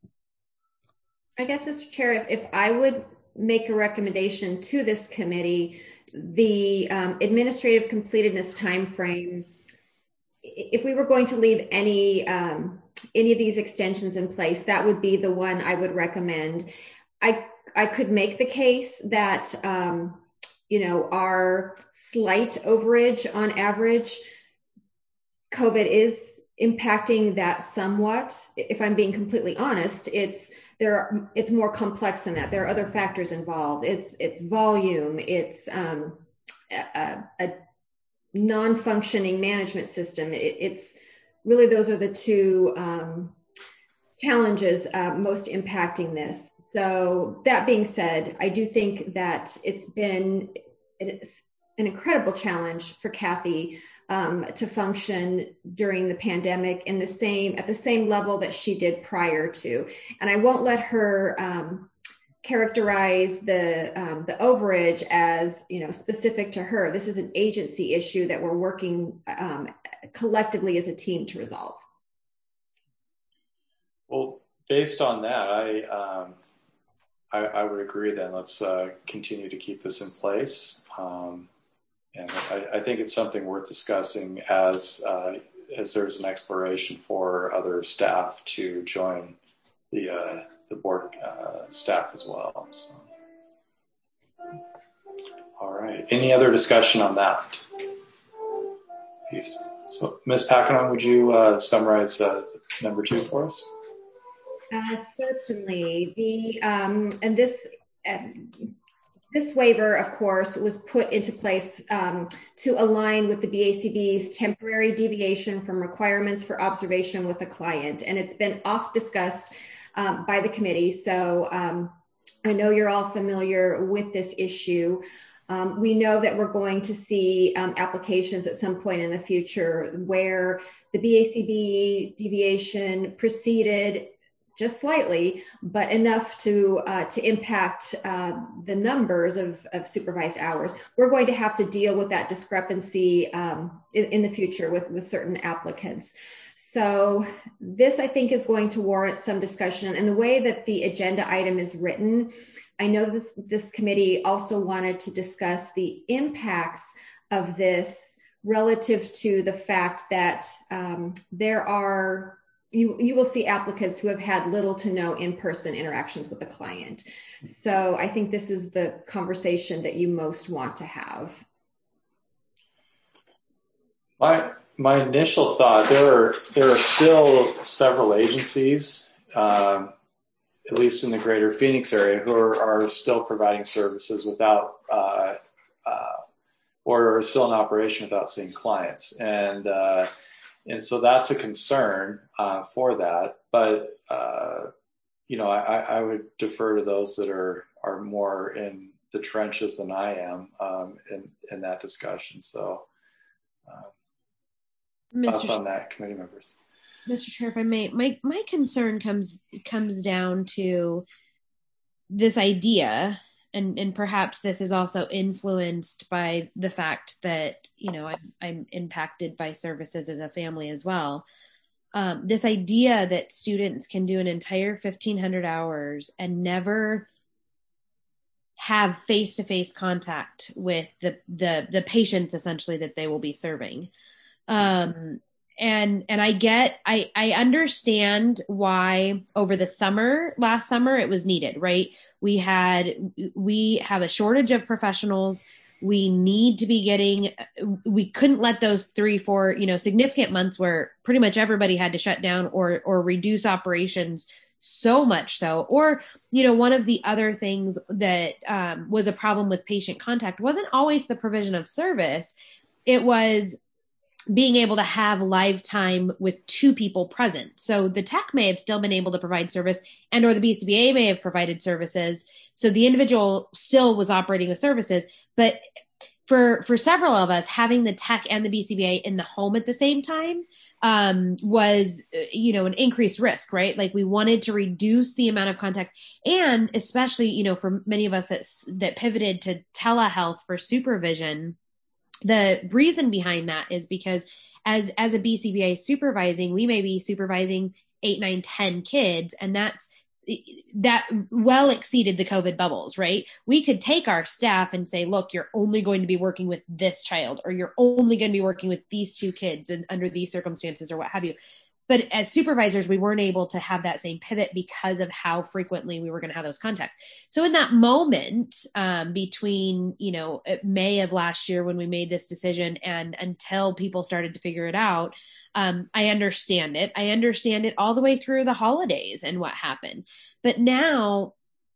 I guess, Mister Chair, if, if I would make a recommendation to this committee, the um, administrative completedness timeframe, if we were going to leave any um, any of these extensions in place, that would be the one I would recommend. I I could make the case that um, you know, our slight overage on average, COVID is impacting that somewhat. If I'm being completely honest, it's there. Are, it's more complex than that. There are other factors involved. It's it's volume. It's um, a, a non-functioning management system. It, it's really those are the two um, challenges uh, most impacting this. So that being said, I do think that it's been it's an incredible challenge for Kathy um, to function during the pandemic in the same at the same level that she did prior to. And I won't let her um, characterize the um, the overage as, you know, specific to her. This is an agency issue that we're working um, collectively as a team to resolve. Well, based on that, I um, I, I would agree. Then let's uh, continue to keep this in place, um, and I, I think it's something worth discussing as uh, as there's an exploration for other staff to join the uh, the board uh, staff as well. So. All right. Any other discussion on that piece? So, Miz Packenham, would you uh, summarize uh, number two for us? Uh, certainly. The um, and this uh, This waiver, of course, was put into place um, to align with the B A C B's temporary deviation from requirements for observation with a client. And it's been oft discussed um, by the committee. So um, I know you're all familiar with this issue. Um, we know that we're going to see um, applications at some point in the future where the B A C B deviation proceeded just slightly, but enough to uh, to impact uh, the numbers of, of supervised hours. We're going to have to deal with that discrepancy um, in, in the future with, with certain applicants. So this, I think, is going to warrant some discussion. And the way that the agenda item is written, I know this, this committee also wanted to discuss the impacts of this relative to the fact that um, there are You, you will see applicants who have had little to no in-person interactions with the client. So I think this is the conversation that you most want to have. My my initial thought, there are there are still several agencies, um, at least in the greater Phoenix area, who are, are still providing services without, uh, uh, or are still in operation without seeing clients. And uh, And so that's a concern uh, for that. But, uh, you know, I, I would defer to those that are are more in the trenches than I am um, in, in that discussion. So uh, thoughts on that, committee members? Mister Chair, if I may, my, my concern comes comes down to this idea, and, and perhaps this is also influenced by the fact that, you know, I'm, I'm impacted by services as a family as well. Um, this idea that students can do an entire fifteen hundred hours and never have face-to-face contact with the, the, the patients essentially that they will be serving. Um, and, and I get, I, I understand why over the summer, last summer, it was needed, right? We had, we have a shortage of professionals. We need to be getting, we couldn't let those three, four, you know, significant months where pretty much everybody had to shut down or, or reduce operations so much so. Or, you know, one of the other things that um, was a problem with patient contact wasn't always the provision of service. It was being able to have live time with two people present. So the tech may have still been able to provide service, and or the B C B A may have provided services. So the individual still was operating with services, but for, for several of us, having the tech and the B C B A in the home at the same time um, was, you know, an increased risk, right? Like we wanted to reduce the amount of contact, and especially, you know, for many of us that, that pivoted to telehealth for supervision. The reason behind that is because as, as a B C B A supervising, we may be supervising eight, nine, ten kids, and that's, that well exceeded the COVID bubbles, right? We could take our staff and say, look, you're only going to be working with this child, or you're only going to be working with these two kids and under these circumstances or what have you. But as supervisors, we weren't able to have that same pivot because of how frequently we were going to have those contacts. So in that moment um, between, you know, May of last year when we made this decision and until people started to figure it out, um, I understand it. I understand it all the way through the holidays and what happened. But now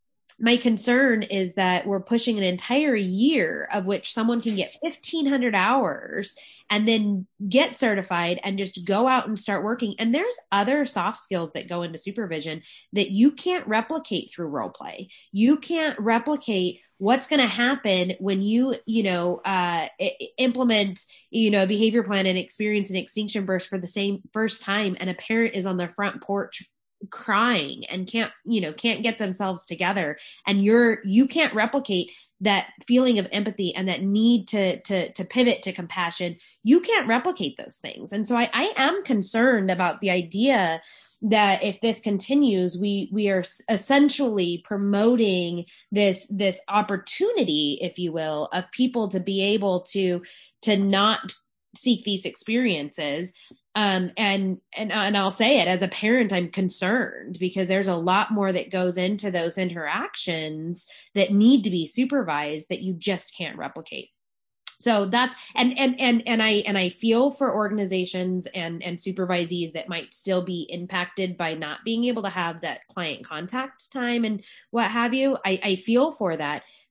my concern is that we're pushing an entire year of which someone can get fifteen hundred hours and then get certified and just go out and start working. And there's other soft skills that go into supervision that you can't replicate through role play. You can't replicate what's going to happen when you, you know, uh, implement, you know, a behavior plan and experience an extinction burst for the same first time. And a parent is on their front porch crying and can't, you know, can't get themselves together. And you're, you can't replicate that feeling of empathy and that need to, to, to pivot to compassion. You can't replicate those things. And so I, I am concerned about the idea that if this continues, we, we are essentially promoting this, this opportunity, if you will, of people to be able to, to not seek these experiences. Um, and, and, and I'll say it as a parent, I'm concerned because there's a lot more that goes into those interactions that need to be supervised that you just can't replicate. So that's, and, and, and, and I, and I feel for organizations and, and supervisees that might still be impacted by not being able to have that client contact time and what have you. I, I feel for that.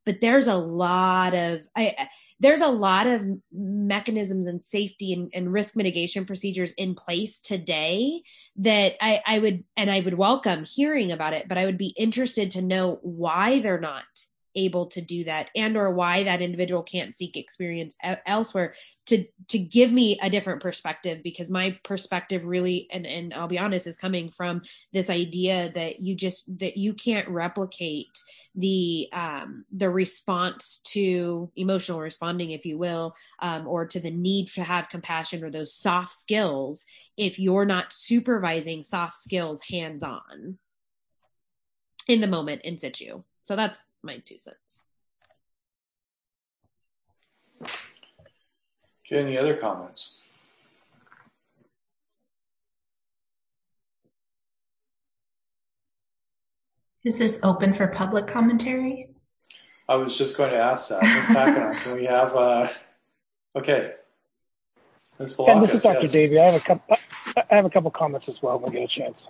but there's a lot of, I, there's a lot of mechanisms and safety and, and risk mitigation procedures in place today that I, I would, and I would welcome hearing about it, but I would be interested to know why they're not able to do that, and or why that individual can't seek experience elsewhere, to to give me a different perspective, because my perspective really, and and I'll be honest, is coming from this idea that you just that you can't replicate the um the response to emotional responding, if you will, um or to the need to have compassion or those soft skills if you're not supervising soft skills hands-on in the moment in situ. So that's my two cents. Okay, any other comments? Is this open for public commentary? I was just going to ask that. Miz Packenham, can we have, uh, okay. Miz Polakis, yeah, this is Doctor yes. Davey. I have a couple, I have a couple comments as well when I get a chance.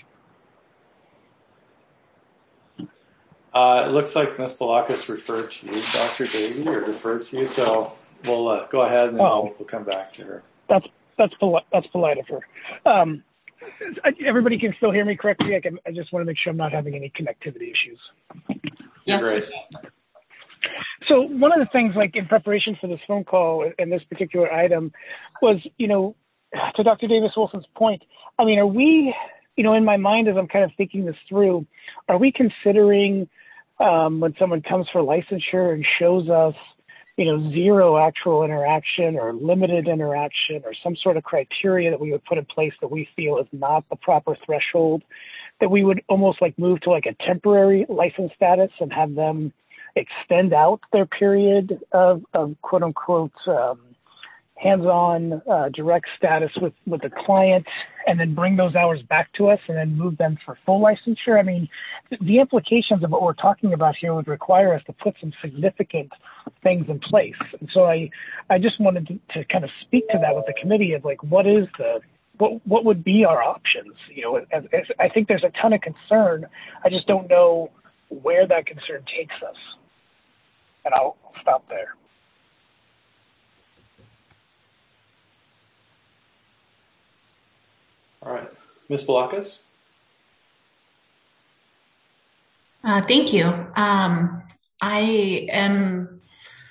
Uh, it looks like Miz Polakis referred to you, Doctor Davey, or referred to you, so we'll uh, go ahead and oh, we'll, we'll come back to her. That's that's polite. That's polite of her. Um, everybody can still hear me correctly. I can. I just want to make sure I'm not having any connectivity issues. Yes. Great. So one of the things, like in preparation for this phone call and this particular item, was, you know, to Doctor Davis Wilson's point. I mean, are we, you know, in my mind as I'm kind of thinking this through, are we considering um, when someone comes for licensure and shows us, you know, zero actual interaction or limited interaction or some sort of criteria that we would put in place that we feel is not the proper threshold, that we would almost like move to like a temporary license status and have them extend out their period of, of quote unquote um, hands-on uh, direct status with, with the client, and then bring those hours back to us and then move them for full licensure. I mean, the implications of what we're talking about here would require us to put some significant things in place. And so I, I just wanted to, to kind of speak to that with the committee of like, what is the, what, what would be our options? You know, as, as I think there's a ton of concern. I just don't know where that concern takes us. And I'll stop there. All right. Miz Polakis? Uh, thank you. Um, I am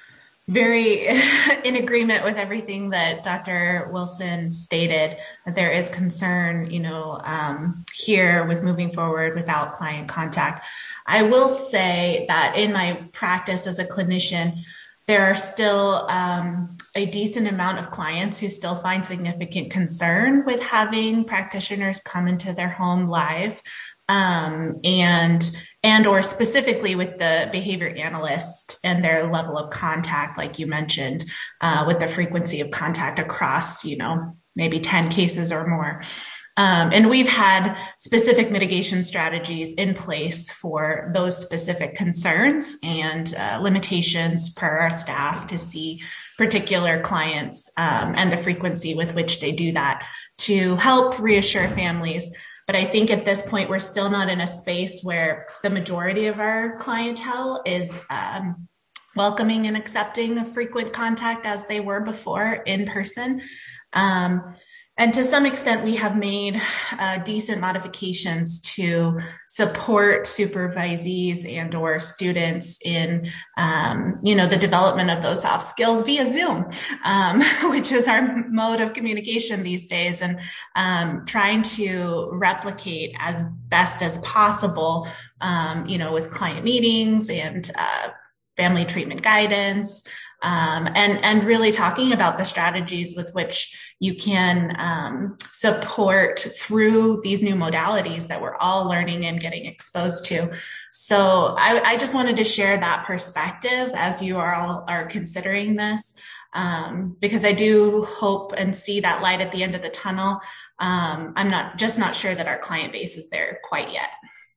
very in agreement with everything that Doctor Wilson stated, that there is concern, you know, um, here with moving forward without client contact. I will say that in my practice as a clinician, there are still um, a decent amount of clients who still find significant concern with having practitioners come into their home live, um, and and or specifically with the behavior analyst and their level of contact, like you mentioned, uh, with the frequency of contact across, you know, maybe ten cases or more. Um, and we've had specific mitigation strategies in place for those specific concerns and uh, limitations per our staff to see particular clients um, and the frequency with which they do that to help reassure families. But I think at this point, we're still not in a space where the majority of our clientele is um, welcoming and accepting of frequent contact as they were before in person. Um, And to some extent, we have made uh, decent modifications to support supervisees and or students in, um, you know, the development of those soft skills via Zoom, um, which is our mode of communication these days, and um, trying to replicate as best as possible, um, you know, with client meetings and uh, family treatment guidance. Um, and, and really talking about the strategies with which you can um, support through these new modalities that we're all learning and getting exposed to. So I, I just wanted to share that perspective as you are all are considering this, um, because I do hope and see that light at the end of the tunnel. Um, I'm not just not sure that our client base is there quite yet.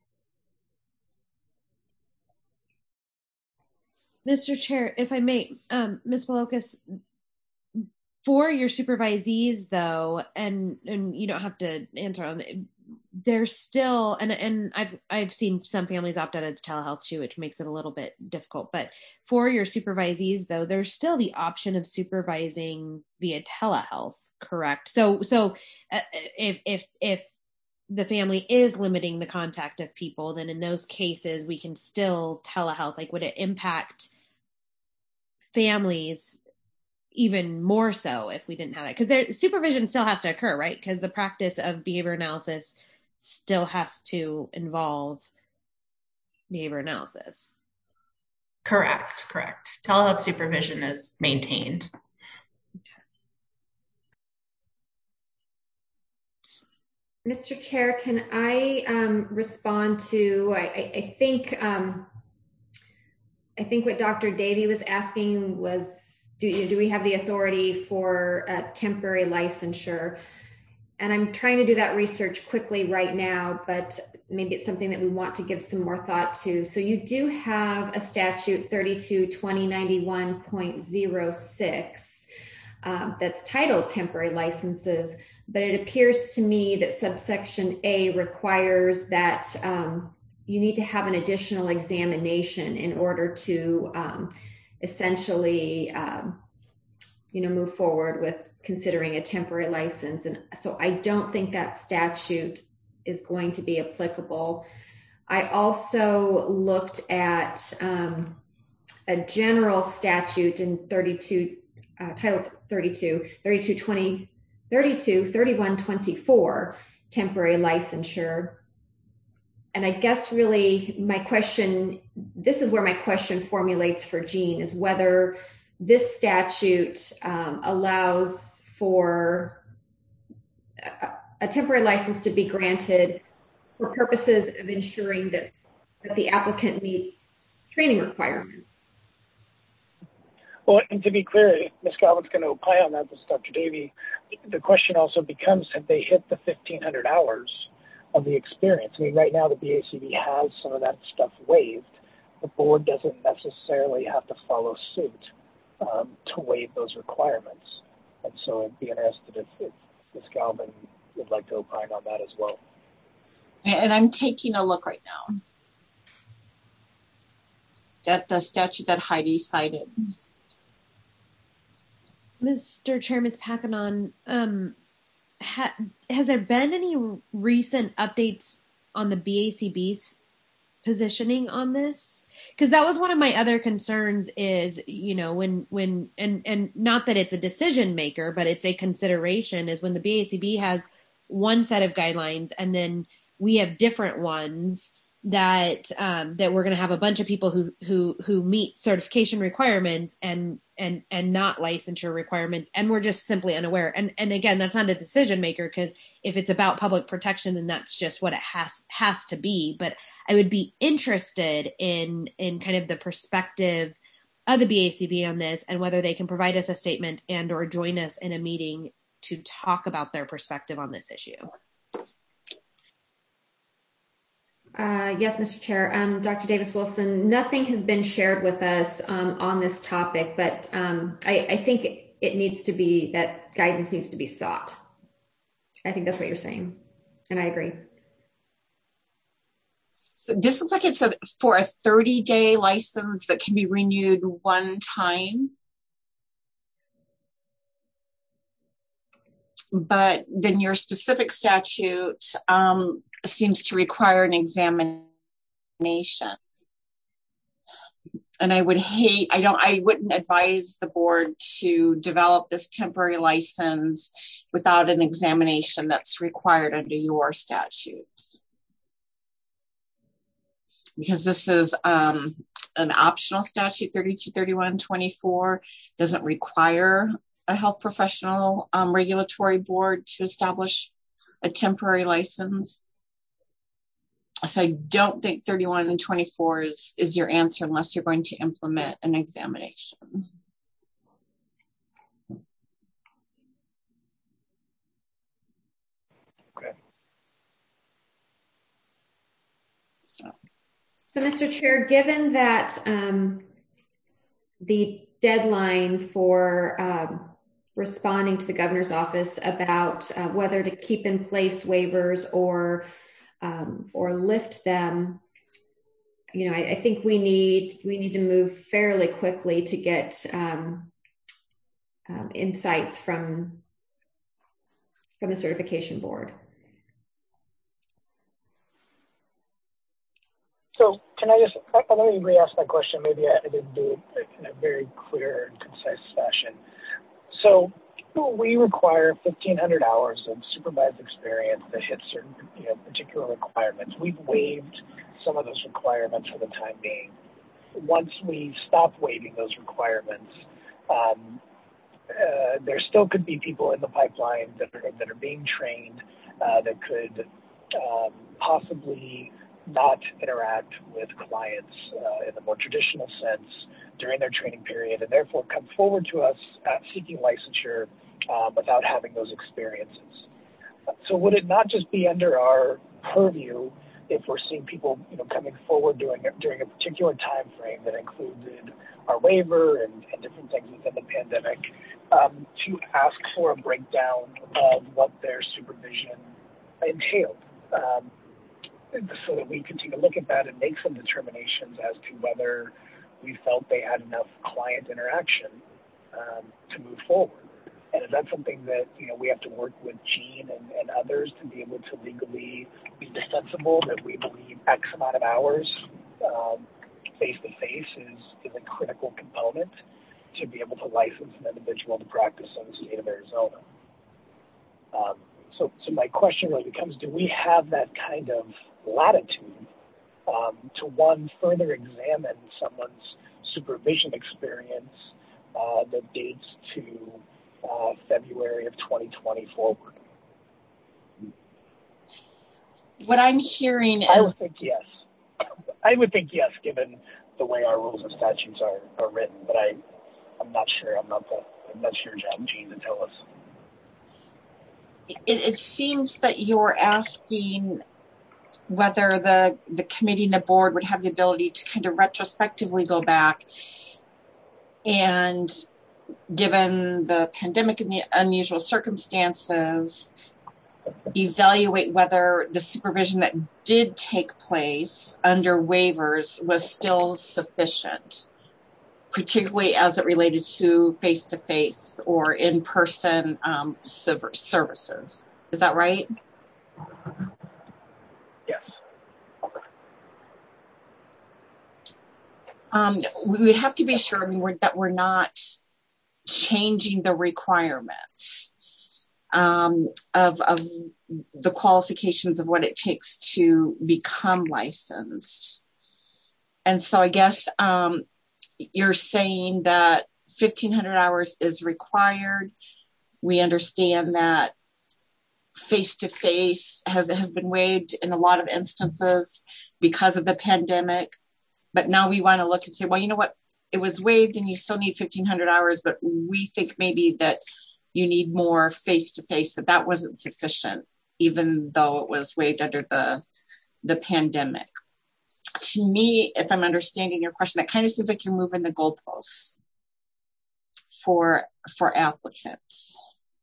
Mister Chair, if I may, um, Miz Polakis, for your supervisees, though, and and you don't have to answer on it, there's still, and and I've I've seen some families opt out of telehealth too, which makes it a little bit difficult. But for your supervisees, though, there's still the option of supervising via telehealth, correct? So so uh, if if if the family is limiting the contact of people, then in those cases we can still telehealth. Like, would it impact families even more so if we didn't have that? Because there supervision still has to occur, right? Because the practice of behavior analysis still has to involve behavior analysis. Correct, correct. Telehealth supervision is maintained. Mister Chair, can I um, respond to, I, I think, um, I think what Doctor Davey was asking was, do, you, do we have the authority for a temporary licensure? And I'm trying to do that research quickly right now, but maybe it's something that we want to give some more thought to. So you do have a statute thirty-two twenty ninety-one point oh six um, that's titled temporary licenses, but it appears to me that subsection A requires that um, you need to have an additional examination in order to um, essentially, um, you know, move forward with considering a temporary license. And so I don't think that statute is going to be applicable. I also looked at um, a general statute in thirty-two, uh, Title thirty-two, thirty-two twenty, thirty-two thirty-one twenty-four, temporary licensure. And I guess really my question, this is where my question formulates for Jean, is whether this statute um, allows for a, a temporary license to be granted for purposes of ensuring that, that the applicant meets training requirements. Well, and to be clear, if Miz Galvin's going to opine on that, this is Doctor Davey, the question also becomes, have they hit the fifteen hundred hours of the experience? I mean, right now the B A C B has some of that stuff waived. The board doesn't necessarily have to follow suit um, to waive those requirements. And so I'd be interested if, if Miz Galvin would like to opine on that as well. And I'm taking a look right now at the statute that Heidi cited. Mister Chair, Miz Packanon, um, ha, has there been any recent updates on the B A C B's positioning on this? Because that was one of my other concerns is, you know, when, when, and, and not that it's a decision maker, but it's a consideration, is when the B A C B has one set of guidelines and then we have different ones that, um, that we're going to have a bunch of people who, who, who meet certification requirements and, and, and not licensure requirements. And we're just simply unaware. And, and again, that's not a decision maker, because if it's about public protection, then that's just what it has, has to be. But I would be interested in, in kind of the perspective of the B A C B on this, and whether they can provide us a statement and or join us in a meeting to talk about their perspective on this issue. Uh, yes, Mister Chair. Um, Doctor Davis-Wilson, nothing has been shared with us um, on this topic, but um, I, I think it needs to be, that guidance needs to be sought. I think that's what you're saying, and I agree. So this looks like it's a, for a thirty-day license that can be renewed one time. But then your specific statute um, seems to require an examination. And I would hate, I don't, I wouldn't advise the board to develop this temporary license without an examination that's required under your statutes. Because this is um, an optional statute, thirty-two thirty-one twenty-four, doesn't require a health professional um, regulatory board to establish a temporary license. So I don't think thirty-one and twenty-four is, is your answer unless you're going to implement an examination. Okay. So, Mister Chair, given that um, the deadline for um, responding to the governor's office about uh, whether to keep in place waivers or um, or lift them, you know, I, I think we need we need to move fairly quickly to get um, um, insights from from the certification board. So can I just, let me re-ask that question. Maybe I didn't do it in a very clear and concise fashion. So we require fifteen hundred hours of supervised experience that hit certain, you know, particular requirements. We've waived some of those requirements for the time being. Once we stop waiving those requirements, um, uh, there still could be people in the pipeline that are, that are being trained uh, that could um, possibly not interact with clients uh, in the more traditional sense during their training period, and therefore come forward to us at seeking licensure uh, without having those experiences. So would it not just be under our purview if we're seeing people, you know, coming forward during a, during a particular time frame that included our waiver and, and different things within the pandemic, um, to ask for a breakdown of what their supervision entailed? Um, so that we continue to look at that and make some determinations as to whether we felt they had enough client interaction um, to move forward. And is that something that, you know, we have to work with Gene and, and others to be able to legally be defensible that we believe X amount of hours um, face-to-face is, is a critical component to be able to license an individual to practice in the state of Arizona? Um, so, so my question really becomes, do we have that kind of latitude um, to, one, further examine someone's supervision experience uh, that dates to uh, February of twenty twenty forward? What I'm hearing is... I would think yes. I would think yes, given the way our rules and statutes are, are written, but I, I'm not sure. I'm not, the, I'm not sure, Gene, to tell us. It, it seems that you're asking whether the, the committee and the board would have the ability to kind of retrospectively go back and, given the pandemic and the unusual circumstances, evaluate whether the supervision that did take place under waivers was still sufficient, particularly as it related to face-to-face or in-person um, services. Is that right? Yes. Um, we would have to be sure I mean, we're, that we're not changing the requirements um, of, of the qualifications of what it takes to become licensed. And so I guess um, you're saying that fifteen hundred hours is required. We understand that face-to-face has, has been waived in a lot of instances because of the pandemic. But now we want to look and say, well, you know what? It was waived and you still need fifteen hundred hours, but we think maybe that you need more face-to-face, that that wasn't sufficient, even though it was waived under the, the pandemic. To me, if I'm understanding your question, that kind of seems like you're moving the goalposts for, for applicants.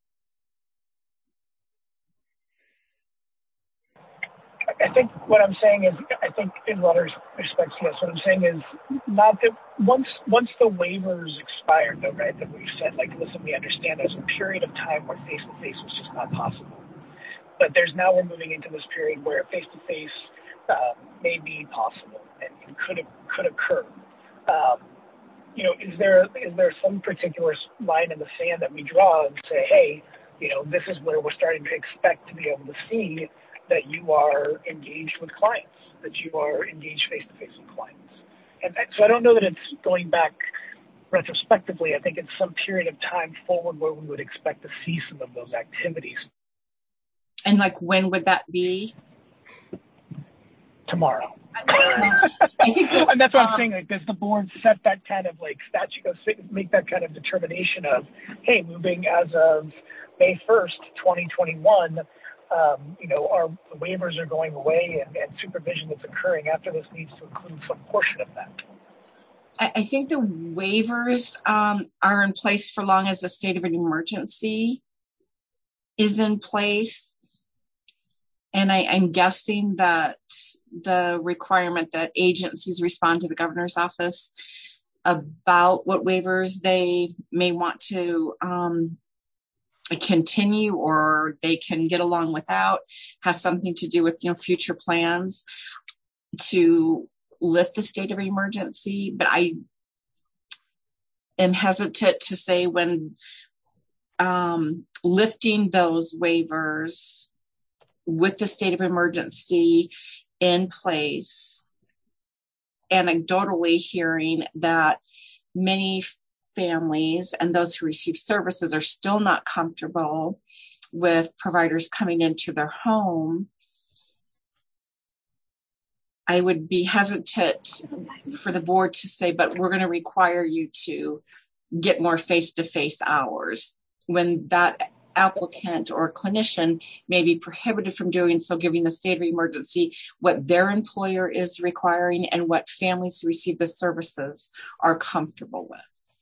I think what I'm saying is, I think in a lot of respects, yes, what I'm saying is not that once once the waivers expired, though, right, that we've said, like, listen, we understand there's a period of time where face-to-face was just not possible. But there's now we're moving into this period where face-to-face um, may be possible and, and could could occur. Um, you know, is there is there some particular line in the sand that we draw and say, hey, you know, this is where we're starting to expect to be able to see that you are engaged with clients, that you are engaged face-to-face with clients. And so I don't know that it's going back retrospectively. I think it's some period of time forward where we would expect to see some of those activities. And like, when would that be? Tomorrow. I think that, and that's what I'm um, saying. Like, does the board set that kind of like statute, make that kind of determination of, hey, moving as of May first, twenty twenty-one, Um, you know, our waivers are going away and, and supervision that's occurring after this needs to include some portion of that. I, I think the waivers um, are in place for long as the state of an emergency is in place. and I, I'm guessing that the requirement that agencies respond to the governor's office about what waivers they may want to um, continue or they can get along without has something to do with, you know, future plans to lift the state of emergency. But I am hesitant to say when um, lifting those waivers with the state of emergency in place, anecdotally hearing that many families and those who receive services are still not comfortable with providers coming into their home, I would be hesitant for the board to say, but we're going to require you to get more face-to-face hours when that applicant or clinician may be prohibited from doing so, giving the state of emergency what their employer is requiring and what families who receive the services are comfortable with.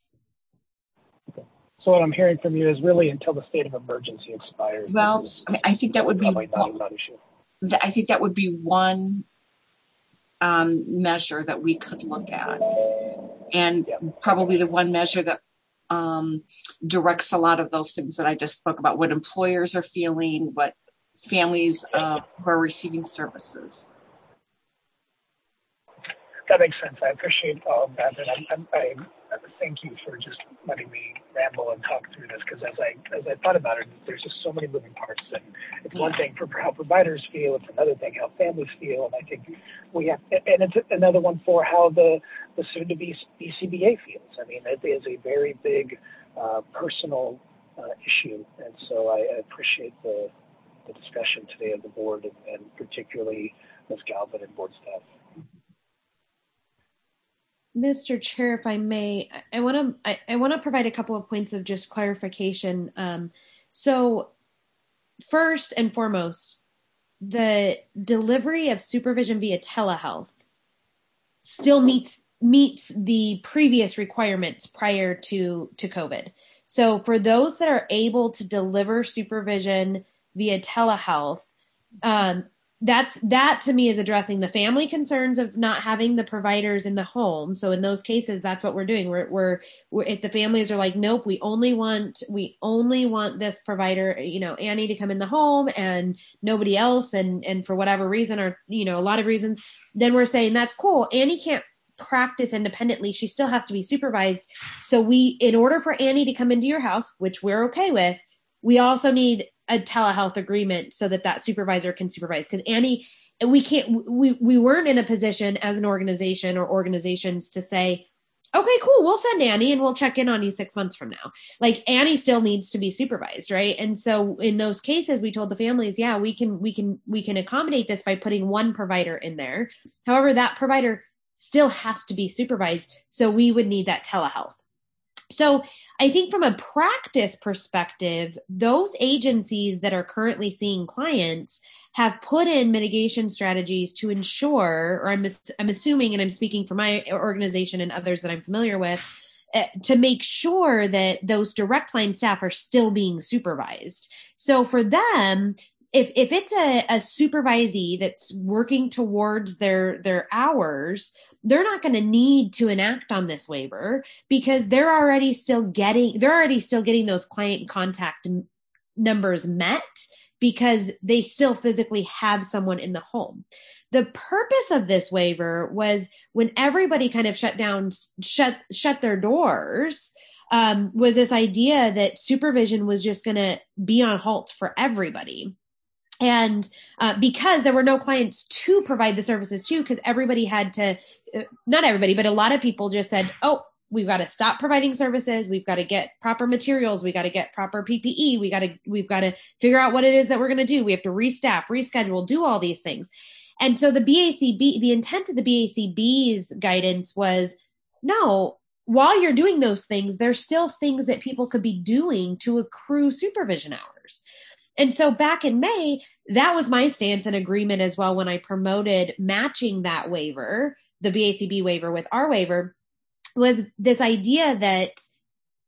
So what I'm hearing from you is really until the state of emergency expires. Well, I think that would be probably not an issue. I think that would be one um, measure that we could look at, and probably the one measure that um, directs a lot of those things that I just spoke about, what employers are feeling, what families uh, who are receiving services. That makes sense. I appreciate all of that, and I'm, I'm, I thank you for just letting me ramble and talk through this, because as I as I thought about it, there's just so many moving parts, and it's one thing for how providers feel, it's another thing how families feel, and I think we have, and it's another one for how the the soon-to-be B C B A feels. I mean, it is a very big uh, personal uh, issue, and so I, I appreciate the the discussion today of the board, and, and particularly Miz Galvin and board staff. Mister Chair, if I may, I want to I, I want to provide a couple of points of just clarification. Um, so, first and foremost, the delivery of supervision via telehealth still meets meets the previous requirements prior to to COVID. So, for those that are able to deliver supervision via telehealth, um, that's that to me is addressing the family concerns of not having the providers in the home. So in those cases, that's what we're doing. We're, we're, we're if the families are like, nope, we only want, we only want this provider, you know, Annie to come in the home and nobody else. And, and for whatever reason, or, you know, a lot of reasons, then we're saying that's cool. Annie can't practice independently. She still has to be supervised. So we, in order for Annie to come into your house, which we're okay with, we also need a telehealth agreement so that that supervisor can supervise. Because Annie, we can't, we, we weren't in a position as an organization or organizations to say, okay, cool, we'll send Annie and we'll check in on you six months from now. Like Annie still needs to be supervised, right? And so in those cases, we told the families, yeah, we can, we can, we can accommodate this by putting one provider in there. However, that provider still has to be supervised. So we would need that telehealth. So I think from a practice perspective, those agencies that are currently seeing clients have put in mitigation strategies to ensure, or I'm, I'm assuming, and I'm speaking for my organization and others that I'm familiar with, uh, to make sure that those direct line staff are still being supervised. So for them, if if it's a, a supervisee that's working towards their their hours, they're not going to need to enact on this waiver because they're already still getting they're already still getting those client contact n- numbers met because they still physically have someone in the home. The purpose of this waiver was when everybody kind of shut down, shut shut their doors, um, was this idea that supervision was just going to be on halt for everybody. And uh, because there were no clients to provide the services to, because everybody had to, uh, not everybody, but a lot of people just said, oh, we've got to stop providing services. We've got to get proper materials. We got to get proper P P E. We got to, we've got to figure out what it is that we're going to do. We have to restaff, reschedule, do all these things. And so the B A C B, the intent of the B A C B's guidance was, no, while you're doing those things, there's still things that people could be doing to accrue supervision hours. And so back in May, that was my stance and agreement as well when I promoted matching that waiver, the B A C B waiver with our waiver, was this idea that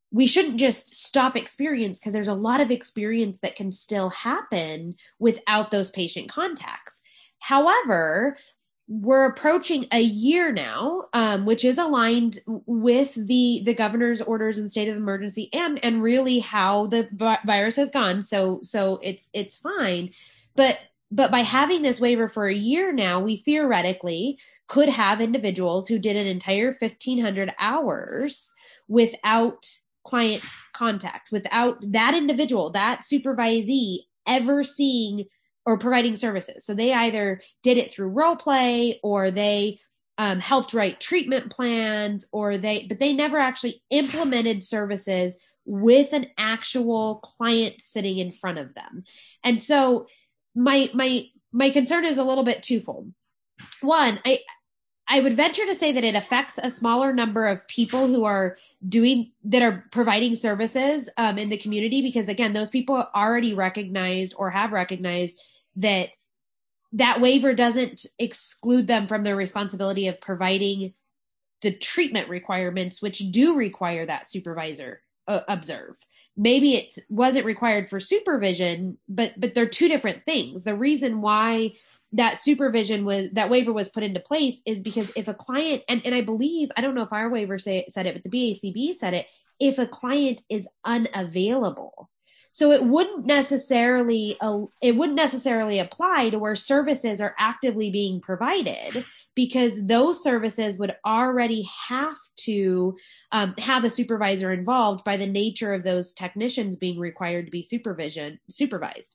we shouldn't just stop experience, because there's a lot of experience that can still happen without those patient contacts. However, we're approaching a year now, um, which is aligned with the, the governor's orders and state of emergency and, and really how the virus has gone. So, so it's, it's fine. But, but by having this waiver for a year now, we theoretically could have individuals who did an entire fifteen hundred hours without client contact, without that individual, that supervisee ever seeing or providing services. So they either did it through role play, or they um, helped write treatment plans, or they, but they never actually implemented services with an actual client sitting in front of them. And so my, my, my concern is a little bit twofold. One, I, I would venture to say that it affects a smaller number of people who are doing, that are providing services um, in the community, because again, those people already recognized or have recognized that that waiver doesn't exclude them from their responsibility of providing the treatment requirements, which do require that supervisor uh, observe. Maybe it wasn't required for supervision, but but they're two different things. The reason why that supervision was, that waiver was put into place is because if a client, and, and I believe, I don't know if our waiver say, said it, but the B A C B said it, if a client is unavailable. So it wouldn't necessarily, uh, it wouldn't necessarily apply to where services are actively being provided, because those services would already have to um, have a supervisor involved by the nature of those technicians being required to be supervision supervised.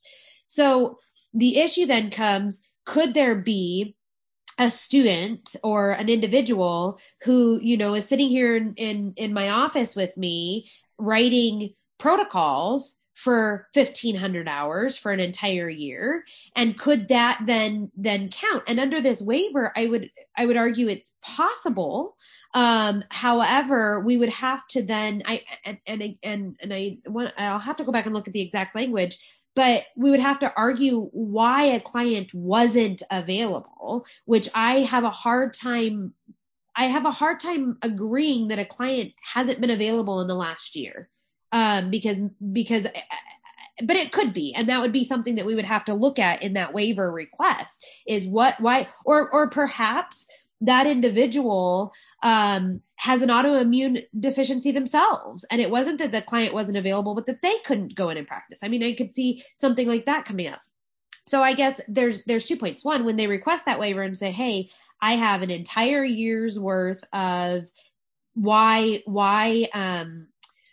So the issue then comes, could there be a student or an individual who, you know, is sitting here in, in, in my office with me writing protocols for fifteen hundred hours for an entire year? And could that then, then count? And under this waiver, I would, I would argue it's possible. Um, however, we would have to then, I, and, and, and, and I want, I'll have to go back and look at the exact language, but we would have to argue why a client wasn't available, which I have a hard time, I have a hard time agreeing that a client hasn't been available in the last year. Um, because, because, but it could be, and that would be something that we would have to look at in that waiver request, is what, why, or, or perhaps that individual, um, has an autoimmune deficiency themselves. And it wasn't that the client wasn't available, but that they couldn't go in and practice. I mean, I could see something like that coming up. So I guess there's, there's two points. One, when they request that waiver and say, hey, I have an entire year's worth of why, why, um,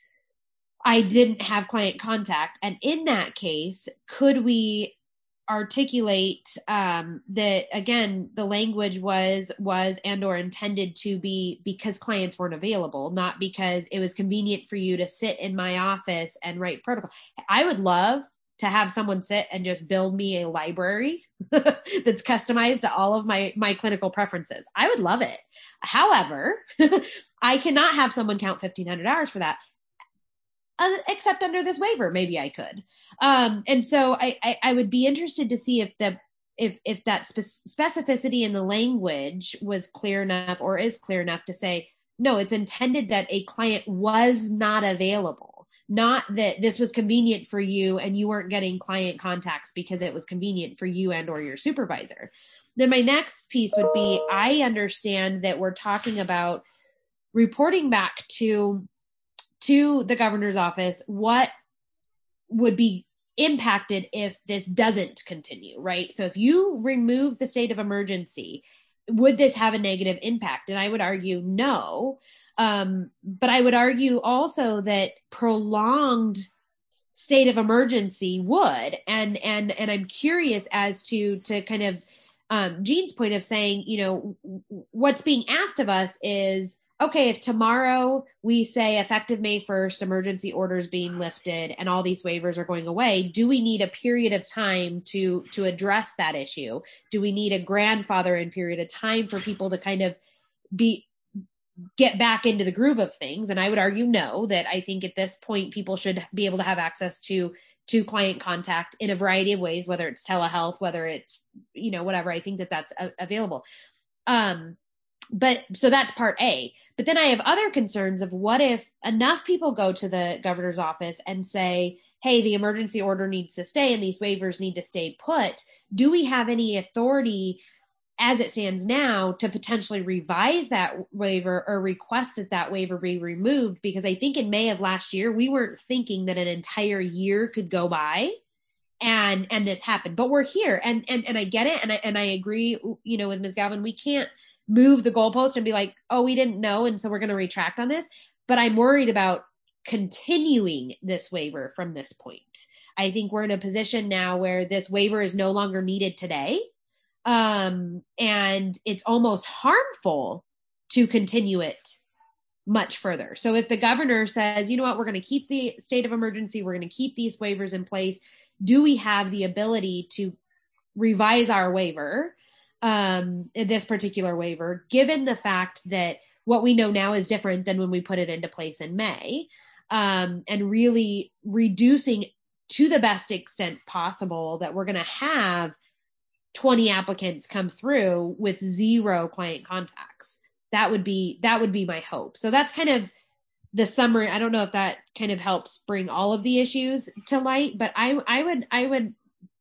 I didn't have client contact. And in that case, could we articulate um, that, again, the language was, was and or intended to be because clients weren't available, not because it was convenient for you to sit in my office and write protocol. I would love to have someone sit and just build me a library that's customized to all of my, my clinical preferences. I would love it. However, I cannot have someone count fifteen hundred hours for that. Uh, except under this waiver, maybe I could. Um, and so I, I, I would be interested to see if the if if that spe- specificity in the language was clear enough, or is clear enough to say, no, it's intended that a client was not available, not that this was convenient for you and you weren't getting client contacts because it was convenient for you and or your supervisor. Then my next piece would be, I understand that we're talking about reporting back to to the governor's office what would be impacted if this doesn't continue, right? So if you remove the state of emergency, would this have a negative impact? And I would argue no. Um, but I would argue also that prolonged state of emergency would. And and and I'm curious as to to kind of um, Jean's point of saying, you know, what's being asked of us is, okay, if tomorrow we say effective May first, emergency orders being lifted and all these waivers are going away, do we need a period of time to, to address that issue? Do we need a grandfather in period of time for people to kind of be, get back into the groove of things? And I would argue no, that I think at this point, people should be able to have access to, to client contact in a variety of ways, whether it's telehealth, whether it's, you know, whatever. I think that that's a- available. Um, but so that's part A. But then I have other concerns of what if enough people go to the governor's office and say, hey, the emergency order needs to stay and these waivers need to stay put. Do we have any authority as it stands now to potentially revise that waiver or request that that waiver be removed? Because I think in May of last year, we weren't thinking that an entire year could go by and and this happened. But we're here, and and and I get it, and I and I agree, you know, with Miz Galvin, we can't move the goalpost and be like, oh, we didn't know, and so we're going to retract on this. But I'm worried about continuing this waiver from this point. I think we're in a position now where this waiver is no longer needed today. Um, and it's almost harmful to continue it much further. So if the governor says, you know what, we're going to keep the state of emergency, we're going to keep these waivers in place, do we have the ability to revise our waiver, um, this particular waiver, given the fact that what we know now is different than when we put it into place in May, um, and really reducing to the best extent possible that we're going to have twenty applicants come through with zero client contacts. That would be, that would be my hope. So that's kind of the summary. I don't know if that kind of helps bring all of the issues to light, but I, I would, I would,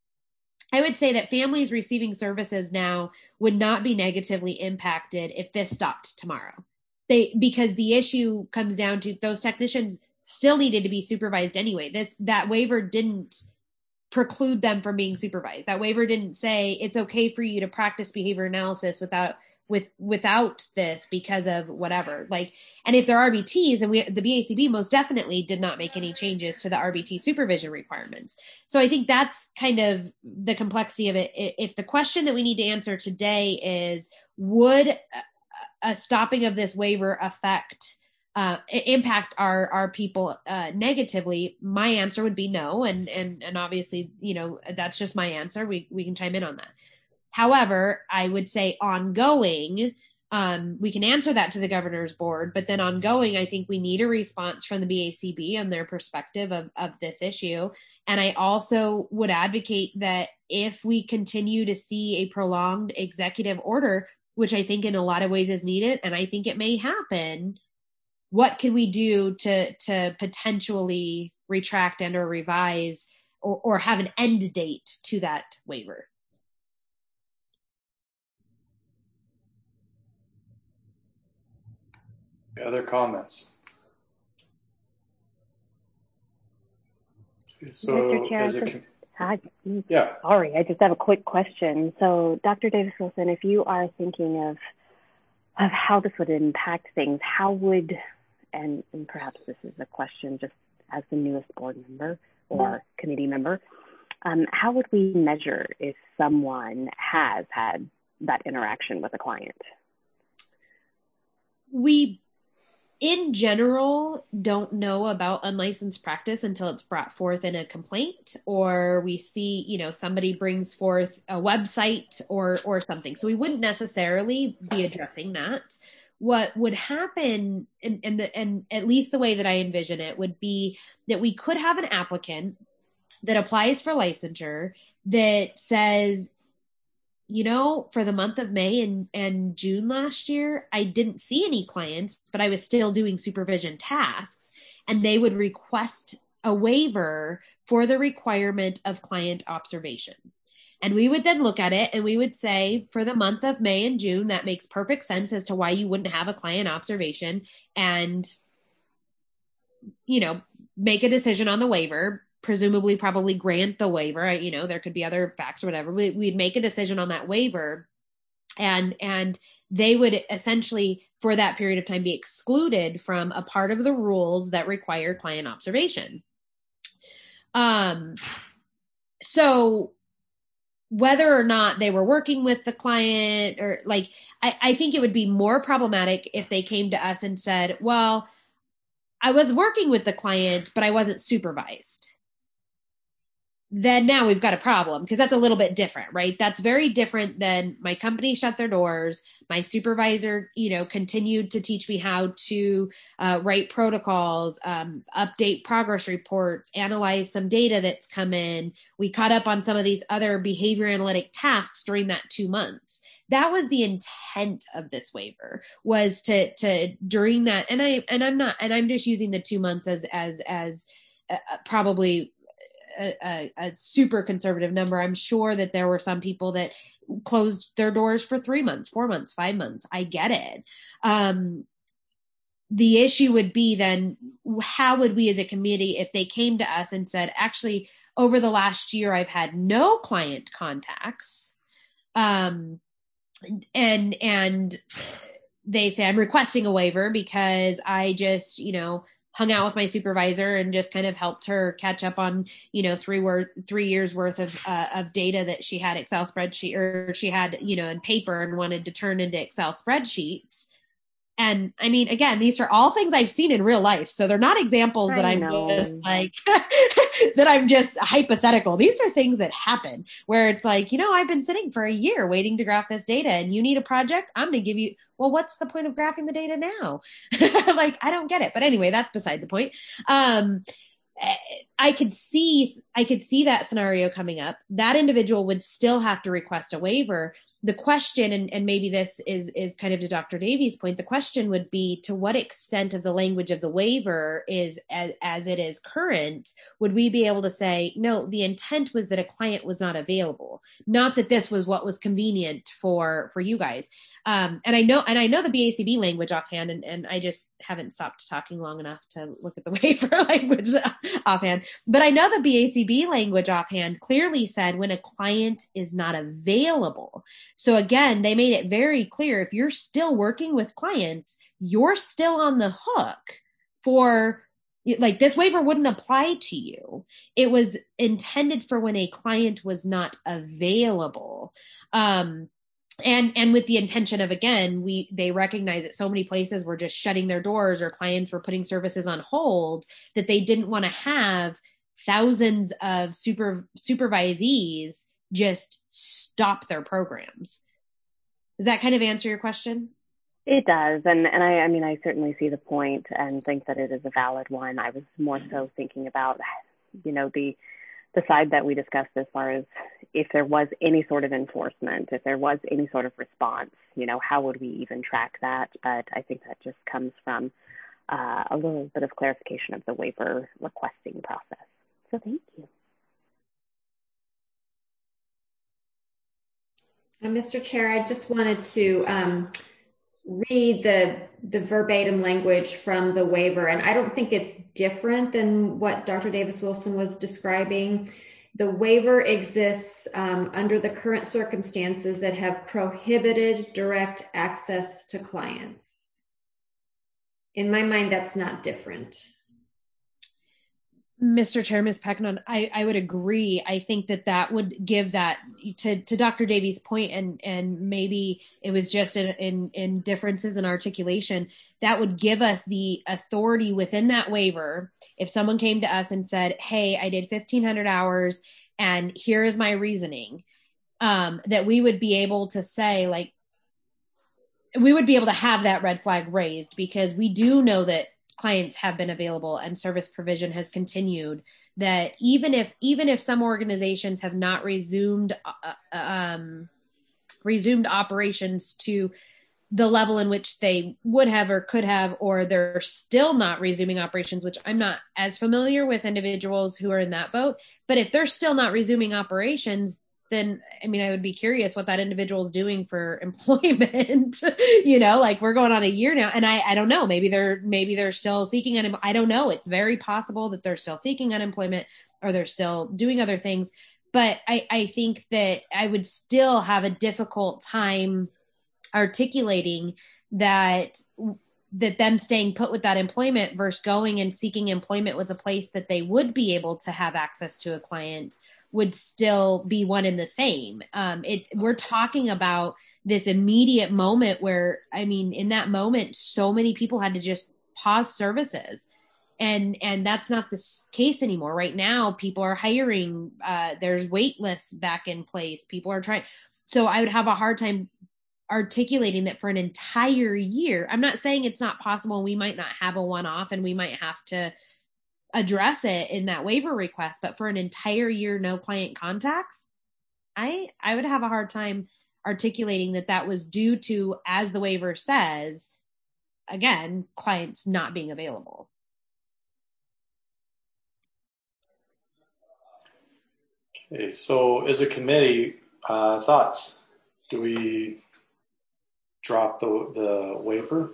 I would say that families receiving services now would not be negatively impacted if this stopped tomorrow. They, because the issue comes down to those technicians still needed to be supervised anyway. This, that waiver didn't preclude them from being supervised. That waiver didn't say it's okay for you to practice behavior analysis without with without this because of whatever. Like, and if there are R B Ts, and we the B A C B most definitely did not make any changes to the R B T supervision requirements. So I think that's kind of the complexity of it. If the question that we need to answer today is, would a stopping of this waiver affect Uh, impact our our people uh, negatively? My answer would be no, and and and obviously, you know, that's just my answer. We we can chime in on that. However, I would say ongoing, um, we can answer that to the governor's board, but then ongoing, I think we need a response from the B A C B on their perspective of of this issue. And I also would advocate that if we continue to see a prolonged executive order, which I think in a lot of ways is needed, and I think it may happen, what can we do to to potentially retract and or revise or, or have an end date to that waiver? Other comments? So, Mister Chair, as a, just, hi, yeah. Sorry, I just have a quick question. So, Doctor Davis-Wilson, if you are thinking of of how this would impact things, how would And, and perhaps this is a question just as the newest board member or committee member, um, how would we measure if someone has had that interaction with a client? We, in general, don't know about unlicensed practice until it's brought forth in a complaint, or we see, you know, somebody brings forth a website or or something. So we wouldn't necessarily be addressing that. What would happen, and, and, the, and at least the way that I envision it, would be that we could have an applicant that applies for licensure that says, you know, for the month of May and, and June last year, I didn't see any clients, but I was still doing supervision tasks. And they would request a waiver for the requirement of client observation. And we would then look at it and we would say, for the month of May and June, that makes perfect sense as to why you wouldn't have a client observation, and, you know, make a decision on the waiver, presumably probably grant the waiver. You know, there could be other facts or whatever. We, we'd make a decision on that waiver, and, and they would essentially, for that period of time, be excluded from a part of the rules that require client observation. Um, so, whether or not they were working with the client, or like, I, I think it would be more problematic if they came to us and said, well, I was working with the client, but I wasn't supervised. then now we've got a problem, because that's a little bit different, right? That's very different than my company shut their doors. My supervisor, you know, continued to teach me how to uh, write protocols, um, update progress reports, analyze some data that's come in. We caught up on some of these other behavior analytic tasks during that two months. That was the intent of this waiver, was to, to during that. And I, and I'm not, and I'm just using the two months as, as, as uh, probably A, a, a super conservative number. I'm sure that there were some people that closed their doors for three months, four months, five months. I get it. Um, the issue would be then, how would we as a committee, if they came to us and said, actually, over the last year, I've had no client contacts, um, and, and they say, I'm requesting a waiver because I just, you know, hung out with my supervisor and just kind of helped her catch up on, you know, three word, three years worth of, uh, of data that she had Excel spreadsheet, or she had, you know, in paper and wanted to turn into Excel spreadsheets. And I mean, again, these are all things I've seen in real life. So they're not examples I that I'm know. just like, that I'm just hypothetical. These are things that happen where it's like, you know, I've been sitting for a year waiting to graph this data, and you need a project. I'm going to give you, well, what's the point of graphing the data now? Like, I don't get it. But anyway, that's beside the point. Um, I could see, I could see that scenario coming up. That individual would still have to request a waiver. The question, and, and maybe this is, is kind of to Doctor Davies' point, the question would be, to what extent of the language of the waiver is as, as it is current, would we be able to say, no, the intent was that a client was not available, not that this was what was convenient for, for you guys. Um, and I know, and I know the B A C B language offhand, and, and I just haven't stopped talking long enough to look at the waiver language offhand, but I know the B A C B language offhand clearly said when a client is not available. So again, they made it very clear, if you're still working with clients, you're still on the hook for, like, this waiver wouldn't apply to you. It was intended for when a client was not available. Um, And, and with the intention of, again, we, they recognize that so many places were just shutting their doors, or clients were putting services on hold, that they didn't want to have thousands of super supervisees just stop their programs. Does that kind of answer your question? It does. And, and I, I mean, I certainly see the point and think that it is a valid one. I was more so thinking about, you know, the, the side that we discussed as far as if there was any sort of enforcement, if there was any sort of response, you know, how would we even track that? But I think that just comes from uh, a little bit of clarification of the waiver requesting process. So thank you. Uh, Mister Chair, I just wanted to um, read the, the verbatim language from the waiver, and I don't think it's different than what Doctor Davis-Wilson was describing. The waiver exists um, under the current circumstances that have prohibited direct access to clients. In my mind, that's not different. Mister Chair, Miz Pecknon, I, I would agree. I think that that would give that, to, to Doctor Davies' point, and, and maybe it was just in, in, in differences in articulation, that would give us the authority within that waiver. If someone came to us and said, hey, I did fifteen hundred hours and here is my reasoning, um, that we would be able to say, like, we would be able to have that red flag raised, because we do know that clients have been available and service provision has continued, that even if, even if some organizations have not resumed, uh, um, resumed operations to the level in which they would have or could have, or they're still not resuming operations, which I'm not as familiar with individuals who are in that boat, but if they're still not resuming operations, then, I mean, I would be curious what that individual is doing for employment, you know, like, we're going on a year now, and I, I don't know, maybe they're, maybe they're still seeking unemployment. I don't know. It's very possible that they're still seeking unemployment, or they're still doing other things. But I, I think that I would still have a difficult time articulating that, that them staying put with that employment versus going and seeking employment with a place that they would be able to have access to a client would still be one and the same. Um, it, we're talking about this immediate moment where, I mean, in that moment, so many people had to just pause services And, and that's not the case anymore. Right now, people are hiring, uh, there's wait lists back in place. People are trying. So I would have a hard time articulating that for an entire year. I'm not saying it's not possible. We might not have a one-off and we might have to address it in that waiver request, but for an entire year, no client contacts, I, I would have a hard time articulating that that was due to, as the waiver says, again, clients not being available. Okay, so as a committee, uh, thoughts? Do we drop the, the waiver?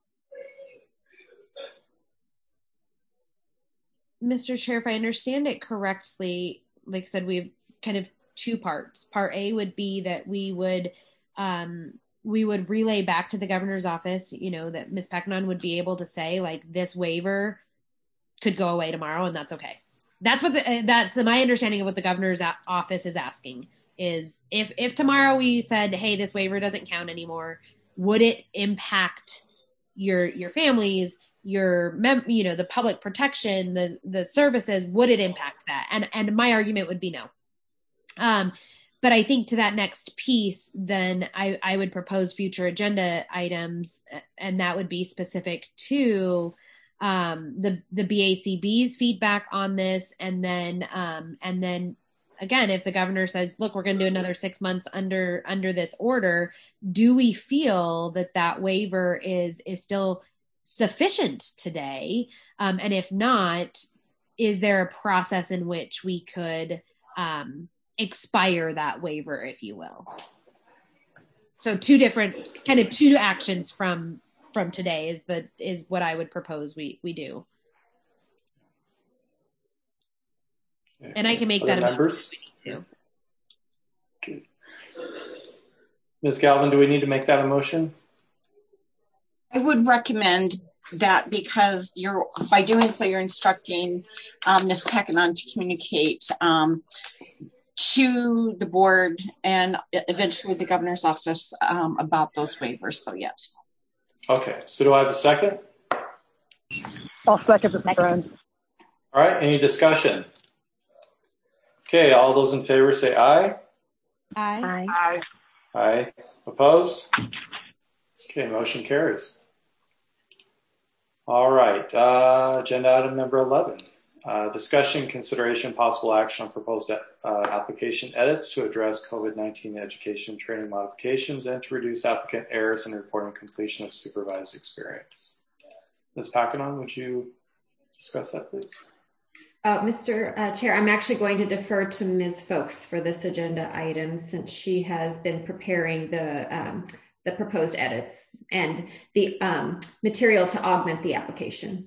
Mister Chair, if I understand it correctly, like I said, we have kind of two parts. Part A would be that we would um, we would relay back to the governor's office, you know, that Miz Packanon would be able to say, like, this waiver could go away tomorrow, and that's okay. That's what the, that's my understanding of what the governor's office is asking is if if tomorrow we said, hey, this waiver doesn't count anymore, would it impact your your families, your mem- you know, the public protection, the the services? Would it impact that? And and my argument would be no. Um, but I think to that next piece, then I I would propose future agenda items, and that would be specific to um, the the B A C B's feedback on this, and then um, and then again, if the governor says, look, we're going to do another six months under under this order, do we feel that that waiver is is still sufficient today? Um, and if not, is there a process in which we could um, expire that waiver, if you will? So two different kind of two actions from from today is the is what I would propose we we do. Okay. And I can make Other that members. A motion if we need to. Okay. Miz Galvin, do we need to make that a motion? I would recommend that because you're by doing so, you're instructing um, Miz Packanon to communicate um, to the board and eventually the governor's office um, about those waivers. So yes. Okay, so do I have a second? I'll second the friend. All right, any discussion? Okay, all those in favor say aye. Aye. Aye. Aye. Opposed? Okay, motion carries. All right, uh, agenda item number eleven. Uh, discussion, consideration, possible action on proposed uh, application edits to address COVID nineteen education training modifications and to reduce applicant errors in reporting completion of supervised experience. Miz Packanon, would you discuss that, please? Uh, Mister Uh, Chair, I'm actually going to defer to Miz Folks for this agenda item since she has been preparing the um, the proposed edits and the um, material to augment the application.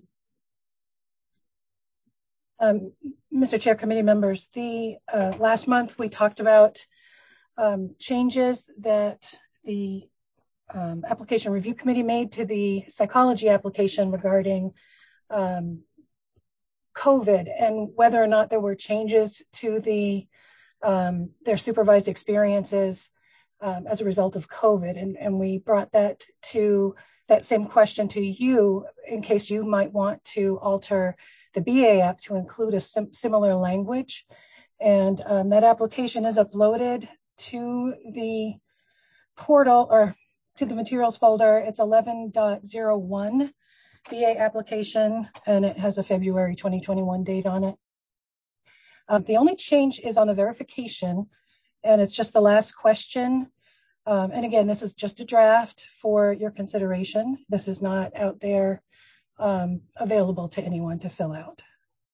Um, Mister Chair, committee members, the uh, last month we talked about um, changes that the um, application review committee made to the psychology application regarding um, COVID and whether or not there were changes to the um, their supervised experiences um, as a result of COVID. And, and we brought that to that same question to you in case you might want to alter the B A app to include a sim- similar language. And um, that application is uploaded to the portal or to the materials folder. It's eleven point oh one B A application, and it has a February twenty twenty-one date on it. Um, the only change is on the verification, and it's just the last question. Um, and again, this is just a draft for your consideration. This is not out there um, available to anyone to fill out.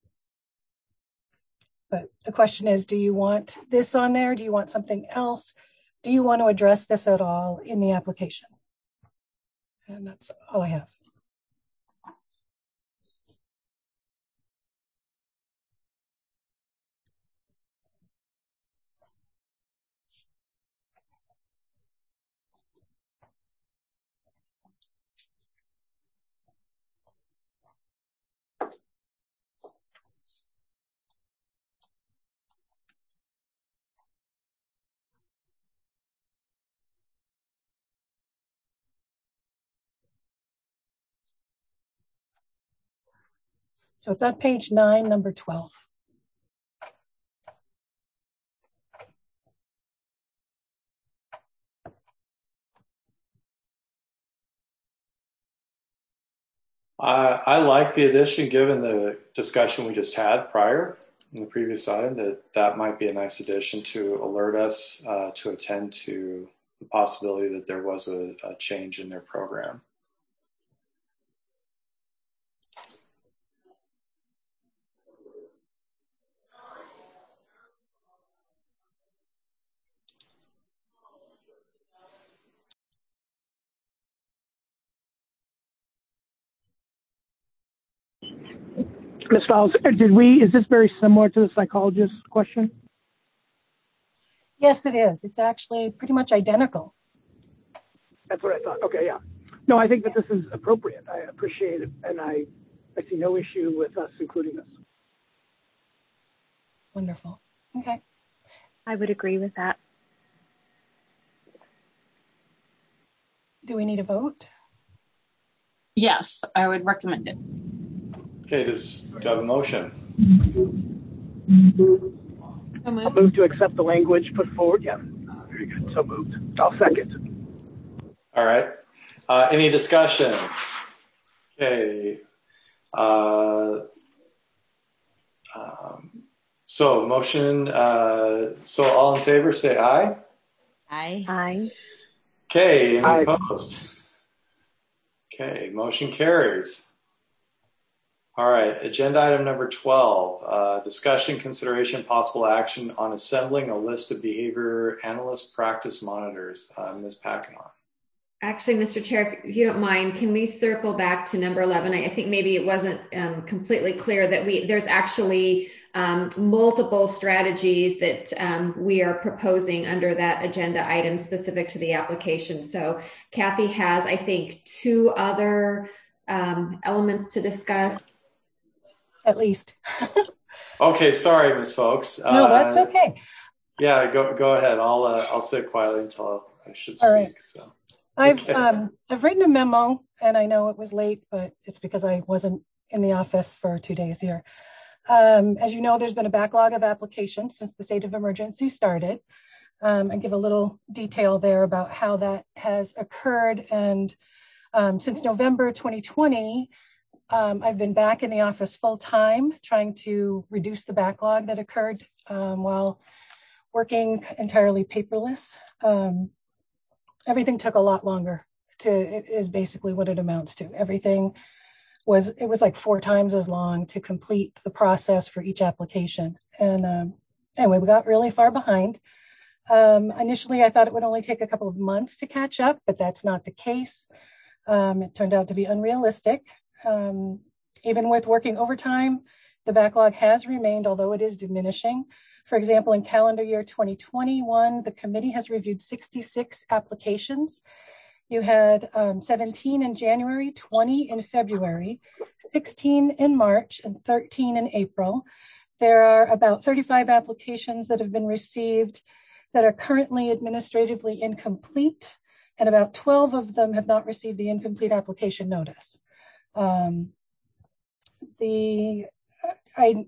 But the question is, do you want this on there? Do you want something else? Do you want to address this at all in the application? And that's all I have. So it's on page nine, number twelve. Uh, I like the addition, given the discussion we just had prior in the previous item, that that might be a nice addition to alert us uh, to attend to the possibility that there was a, a change in their program. Miz Fowles, did we, is this very similar to the psychologist question? Yes, it is. It's actually pretty much identical. That's what I thought. Okay, yeah. No, I think that this is appropriate. I appreciate it. And I, I see no issue with us including this. Wonderful. Okay. I would agree with that. Do we need a vote? Yes, I would recommend it. Okay, does do you have a motion? I'll move to accept the language put forward. Yeah, very good. So moved. I'll second. All right. Uh, any discussion? Okay. Uh, um, so motion. Uh, so all in favor, say aye. Aye. Aye. Okay. Any Aye. opposed? Okay. Motion carries. All right, agenda item number twelve, uh, discussion, consideration, possible action on assembling a list of behavior analyst practice monitors. Uh, Miz Packenhon. Actually, Mister Chair, if you don't mind, can we circle back to number eleven? I think maybe it wasn't um, completely clear that we there's actually um, multiple strategies that um, we are proposing under that agenda item specific to the application. So Kathy has, I think, two other um, elements to discuss. At least. Okay, sorry, Miz Folks. No, that's uh, okay. Yeah, go go ahead. I'll uh, I'll sit quietly until I should speak. All right. So I've okay. um, I've written a memo, and I know it was late, but it's because I wasn't in the office for two days here. Um, as you know, there's been a backlog of applications since the state of emergency started. Um, I give a little detail there about how that has occurred, and um, since November twenty twenty. Um, I've been back in the office full time, trying to reduce the backlog that occurred um, while working entirely paperless. Um, everything took a lot longer to, it is basically what it amounts to. Everything was, it was like four times as long to complete the process for each application. And um, anyway, we got really far behind. Um, initially, I thought it would only take a couple of months to catch up, but that's not the case. Um, it turned out to be unrealistic. Um, even with working overtime, the backlog has remained, although it is diminishing. For example, in calendar year twenty twenty-one, the committee has reviewed sixty-six applications. You had um, seventeen in January, twenty in February, sixteen in March, and thirteen in April. There are about thirty-five applications that have been received that are currently administratively incomplete, and about twelve of them have not received the incomplete application notice. Um, the, I,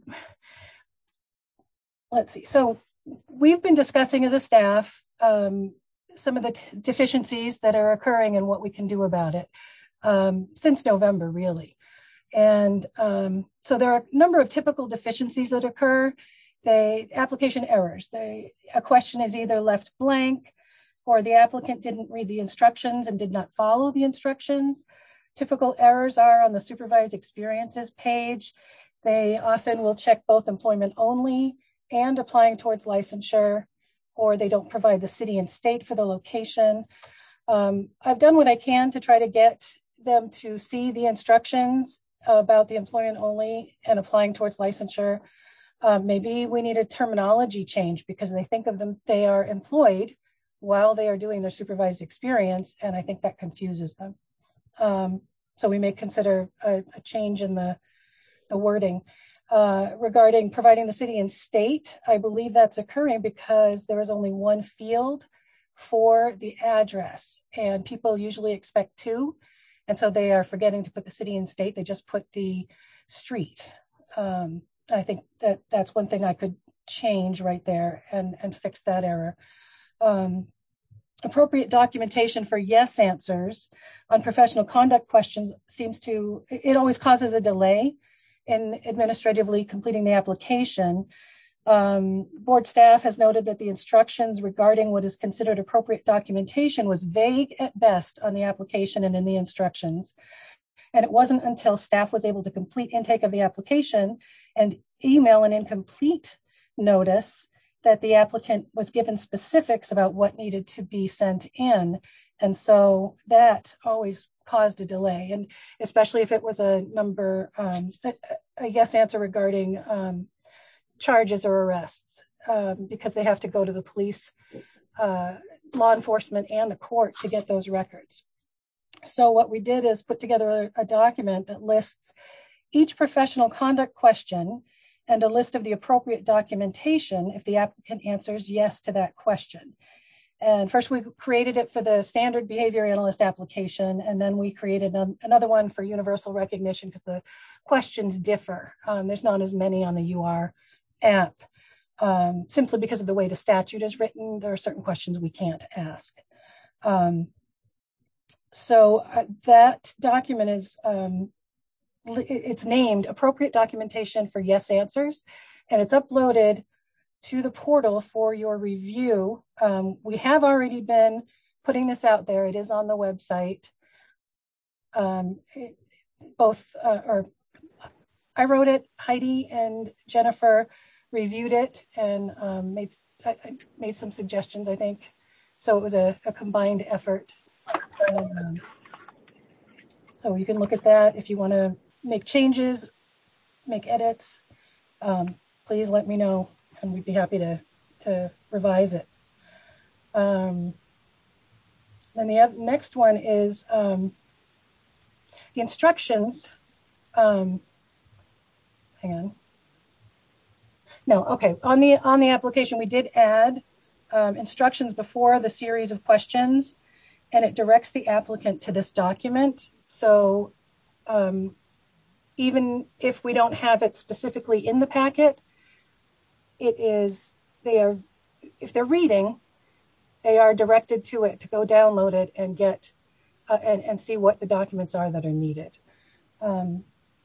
let's see, so we've been discussing as a staff um, some of the t- deficiencies that are occurring and what we can do about it um, since November, really. And um, so there are a number of typical deficiencies that occur. They, application errors, they, a question is either left blank or the applicant didn't read the instructions and did not follow the instructions. Typical errors are on the supervised experiences page. They often will check both employment only and applying towards licensure, or they don't provide the city and state for the location. Um, I've done what I can to try to get them to see the instructions about the employment only and applying towards licensure. Uh, maybe we need a terminology change because they think of them, they are employed while they are doing their supervised experience, and I think that confuses them. Um, so we may consider a, a change in the, the wording. Uh, regarding providing the city and state, I believe that's occurring because there is only one field for the address, and people usually expect two, and so they are forgetting to put the city and state. They just put the street. Um, I think that that's one thing I could change right there and, and fix that error. Um, appropriate documentation for yes answers on professional conduct questions seems to, it always causes a delay in administratively completing the application. Um, board staff has noted that the instructions regarding what is considered appropriate documentation was vague at best on the application and in the instructions. And it wasn't until staff was able to complete intake of the application and email an incomplete notice that the applicant was given specifics about what needed to be sent in. And so that always caused a delay, and especially if it was a number, um, a, a yes answer regarding um, charges or arrests, um, because they have to go to the police, uh, law enforcement, and the court to get those records. So what we did is put together a, a document that lists each professional conduct question and a list of the appropriate documentation if the applicant answers yes to that question. And first we created it for the standard behavior analyst application, and then we created an, another one for universal recognition because the questions differ. Um, there's not as many on the U R app, um, simply because of the way the statute is written. There are certain questions we can't ask. Um, so uh, that document is, um, it's named Appropriate Documentation for Yes Answers, and it's uploaded to the portal for your review. Um, we have already been putting this out there. It is on the website. Um, it, both, uh, or I wrote it, Heidi and Jennifer reviewed it and um, made, I, I made some suggestions, I think. So it was a, a combined effort. Um, so you can look at that. If you want to make changes, make edits, um, please let me know, and we'd be happy to, to revise it. Um, then the other, next one is um, the instructions. Um, hang on. No, okay. On the on the application, we did add um, instructions before the series of questions, and it directs the applicant to this document. So um, even if we don't have it specifically in the packet, it is, they are, if they're reading, they are directed to it to go download it and get, uh, and, and see what the documents are that are needed. Um,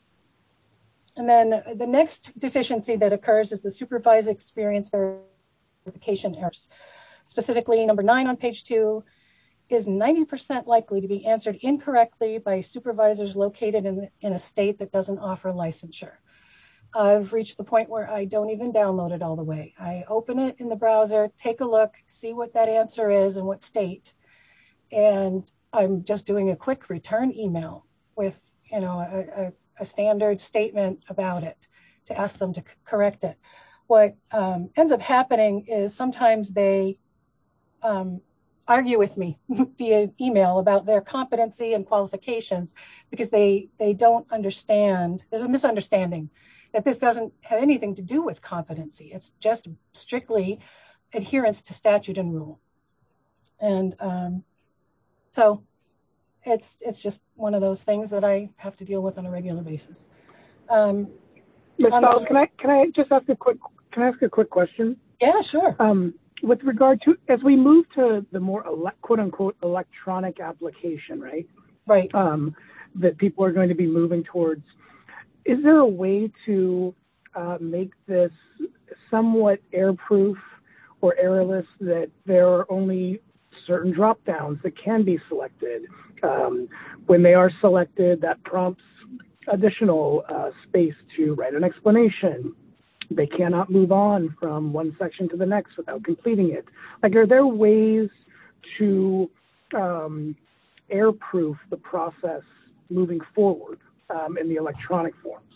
and then the next deficiency that occurs is the supervised experience verification errors. Specifically, number nine on page two is ninety percent likely to be answered incorrectly by supervisors located in, in a state that doesn't offer licensure. I've reached the point where I don't even download it all the way. I open it in the browser, take a look, see what that answer is and what state. And I'm just doing a quick return email with, you know, a, a, a standard statement about it to ask them to c- correct it. What um, ends up happening is sometimes they um, argue with me via email about their competency and qualifications because they, they don't understand. There's a misunderstanding that this doesn't have anything to do with competency. It's just strictly adherence to statute and rule. And um, so it's it's just one of those things that I have to deal with on a regular basis. Um, Miz Fowles, can I can I just ask a quick can I ask a quick question? Yeah, sure. Um, with regard to, as we move to the more ele- quote unquote electronic application, right? Right. Um, that people are going to be moving towards. Is there a way to uh, make this somewhat error-proof or errorless, that there are only certain drop-downs that can be selected? Um, when they are selected, that prompts additional uh, space to write an explanation. They cannot move on from one section to the next without completing it. Like, are there ways to um, error-proof the process moving forward? Um, in the electronic forms?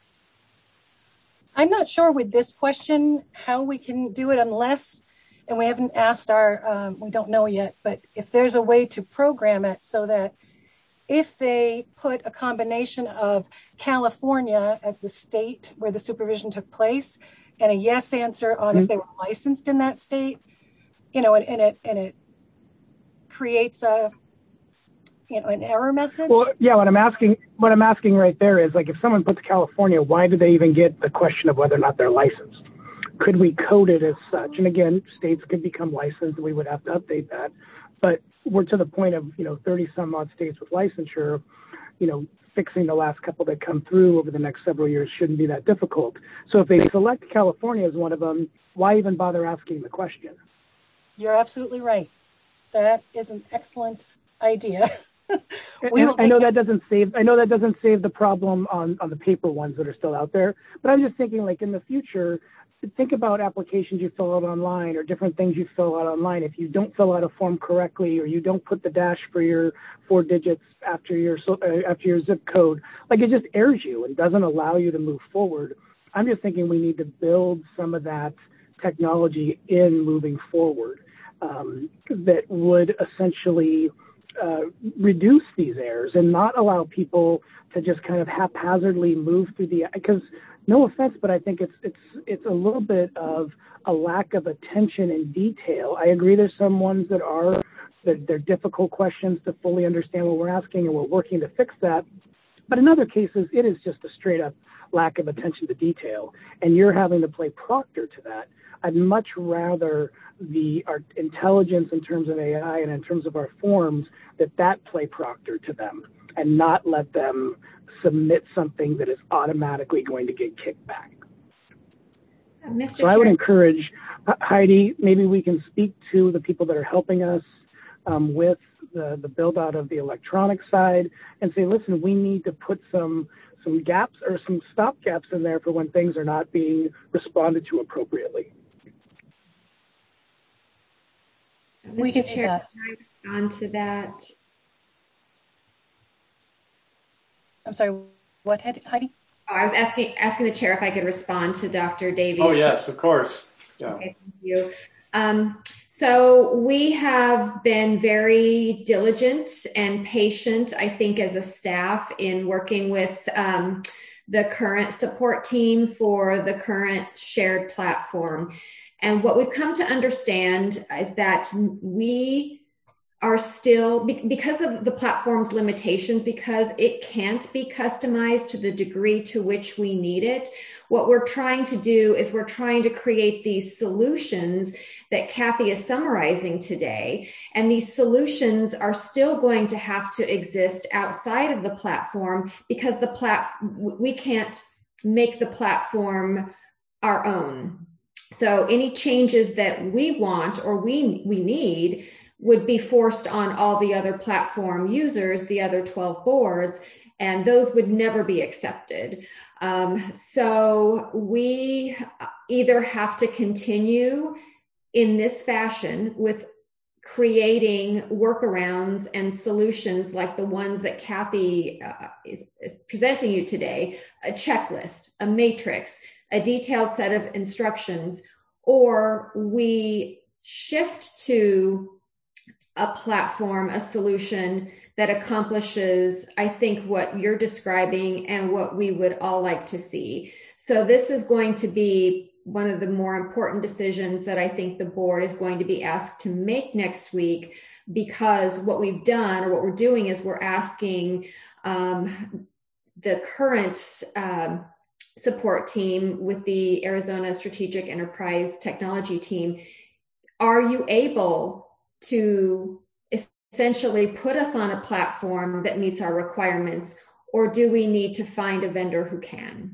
I'm not sure with this question how we can do it unless, and we haven't asked our, um, we don't know yet, but if there's a way to program it so that if they put a combination of California as the state where the supervision took place and a yes answer on mm-hmm. if they were licensed in that state, you know, and, and it and it creates a you know, an error message? Well, yeah, what I'm asking, what I'm asking right there is, like, if someone puts California, why do they even get the question of whether or not they're licensed? Could we code it as such? And again, states could become licensed, and we would have to update that. But we're to the point of, you know, thirty some odd states with licensure. You know, fixing the last couple that come through over the next several years shouldn't be that difficult. So if they select California as one of them, why even bother asking the question? You're absolutely right. That is an excellent idea. we and I know that doesn't save. I know that doesn't save the problem on on the paper ones that are still out there. But I'm just thinking, like, in the future, think about applications you fill out online or different things you fill out online. If you don't fill out a form correctly, or you don't put the dash for your four digits after your uh, after your zip code, like, it just errors you and doesn't allow you to move forward. I'm just thinking we need to build some of that technology in moving forward um, that would essentially uh, reduce these errors and not allow people to just kind of haphazardly move through the, because no offense, but I think it's it's it's a little bit of a lack of attention and detail. I agree there's some ones that are, that they're difficult questions to fully understand what we're asking, and we're working to fix that. But in other cases, it is just a straight up lack of attention to detail, and you're having to play proctor to that. I'd much rather the our intelligence in terms of A I and in terms of our forms, that that play proctor to them and not let them submit something that is automatically going to get kicked back. Uh, Mister So I would encourage, Heidi, maybe we can speak to the people that are helping us um, with the, the build out of the electronic side and say, listen, we need to put some some gaps or some stop gaps in there for when things are not being responded to appropriately. Mister Chair, can I respond to that? I'm sorry, what, Heidi? Oh, I was asking asking the chair if I could respond to Doctor Davies. Oh, yes, of course. Yeah. Okay, thank you. Um, so we have been very diligent and patient, I think, as a staff in working with um, the current support team for the current shared platform. And what we've come to understand is that we are still, because of the platform's limitations, because it can't be customized to the degree to which we need it, what we're trying to do is we're trying to create these solutions that Kathy is summarizing today. And these solutions are still going to have to exist outside of the platform because the plat we can't make the platform our own. So any changes that we want or we, we need would be forced on all the other platform users, the other twelve boards, and those would never be accepted. Um, so we either have to continue in this fashion with creating workarounds and solutions like the ones that Kathy uh, is, is presenting you today, a checklist, a matrix, a detailed set of instructions, or we shift to a platform, a solution that accomplishes, I think, what you're describing and what we would all like to see. So this is going to be one of the more important decisions that I think the board is going to be asked to make next week, because what we've done or what we're doing is we're asking um, the current um, support team with the Arizona Strategic Enterprise Technology team, are you able to essentially put us on a platform that meets our requirements, or do we need to find a vendor who can?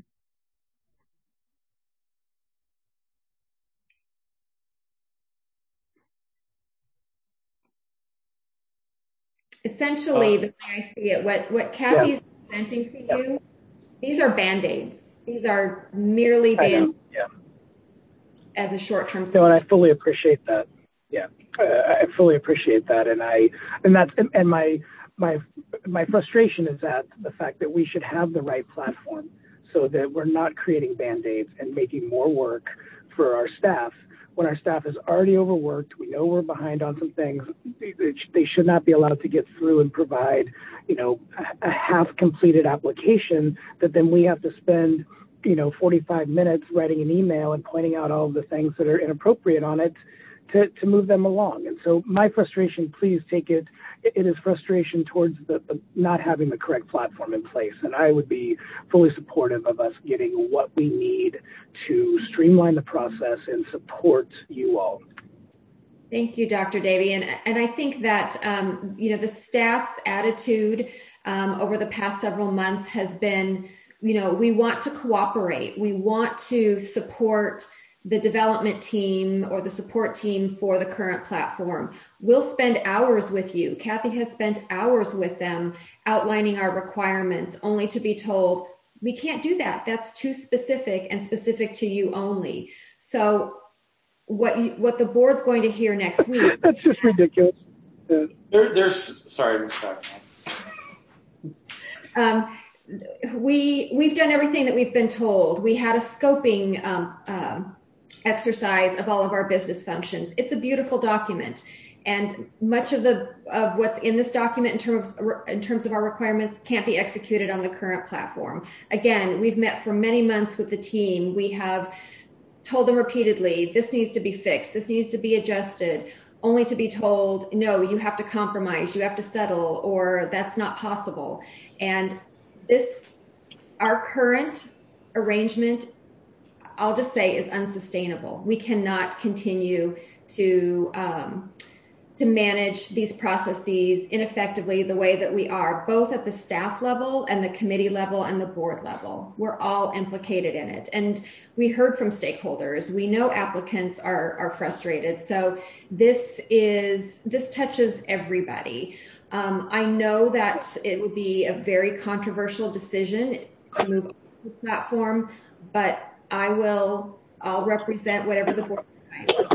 Essentially, uh, the way I see it, what, what Kathy's yeah. presenting to yeah. you, these are Band-Aids. These are merely Band-Aids yeah. as a short-term solution. So, and I fully appreciate that. Yeah, uh, I fully appreciate that, and I and that's and my my my frustration is at the fact that we should have the right platform so that we're not creating Band-Aids and making more work for our staff when our staff is already overworked. We know we're behind on some things. They, they should not be allowed to get through and provide, you know, a, a half-completed application that then we have to spend, you know, forty-five minutes writing an email and pointing out all of the things that are inappropriate on it to, to move them along. And so my frustration, please take it, it is frustration towards the, the not having the correct platform in place. And I would be fully supportive of us getting what we need to streamline the process and support you all. Thank you, Doctor Davey. And, and I think that, um, you know, the staff's attitude um, over the past several months has been, you know, we want to cooperate. We want to support the development team or the support team for the current platform. We'll spend hours with you. Kathy has spent hours with them outlining our requirements, only to be told, we can't do that. That's too specific and specific to you only. So what you, what the board's going to hear next week. That's just ridiculous. There, there's, sorry, Miz Beckman. Um, we, we've done everything that we've been told. We had a scoping um, uh, exercise of all of our business functions. It's a beautiful document. And much of the of what's in this document in terms in terms of our requirements can't be executed on the current platform. Again, we've met for many months with the team. We have told them repeatedly, this needs to be fixed, this needs to be adjusted, only to be told, no, you have to compromise, you have to settle, or that's not possible. And this, our current arrangement, I'll just say, is unsustainable. We cannot continue to um, to manage these processes ineffectively the way that we are, both at the staff level and the committee level and the board level. We're all implicated in it. And we heard from stakeholders. We know applicants are, are frustrated. So this is, this touches everybody. Um, I know that it would be a very controversial decision to move on the platform, but I will, I'll represent whatever the board decides.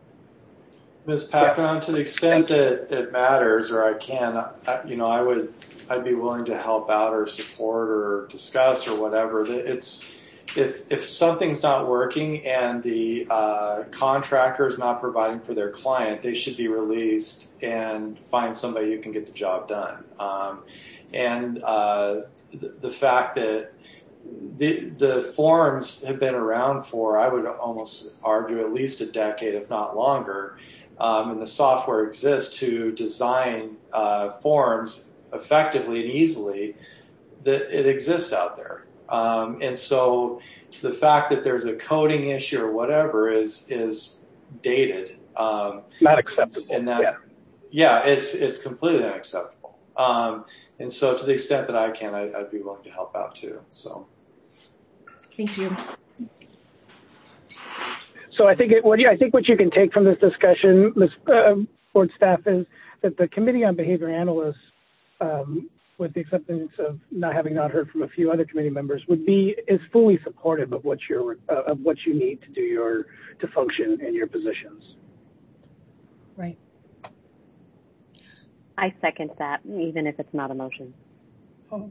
Miz Paquin, to the extent that it matters, or I can, I, you know, I would, I'd be willing to help out or support or discuss or whatever. It's if if something's not working and the uh, contractor is not providing for their client, they should be released and find somebody who can get the job done. Um, and uh, the, the fact that the the forms have been around for, I would almost argue, at least a decade, if not longer. Um, and the software exists to design uh, forms effectively and easily, that it exists out there. Um, and so the fact that there's a coding issue or whatever is is dated. Um, Not acceptable. And that, yeah. yeah, it's it's completely unacceptable. Um, and so to the extent that I can, I, I'd be willing to help out too. So, thank you. So I think it, what you, I think what you can take from this discussion, Miz Uh, board staff, is that the Committee on Behavior Analysts, um, with the acceptance of not having not heard from a few other committee members, would be is fully supportive of what you're uh, of what you need to do your to function in your positions. Right. I second that, even if it's not a motion. Oh.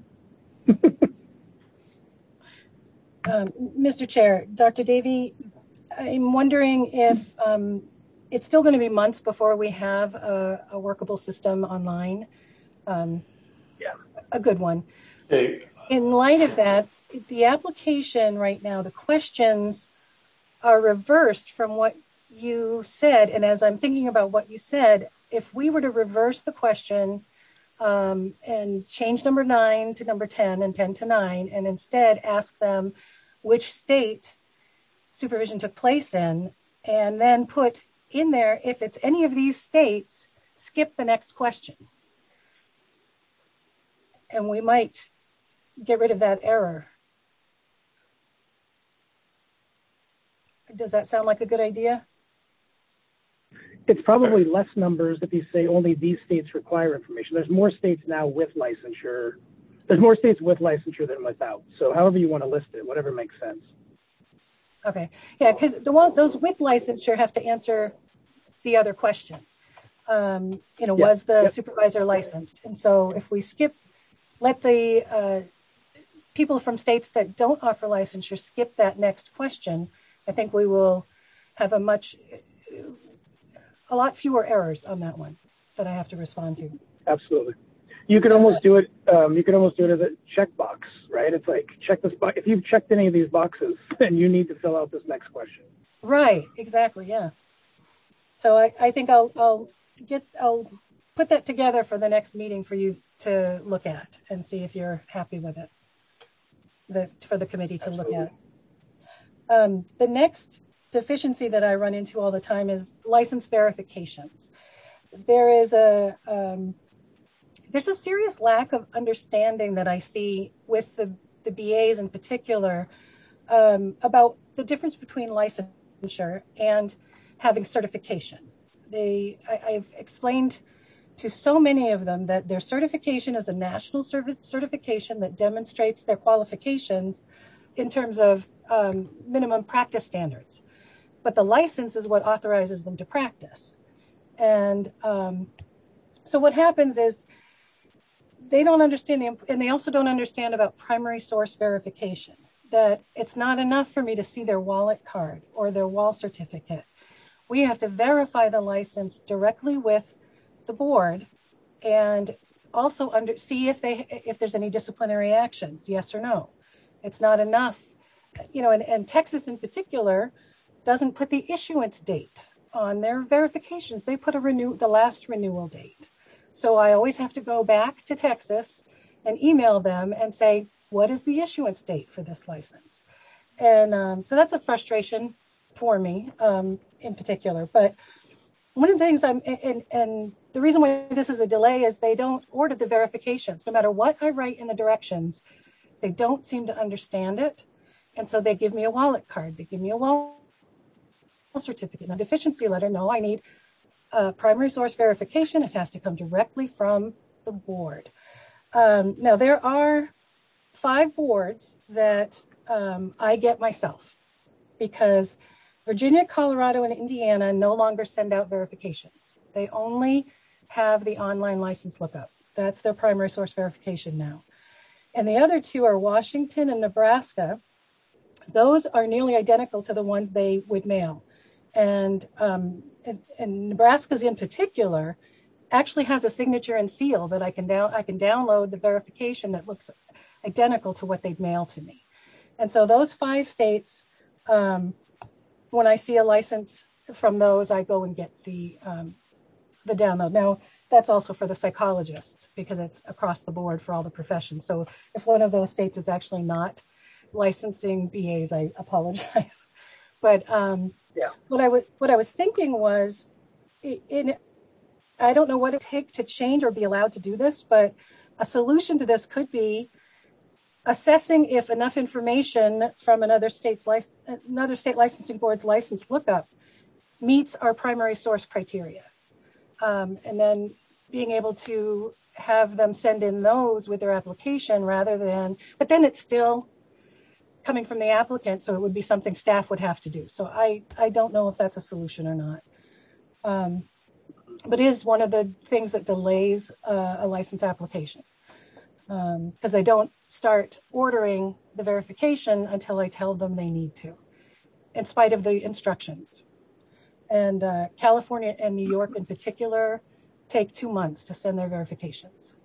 um, Mister Chair, Doctor Davey, I'm wondering if um, it's still going to be months before we have a, a workable system online. Um, yeah. A good one. Hey. In light of that, the application right now, the questions are reversed from what you said. And as I'm thinking about what you said, if we were to reverse the question um, and change number nine to number ten and ten to nine, and instead ask them which state supervision took place in, and then put in there, if it's any of these states, skip the next question. And we might get rid of that error. Does that sound like a good idea? It's probably less numbers if you say only these states require information. There's more states now with licensure. There's more states with licensure than without. So however you want to list it, whatever makes sense. Okay, yeah, because the one those with licensure have to answer the other question. Um, you know, yep. was the yep. supervisor licensed? And so if we skip, let the uh, people from states that don't offer licensure skip that next question, I think we will have a much, a lot fewer errors on that one that I have to respond to. Absolutely. You could almost do it. Um, you could almost do it as a checkbox, right? It's like check this box. If you've checked any of these boxes, then you need to fill out this next question. Right. Exactly. Yeah. So I, I think I'll, I'll get, I'll put that together for the next meeting for you to look at and see if you're happy with it, the, for the committee to Absolutely. look at. Um, the next deficiency that I run into all the time is license verifications. There is a, um, there's a serious lack of understanding that I see with the, the B As in particular um, about the difference between licensure and having certification. They, I, I've explained to so many of them that their certification is a national service certification that demonstrates their qualifications in terms of um, minimum practice standards. But the license is what authorizes them to practice. And um, so what happens is they don't understand, the, and they also don't understand about primary source verification, that it's not enough for me to see their wallet card or their wall certificate. We have to verify the license directly with the board and also under, see if they if there's any disciplinary actions, yes or no. It's not enough, you know, and, and Texas in particular doesn't put the issuance date on their verifications. They put a renew the last renewal date. So I always have to go back to Texas and email them and say, what is the issuance date for this license? And um, so that's a frustration for me um, in particular. But one of the things I'm, and, and the reason why this is a delay is they don't order the verifications. No matter what I write in the directions, they don't seem to understand it. And so they give me a wallet card. They give me a wall certificate, a deficiency letter. No, I need a primary source verification. It has to come directly from the board. Um, now, there are five boards that um, I get myself because Virginia, Colorado, and Indiana no longer send out verifications. They only have the online license lookup. That's their primary source verification now. And the other two are Washington and Nebraska. Those are nearly identical to the ones they would mail. And, um, and, and Nebraska's in particular actually has a signature and seal that I can down I can download the verification that looks identical to what they'd mail to me. And so those five states, um, when I see a license from those, I go and get the um, the download. Now, that's also for the psychologists because it's across the board for all the professions. So if one of those states is actually not licensing B As, I apologize. But um, yeah. what I was what I was thinking was, in I don't know what it takes to change or be allowed to do this, but a solution to this could be assessing if enough information from another state's lic- another state licensing board's license lookup meets our primary source criteria, um, and then being able to have them send in those with their application rather than, but then it's still coming from the applicant, so it would be something staff would have to do. So I, I don't know if that's a solution or not. Um, but it is one of the things that delays uh, a license application because um, they don't start ordering the verification until I tell them they need to, in spite of the instructions. And uh, California and New York in particular take two months to send their verifications.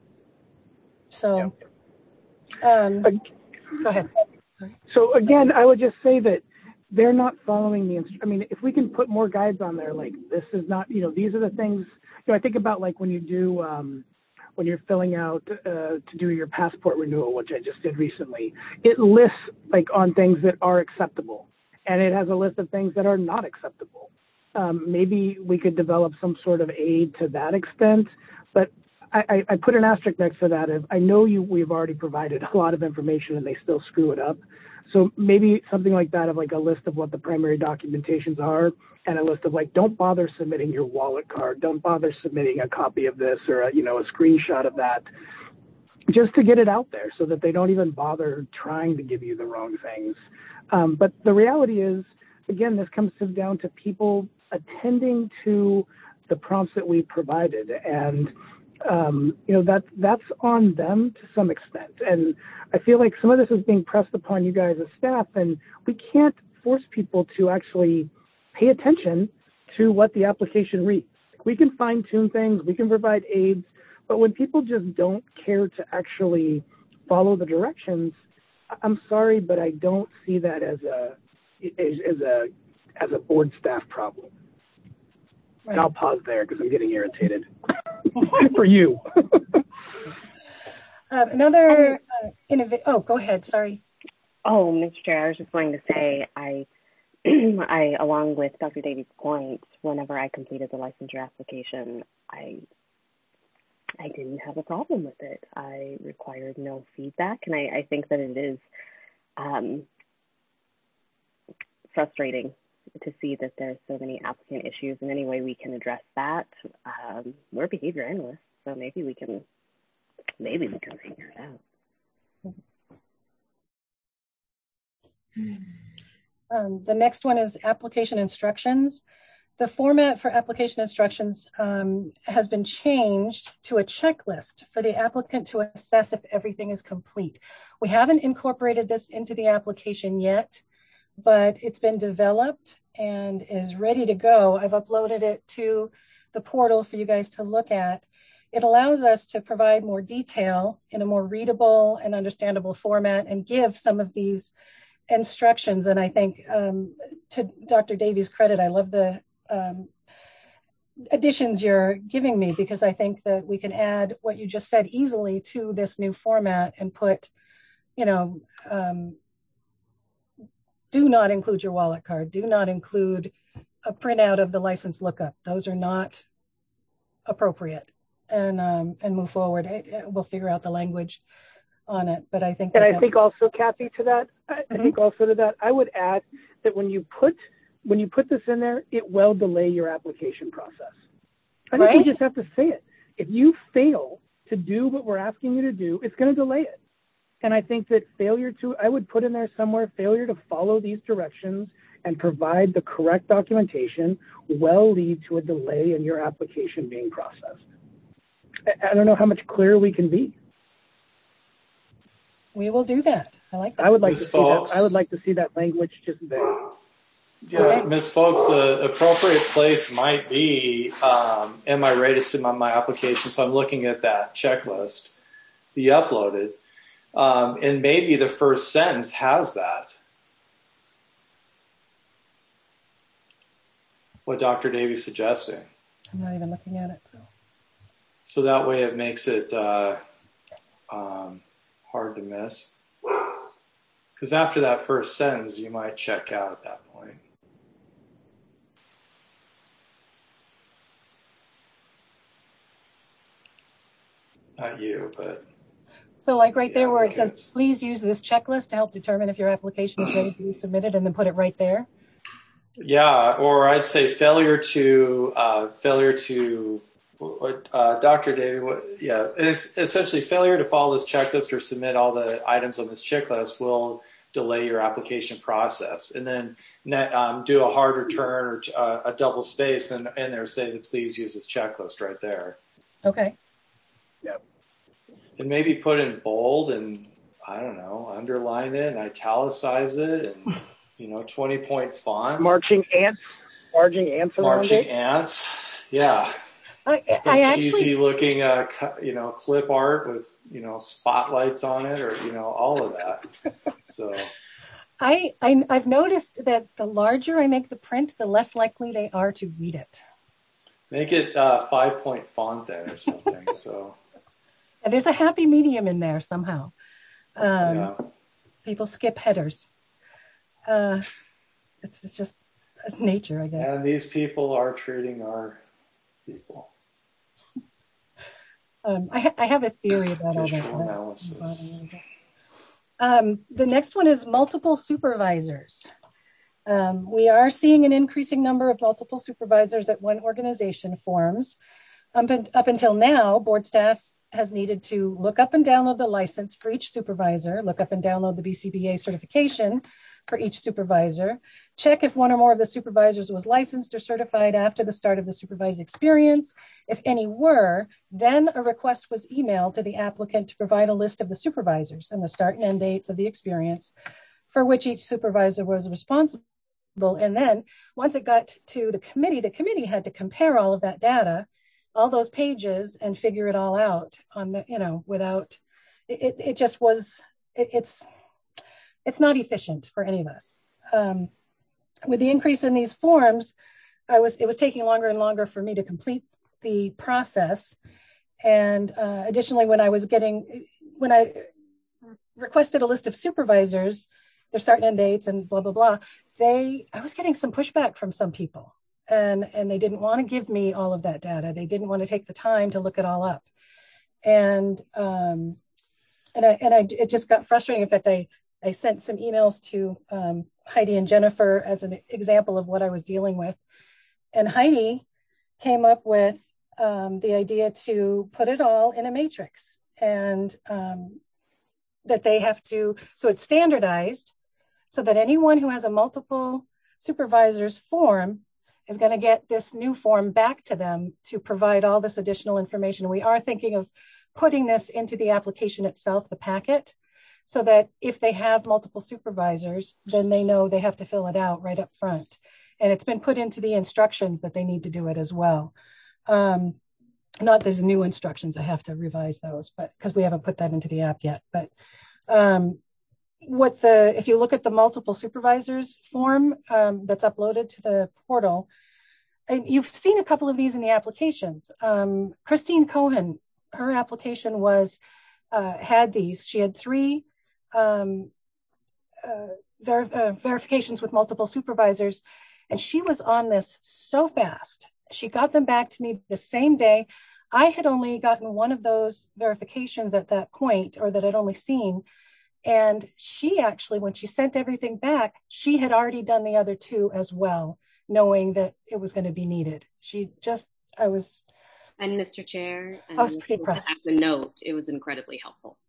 So, um, go ahead. Sorry. So again, I would just say that they're not following the, inst- I mean, if we can put more guides on there, like this is not, you know, these are the things, you know, I think about like when you do, um, when you're filling out uh, to do your passport renewal, which I just did recently, it lists like on things that are acceptable. And it has a list of things that are not acceptable. Um, maybe we could develop some sort of aid to that extent, but I, I, I put an asterisk next to that. If I know you, we've already provided a lot of information and they still screw it up. So maybe something like that of like a list of what the primary documentations are and a list of like, don't bother submitting your wallet card. Don't bother submitting a copy of this or a, you know, a screenshot of that, just to get it out there so that they don't even bother trying to give you the wrong things. Um, but the reality is, again, this comes down to people attending to the prompts that we provided. And, um, you know, that, that's on them to some extent. And I feel like some of this is being pressed upon you guys as staff, and we can't force people to actually pay attention to what the application reads. We can fine tune things, we can provide aids, but when people just don't care to actually follow the directions, I'm sorry, but I don't see that as a as, as a as a board staff problem. Right. And I'll pause there because I'm getting irritated for you. um, another uh, innovate. Oh, go ahead. Sorry. Oh, Mister Chair, I was just going to say, I, I, along with Doctor Davies' point, whenever I completed the licensure application, I, I didn't have a problem with it. I required no feedback, and I, I think that it is um, frustrating to see that there's so many applicant issues, and any way we can address that. Um, we're behavior analysts, so maybe we can, maybe we can figure it out. Um, the next one is application instructions. The format for application instructions um, has been changed to a checklist for the applicant to assess if everything is complete. We haven't incorporated this into the application yet, but it's been developed and is ready to go. I've uploaded it to the portal for you guys to look at. It allows us to provide more detail in a more readable and understandable format and give some of these instructions. And I think um, to Doctor Davies' credit, I love the um, additions you're giving me, because I think that we can add what you just said easily to this new format and put, you know, um, do not include your wallet card, do not include a printout of the license lookup. Those are not appropriate, and um, and move forward. It, it, we'll figure out the language on it, but I think and that I think was... also, Kathy, to that, I, mm-hmm. I think also to that, I would add that when you put when you put this in there, it will delay your application process. I think right? we just have to say it. If you fail to do what we're asking you to do, it's going to delay it. And I think that failure to, I would put in there somewhere, failure to follow these directions and provide the correct documentation will lead to a delay in your application being processed. I, I don't know how much clearer we can be. We will do that. I like that. I would like Miz to see Folks. that. I would like to see that language just there. Yeah, Miz Folks, the appropriate place might be, um, am I ready to submit my application? So I'm looking at that checklist, the uploaded, um, and maybe the first sentence has that. What Doctor Davies suggesting. I'm not even looking at it, so. So that way it makes it uh, um, hard to miss. Because after that first sentence, you might check out at that point. Not you, but... So like right there where it says, please use this checklist to help determine if your application is ready to be submitted, and then put it right there? Yeah, or I'd say failure to, uh, failure to, uh, Doctor David, what, yeah, it's essentially failure to follow this checklist or submit all the items on this checklist will delay your application process. And then um, do a hard return or uh, a double space and in there say that please use this checklist right there. Okay. Yep. And maybe put in bold and, I don't know, underline it and italicize it and, you know, twenty point font. Marching ants. Marching ants around Marching it. ants. Yeah. I, I actually, cheesy looking, uh, you know, clip art with, you know, spotlights on it, or, you know, all of that. So I, I, I've noticed that the larger I make the print, the less likely they are to read it. Make it uh, five point font then or something. So there's a happy medium in there somehow. Um, yeah. People skip headers. Uh, it's, it's just nature, I guess. And these people are treating our people. Um, I, ha- I have a theory about all that. Analysis. Um, the next one is multiple supervisors. Um, we are seeing an increasing number of multiple supervisors at one organization forms. Up, in, up until now, board staff has needed to look up and download the license for each supervisor, look up and download the B C B A certification for each supervisor, check if one or more of the supervisors was licensed or certified after the start of the supervised experience. If any were, then a request was emailed to the applicant to provide a list of the supervisors and the start and end dates of the experience for which each supervisor was responsible. And then once it got to the committee, the committee had to compare all of that data, all those pages, and figure it all out on the, you know, without, it, it just was, it, it's, it's not efficient for any of us. Um, with the increase in these forms, I was, it was taking longer and longer for me to complete the process. And uh, additionally, when I was getting, when I requested a list of supervisors, their start and end dates and blah, blah, blah, they, I was getting some pushback from some people. And, and they didn't want to give me all of that data. They didn't want to take the time to look it all up. And, um, and I, and I, it just got frustrating. In fact, I, I sent some emails to um, Heidi and Jennifer as an example of what I was dealing with. And Heidi came up with um, the idea to put it all in a matrix, and um, that they have to, so it's standardized so that anyone who has a multiple supervisors form is going to get this new form back to them to provide all this additional information. We are thinking of putting this into the application itself, the packet, so that if they have multiple supervisors, then they know they have to fill it out right up front. And it's been put into the instructions that they need to do it as well. Um, not these new instructions, I have to revise those, but because we haven't put that into the app yet. But um, what the, if you look at the multiple supervisors form um, that's uploaded to the portal, and you've seen a couple of these in the applications. Um, Christine Cohen, her application was, uh, had these, she had three um, uh, ver uh, verifications with multiple supervisors, and she was on this so fast. She got them back to me the same day. I had only gotten one of those verifications at that point, or that I'd only seen. And she actually, when she sent everything back, she had already done the other two as well, knowing that it was going to be needed. She just, I was. And Mister Chair, I was pretty impressed. The note, it was incredibly helpful.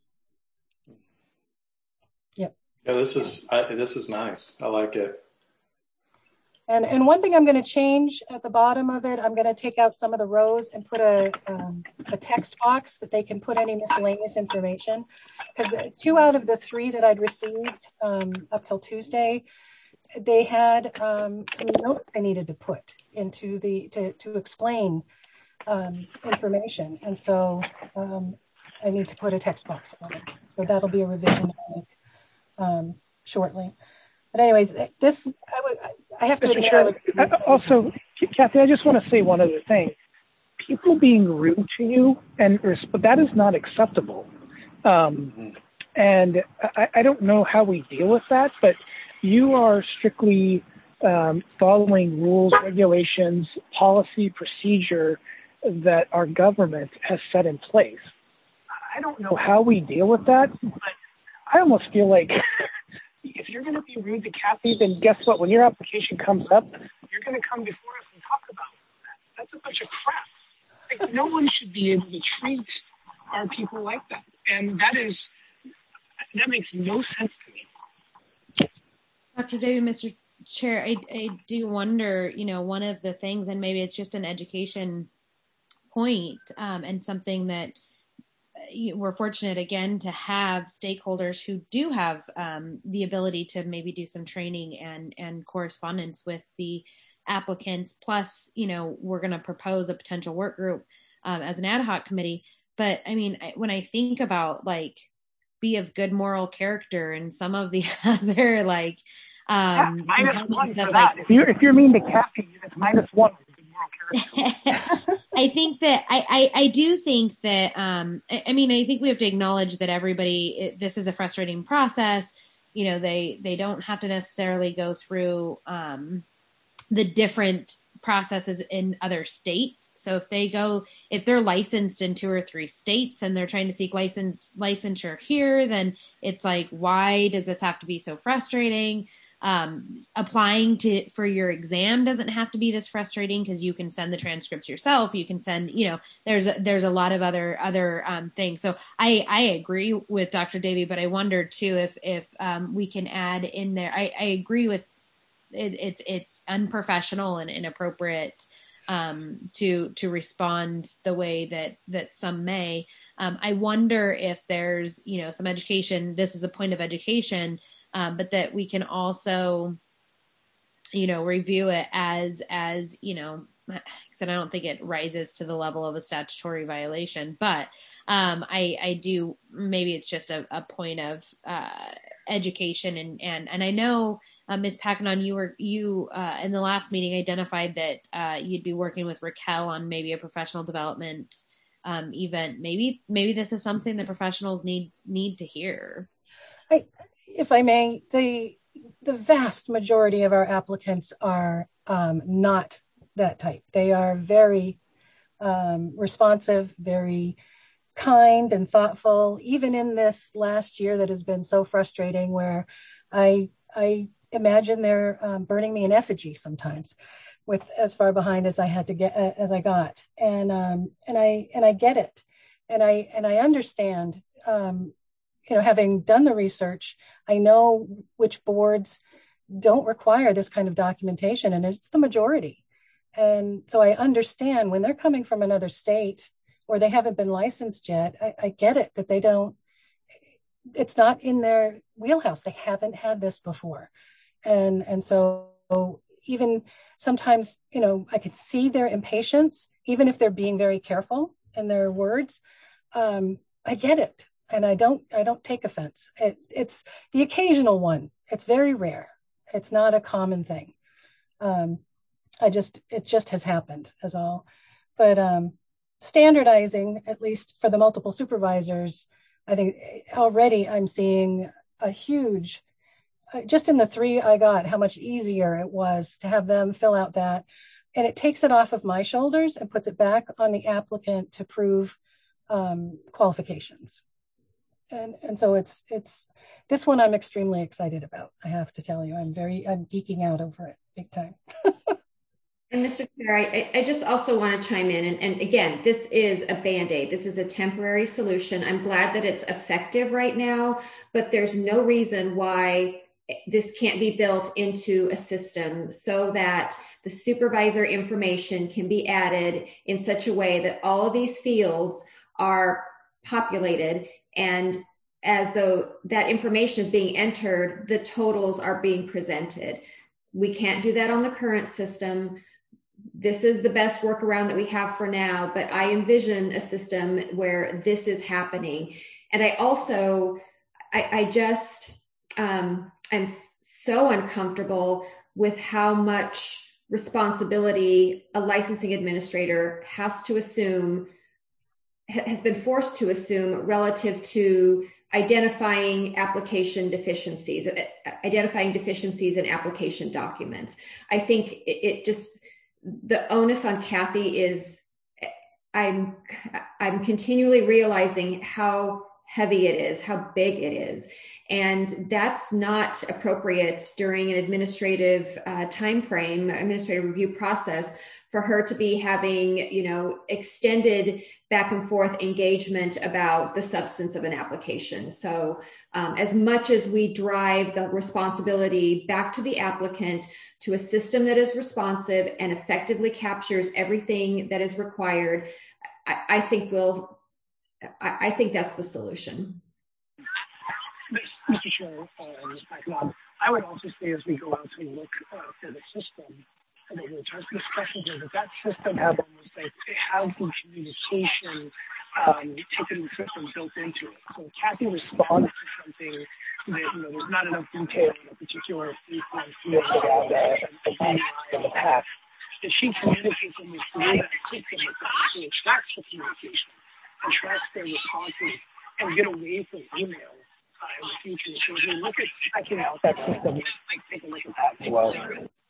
Yep. Yeah, this is, I, this is nice. I like it. And, and one thing I'm going to change at the bottom of it, I'm going to take out some of the rows and put a, um, a text box that they can put any miscellaneous information. Because two out of the three that I'd received um, up till Tuesday, they had um, some notes they needed to put into the, to, to explain um, information. And so um, I need to put a text box for them. So that'll be a revision I'll make um, shortly. But anyways, this, I would, I have to admit, I was, also, Kathy, I just want to say one other thing. People being rude to you, and that is not acceptable. Um, and I, I don't know how we deal with that, but you are strictly um, following rules, regulations, policy, procedure that our government has set in place. I don't know how we deal with that, but I almost feel like if you're going to be rude to Kathy, then guess what? When your application comes up, you're going to come before us and talk about that. That's a bunch of crap. Like, no one should be able to treat our people like that. And that is, that makes no sense to me. Doctor David, Mister Chair, I, I do wonder, you know, one of the things, and maybe it's just an education point um, and something that we're fortunate again to have stakeholders who do have um, the ability to maybe do some training and and correspondence with the applicants. Plus, you know, we're going to propose a potential work group um, as an ad hoc committee. But I mean, when I think about like be of good moral character and some of the other like, um, yeah, minus one for like, that. If you're if you're mean to Kathy, it's minus one. I think that I, I, I do think that, um, I, I mean, I think we have to acknowledge that everybody, it, this is a frustrating process. You know, they, they don't have to necessarily go through, um, the different processes in other states. So if they go, if they're licensed in two or three states and they're trying to seek license licensure here, then it's like, why does this have to be so frustrating? Um, applying to for your exam doesn't have to be this frustrating because you can send the transcripts yourself. You can send, you know, there's a, there's a lot of other other um, things. So I I agree with Doctor Davey, but I wonder too if if um, we can add in there. I, I agree with it, it's it's unprofessional and inappropriate um, to to respond the way that that some may. Um, I wonder if there's, you know, some education. This is a point of education. Um, but that we can also, you know, review it as, as, you know, like I said, I don't think it rises to the level of a statutory violation, but um, I, I do, maybe it's just a, a point of uh, education. And, and, and I know, uh, Miz Packanon, you were, you uh, in the last meeting identified that uh, you'd be working with Raquel on maybe a professional development um, event. Maybe, maybe this is something that professionals need, need to hear. I, if I may, the, the vast majority of our applicants are um, not that type. They are very um, responsive, very kind and thoughtful, even in this last year that has been so frustrating, where I I imagine they're um, burning me in effigy sometimes, with as far behind as I had to get uh, as I got, and um, and I and I get it, and I and I understand. Um, you know, having done the research, I know which boards don't require this kind of documentation, and it's the majority. And so I understand when they're coming from another state or they haven't been licensed yet, I, I get it that they don't, it's not in their wheelhouse. They haven't had this before. And, and so even sometimes, you know, I could see their impatience, even if they're being very careful in their words. Um, I get it. And I don't, I don't take offense. It, it's the occasional one. It's very rare. It's not a common thing. Um, I just, it just has happened as all, but um, standardizing, at least for the multiple supervisors, I think already I'm seeing a huge, uh, just in the three I got, how much easier it was to have them fill out that. And it takes it off of my shoulders and puts it back on the applicant to prove um, qualifications. And, and so it's, it's, this one I'm extremely excited about. I have to tell you, I'm very, I'm geeking out over it big time. And Mister Chair, I, I just also want to chime in. And, and again, this is a Band-Aid. This is a temporary solution. I'm glad that it's effective right now, but there's no reason why this can't be built into a system so that the supervisor information can be added in such a way that all of these fields are populated, and as though that information is being entered, the totals are being presented. We can't do that on the current system. This is the best workaround that we have for now, but I envision a system where this is happening. And I also, I, I just, um, I'm so uncomfortable with how much responsibility a licensing administrator has to assume, has been forced to assume relative to identifying application deficiencies, identifying deficiencies in application documents. I think it, it just, the onus on Kathy is, I'm, I'm continually realizing how heavy it is, how big it is. And that's not appropriate during an administrative uh, time frame, administrative review process, for her to be having, you know, extended back and forth engagement about the substance of an application. So um, as much as we drive the responsibility back to the applicant to a system that is responsive and effectively captures everything that is required, I, I think we'll, I, I think that's the solution. Mister Chair, uh, I would also say as we go out to look uh, for the system, and there were discussions here that that system has almost like it has the communication um, ticketing system built into it. So Kathy responds to something that, you know, there's not enough detail in a particular field around a, a D U I in the past. That she communicates almost through that system to track the communication and tracks their responses and get away from email uh, in the future. So as we look at checking out that system, like take a look at that as well.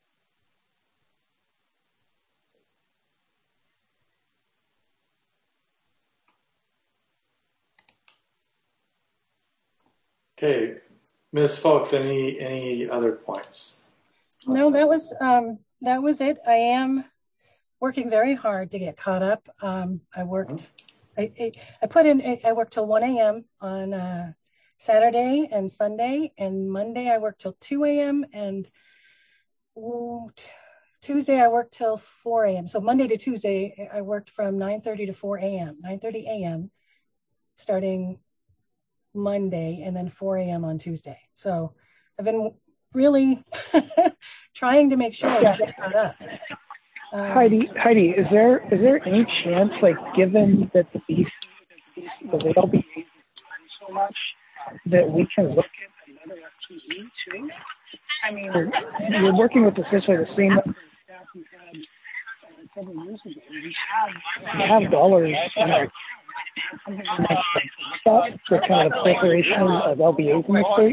Okay, Miz Folks, any any other points? No, that was um, that was it. I am working very hard to get caught up. Um, I worked, I, I, I put in, I worked till one a.m. on uh, Saturday and Sunday, and Monday I worked till two a.m. and ooh, t- Tuesday I worked till four a.m. So Monday to Tuesday I worked from nine thirty to four a.m., nine thirty a.m. starting Monday, and then four a.m. on Tuesday. So I've been really trying to make sure I get caught up. Um, Heidi, Heidi, is there is there any chance, like, given that the B C, the L B A is so much, that we can look at another T E too? I mean, you're working with essentially the same number of staff we had uh, several years ago. We have, we have dollars in our something like for kind of preparation of L B As in the state.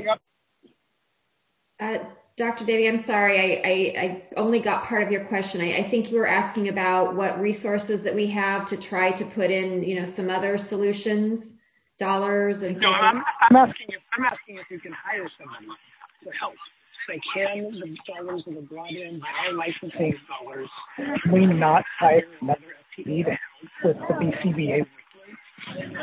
Uh, Doctor Davey, I'm sorry, I, I, I only got part of your question. I, I think you were asking about what resources that we have to try to put in, you know, some other solutions, dollars and so no, I'm, I'm asking if I'm asking if you can hire somebody to help. Like, can the dollars that are brought in by our licensing dollars, can we not hire another F T E to help with the B C B A workload?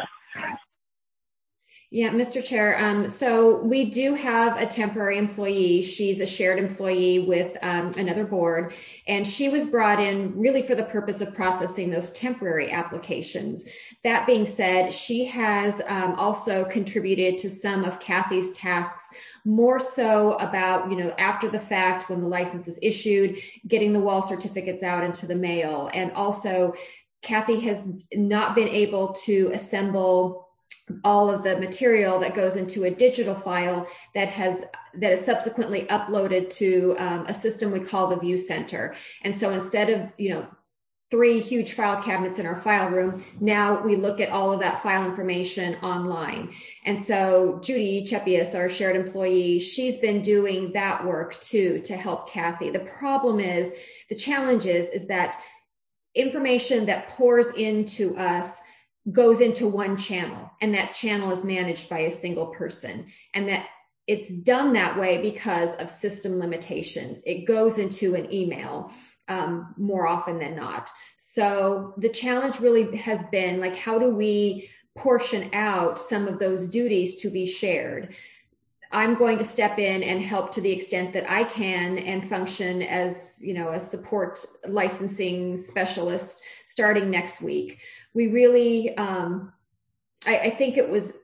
Yeah, Mister Chair. Um, so we do have a temporary employee. She's a shared employee with um, another board, and she was brought in really for the purpose of processing those temporary applications. That being said, she has um, also contributed to some of Kathy's tasks, more so about, you know, after the fact when the license is issued, getting the wall certificates out into the mail. And also, Kathy has not been able to assemble all of the material that goes into a digital file that has that is subsequently uploaded to um, a system we call the View Center. And so instead of, you know, three huge file cabinets in our file room, now we look at all of that file information online. And so Judy Chepius, our shared employee, she's been doing that work too to help Kathy. The problem is, the challenge is, is that information that pours into us goes into one channel, and that channel is managed by a single person, and that it's done that way because of system limitations. It goes into an email um, more often than not. So the challenge really has been, like, how do we portion out some of those duties to be shared? I'm going to step in and help to the extent that I can and function as, you know, a support licensing specialist starting next week. We really, um, I, I think it was,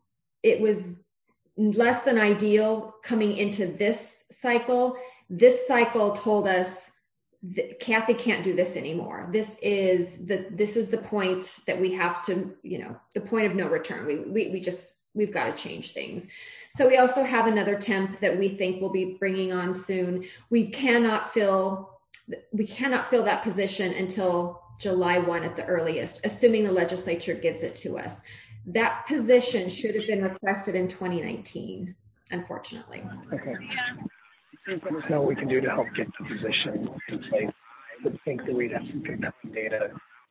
it was less than ideal coming into this cycle. This cycle told us that Kathy can't do this anymore. This is the, this is the point that we have to, you know, the point of no return. We, we, we just, we've got to change things. So we also have another temp that we think will be bringing on soon. We cannot fill, we cannot fill that position until July first at the earliest, assuming the legislature gives it to us. That position should have been requested in twenty nineteen, unfortunately. Okay. Please let us know what we can do to help get the position in place. I would think that we'd have some compelling data.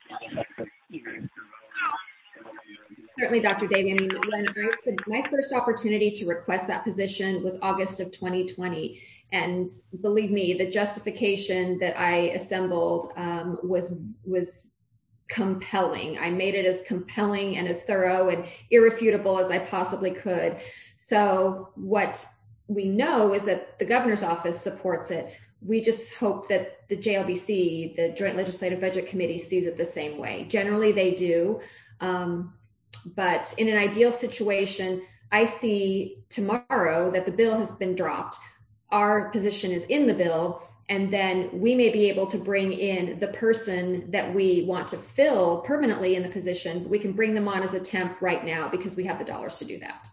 Certainly, Doctor Davey. I mean, when I said my first opportunity to request that position was August of twenty twenty. And believe me, the justification that I assembled um, was was compelling. I made it as compelling and as thorough and irrefutable as I possibly could. So what we know is that the governor's office supports it. We just hope that the J L B C, the Joint Legislative Budget Committee, sees it the same way. Generally, they do. Um, but in an ideal situation, I see tomorrow that the bill has been dropped. Our position is in the bill, and then we may be able to bring in the person that we want to fill permanently in the position. We can bring them on as a temp right now because we have the dollars to do that.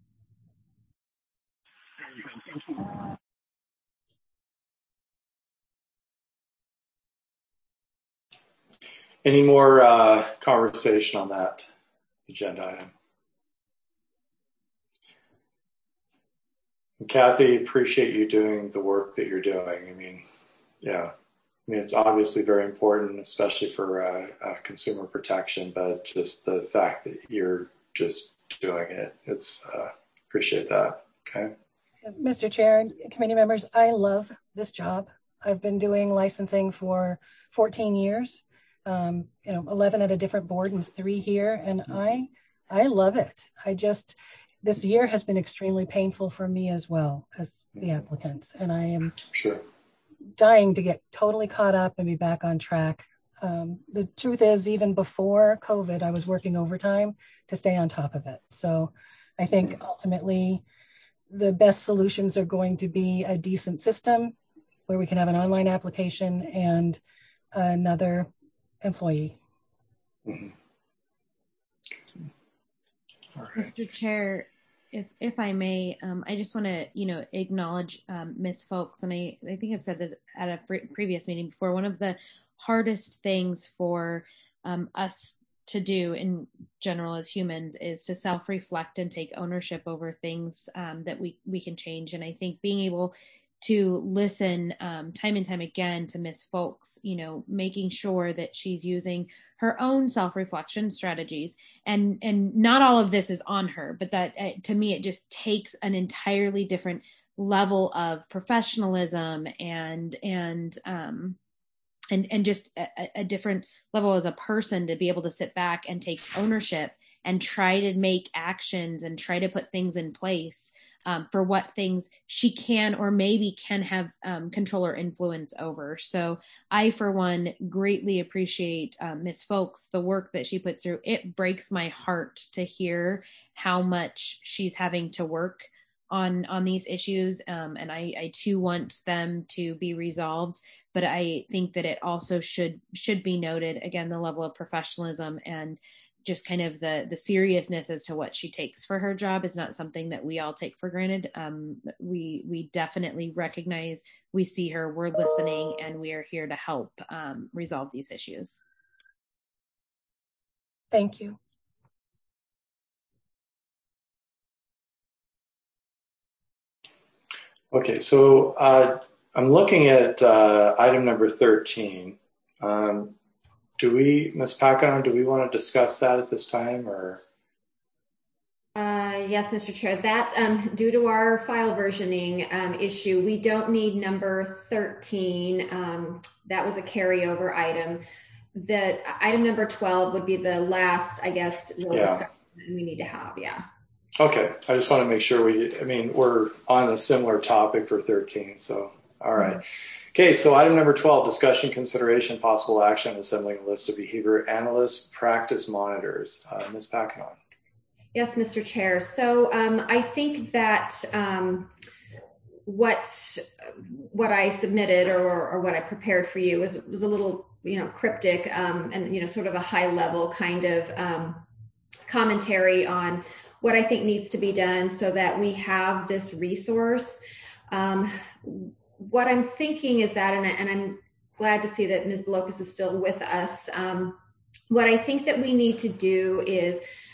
Any more uh, conversation on that agenda item? Kathy, appreciate you doing the work that you're doing. I mean, yeah, I mean, it's obviously very important, especially for uh, uh, consumer protection, but just the fact that you're just doing it, it's uh, appreciate that. Okay. Mister Chair, committee members, I love this job. I've been doing licensing for fourteen years, um, you know, eleven at a different board and three here. And I, I love it. I just, this year has been extremely painful for me as well as the applicants. And I am sure dying to get totally caught up and be back on track. Um, the truth is, even before COVID, I was working overtime to stay on top of it. So I think ultimately the best solutions are going to be a decent system where we can have an online application and another employee. Mm-hmm. Mister Chair, if if I may, um, I just want to, you know, acknowledge um, Miz Folks, and I, I think I've said that at a pre- previous meeting before. One of the hardest things for um, us to do in general as humans is to self-reflect and take ownership over things um, that we we can change. And I think being able to listen um, time and time again to Miz Folks, you know, making sure that she's using her own self-reflection strategies, and and not all of this is on her, but that uh, to me it just takes an entirely different level of professionalism and and um, and and just a, a different level as a person to be able to sit back and take ownership and try to make actions and try to put things in place um, for what things she can or maybe can have um, control or influence over. So I, for one, greatly appreciate um, Miz Folks, the work that she puts through. It breaks my heart to hear how much she's having to work on on these issues, um, and I, I too want them to be resolved. But I think that it also should should be noted again, the level of professionalism and just kind of the the seriousness as to what she takes for her job is not something that we all take for granted. Um, we we definitely recognize, we see her, we're listening, and we are here to help um, resolve these issues. Thank you. Okay, so uh, I'm looking at uh, item number thirteen. Um, do we, Miz Pacon, do we want to discuss that at this time, or? Uh, yes, Mister Chair. That um, due to our file versioning um, issue, we don't need number thirteen. Um, that was a carryover item. The item number twelve would be the last, I guess, real Yeah. discussion that we need to have. Yeah. Okay, I just want to make sure we, I mean, we're on a similar topic for thirteen, so, all right. Mm-hmm. Okay, so item number twelve, discussion, consideration, possible action, assembling a list of behavior analysts, practice monitors. Uh, Miz Pacon. Yes, Mister Chair. So um, I think that um, what what I submitted or, or what I prepared for you was, was a little, you know, cryptic um, and, you know, sort of a high level kind of um, commentary on what I think needs to be done so that we have this resource. Um, what I'm thinking is that, and, I, and I'm glad to see that Miz Blokus is still with us. Um, what I think that we need to do is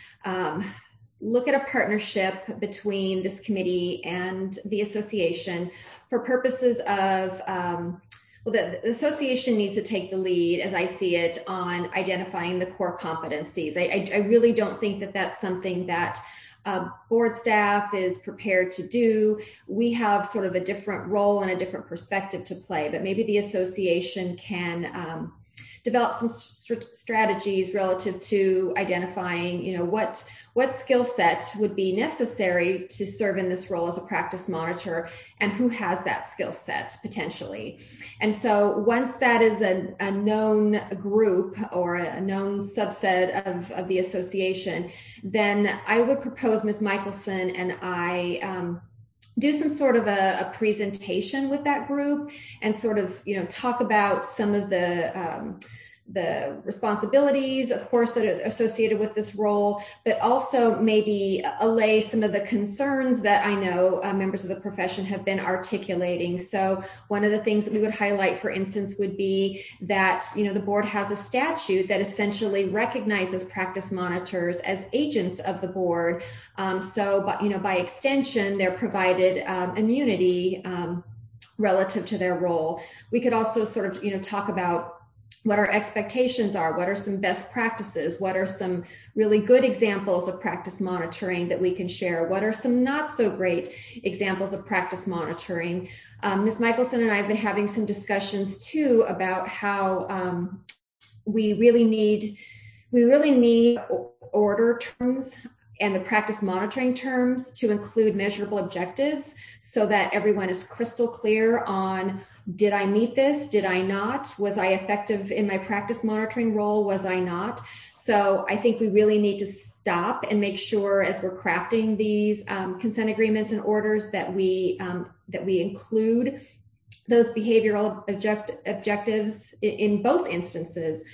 um, look at a partnership between this committee and the association for purposes of, um, well, the, the association needs to take the lead, as I see it, on identifying the core competencies. I, I, I really don't think that that's something that uh, board staff is prepared to do. We have sort of a different role and a different perspective to play, but maybe the association can um, develop some st- strategies relative to identifying, you know, what what skill set would be necessary to serve in this role as a practice monitor, and who has that skill set potentially. And so once that is a, a known group or a known subset of, of the association, then I would propose Miz Michelson and I um, do some sort of a, a presentation with that group and sort of, you know, talk about some of the um, the responsibilities, of course, that are associated with this role, but also maybe allay some of the concerns that I know uh, members of the profession have been articulating. So one of the things that we would highlight, for instance, would be that, you know, the board has a statute that essentially recognizes practice monitors as agents of the board. Um, so, but, you know, by extension, they're provided um, immunity um, relative to their role. We could also sort of, you know, talk about what our expectations are, what are some best practices, what are some really good examples of practice monitoring that we can share, what are some not so great examples of practice monitoring. Um, Miz Michelson and I have been having some discussions too about how um, we really need, we really need order terms and the practice monitoring terms to include measurable objectives so that everyone is crystal clear on, did I meet this? Did I not? Was I effective in my practice monitoring role? Was I not? So I think we really need to stop and make sure as we're crafting these um, consent agreements and orders that we um, that we include those behavioral object- objectives in, in both instances.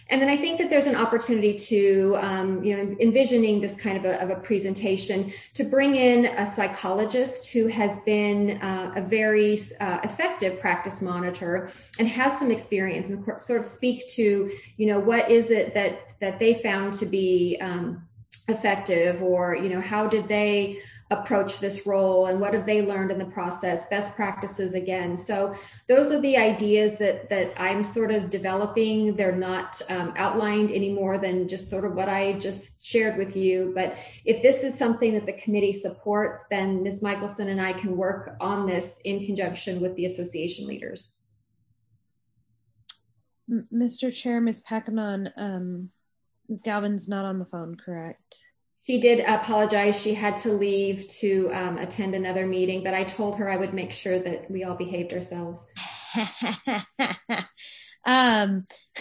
And then I think that there's an opportunity to, um, you know, envisioning this kind of a, of a presentation to bring in a psychologist who has been uh, a very uh, effective practice monitor and has some experience, and sort of speak to, you know, what is it that that they found to be um, effective, or, you know, how did they approach this role and what have they learned in the process, best practices again. So those are the ideas that that I'm sort of developing. They're not um, outlined any more than just sort of what I just shared with you. But if this is something that the committee supports, then Miz Michelson and I can work on this in conjunction with the association leaders. Mister Chair, Miz Packanon, um, Miz Galvin's not on the phone, correct? She did apologize. She had to leave to um, attend another meeting, but I told her I would make sure that we all behaved ourselves. um,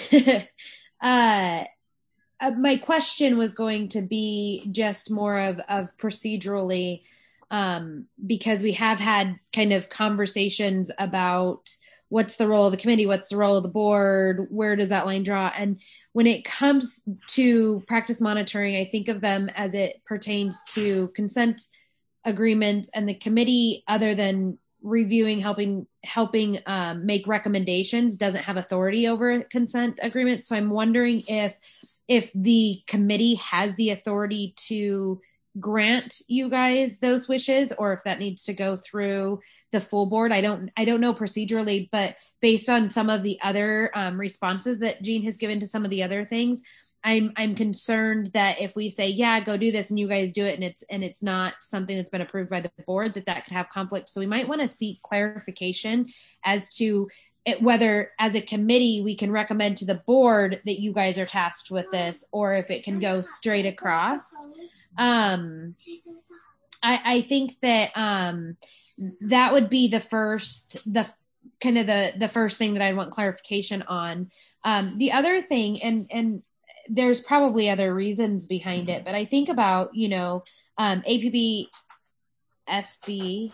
uh, my question was going to be just more of, of procedurally, um, because we have had kind of conversations about what's the role of the committee, what's the role of the board, where does that line draw? And when it comes to practice monitoring, I think of them as it pertains to consent agreements, and the committee, other than reviewing, helping, helping um, make recommendations, doesn't have authority over consent agreements. So I'm wondering if, if the committee has the authority to grant you guys those wishes, or if that needs to go through the full board. I don't, I don't know procedurally, but based on some of the other um, responses that Jean has given to some of the other things, I'm, I'm concerned that if we say, yeah, go do this, and you guys do it, and it's, and it's not something that's been approved by the board, that that could have conflict. So we might want to seek clarification as to it, whether as a committee we can recommend to the board that you guys are tasked with this, or if it can go straight across. Um, I, I think that um, that would be the first, the kind of the the first thing that I want clarification on. Um, the other thing, and and there's probably other reasons behind it, but I think about, you know, um, A P B S B,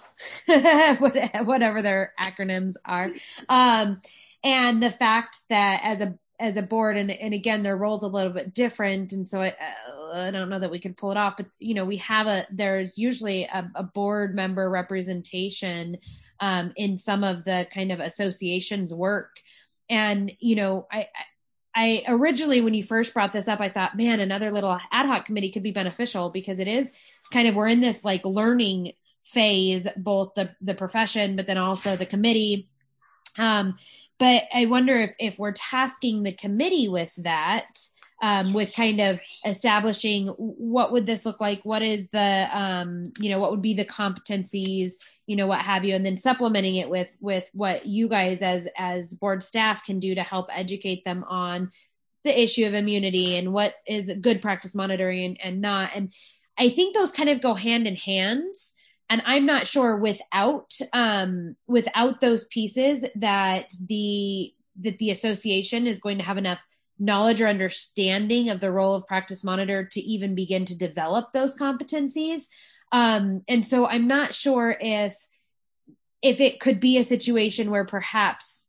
whatever their acronyms are, um, and the fact that as a as a board, and, and again, their role's a little bit different. And so I, I don't know that we could pull it off, but, you know, we have a, there's usually a, a board member representation um, in some of the kind of associations work. And, you know, I, I originally, when you first brought this up, I thought, man, another little ad hoc committee could be beneficial, because it is kind of, we're in this like learning phase, both the, the profession, but then also the committee. Um, But I wonder if, if we're tasking the committee with that, um, with kind of establishing what would this look like? What is the, um, you know, what would be the competencies, you know, what have you, and then supplementing it with, with what you guys as, as board staff can do to help educate them on the issue of immunity and what is good practice monitoring and, and not. And I think those kind of go hand in hand. And I'm not sure without um, without those pieces that the that the association is going to have enough knowledge or understanding of the role of practice monitor to even begin to develop those competencies. Um, and so I'm not sure if if it could be a situation where perhaps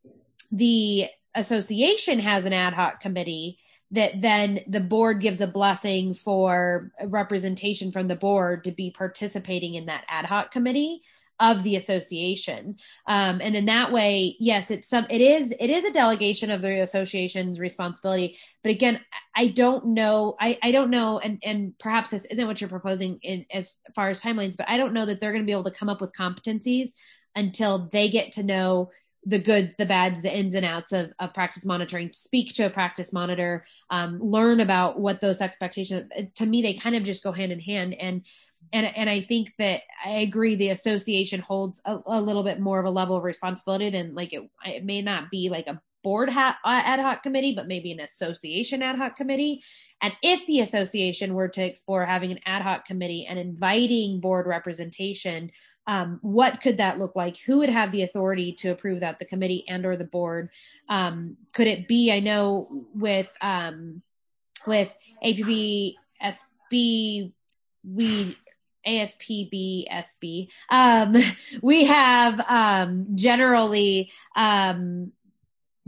the association has an ad hoc committee that then the board gives a blessing for representation from the board to be participating in that ad hoc committee of the association. Um, and in that way, yes, it's some, it is, it is a delegation of the association's responsibility. But again, I don't know, I, I don't know, and, and perhaps this isn't what you're proposing in as far as timelines, but I don't know that they're going to be able to come up with competencies until they get to know the goods, the bads, the ins and outs of, of practice monitoring, speak to a practice monitor, um, learn about what those expectations, to me, they kind of just go hand in hand. And, and, and I think that I agree the association holds a, a little bit more of a level of responsibility than like, it, it may not be like a board ha- ad hoc committee, but maybe an association ad hoc committee. And if the association were to explore having an ad hoc committee and inviting board representation, Um, what could that look like? Who would have the authority to approve that, the committee and or the board? Um, could it be, I know with, um, with A P B S B, we, A S P B S B, um, we have, um, generally, um,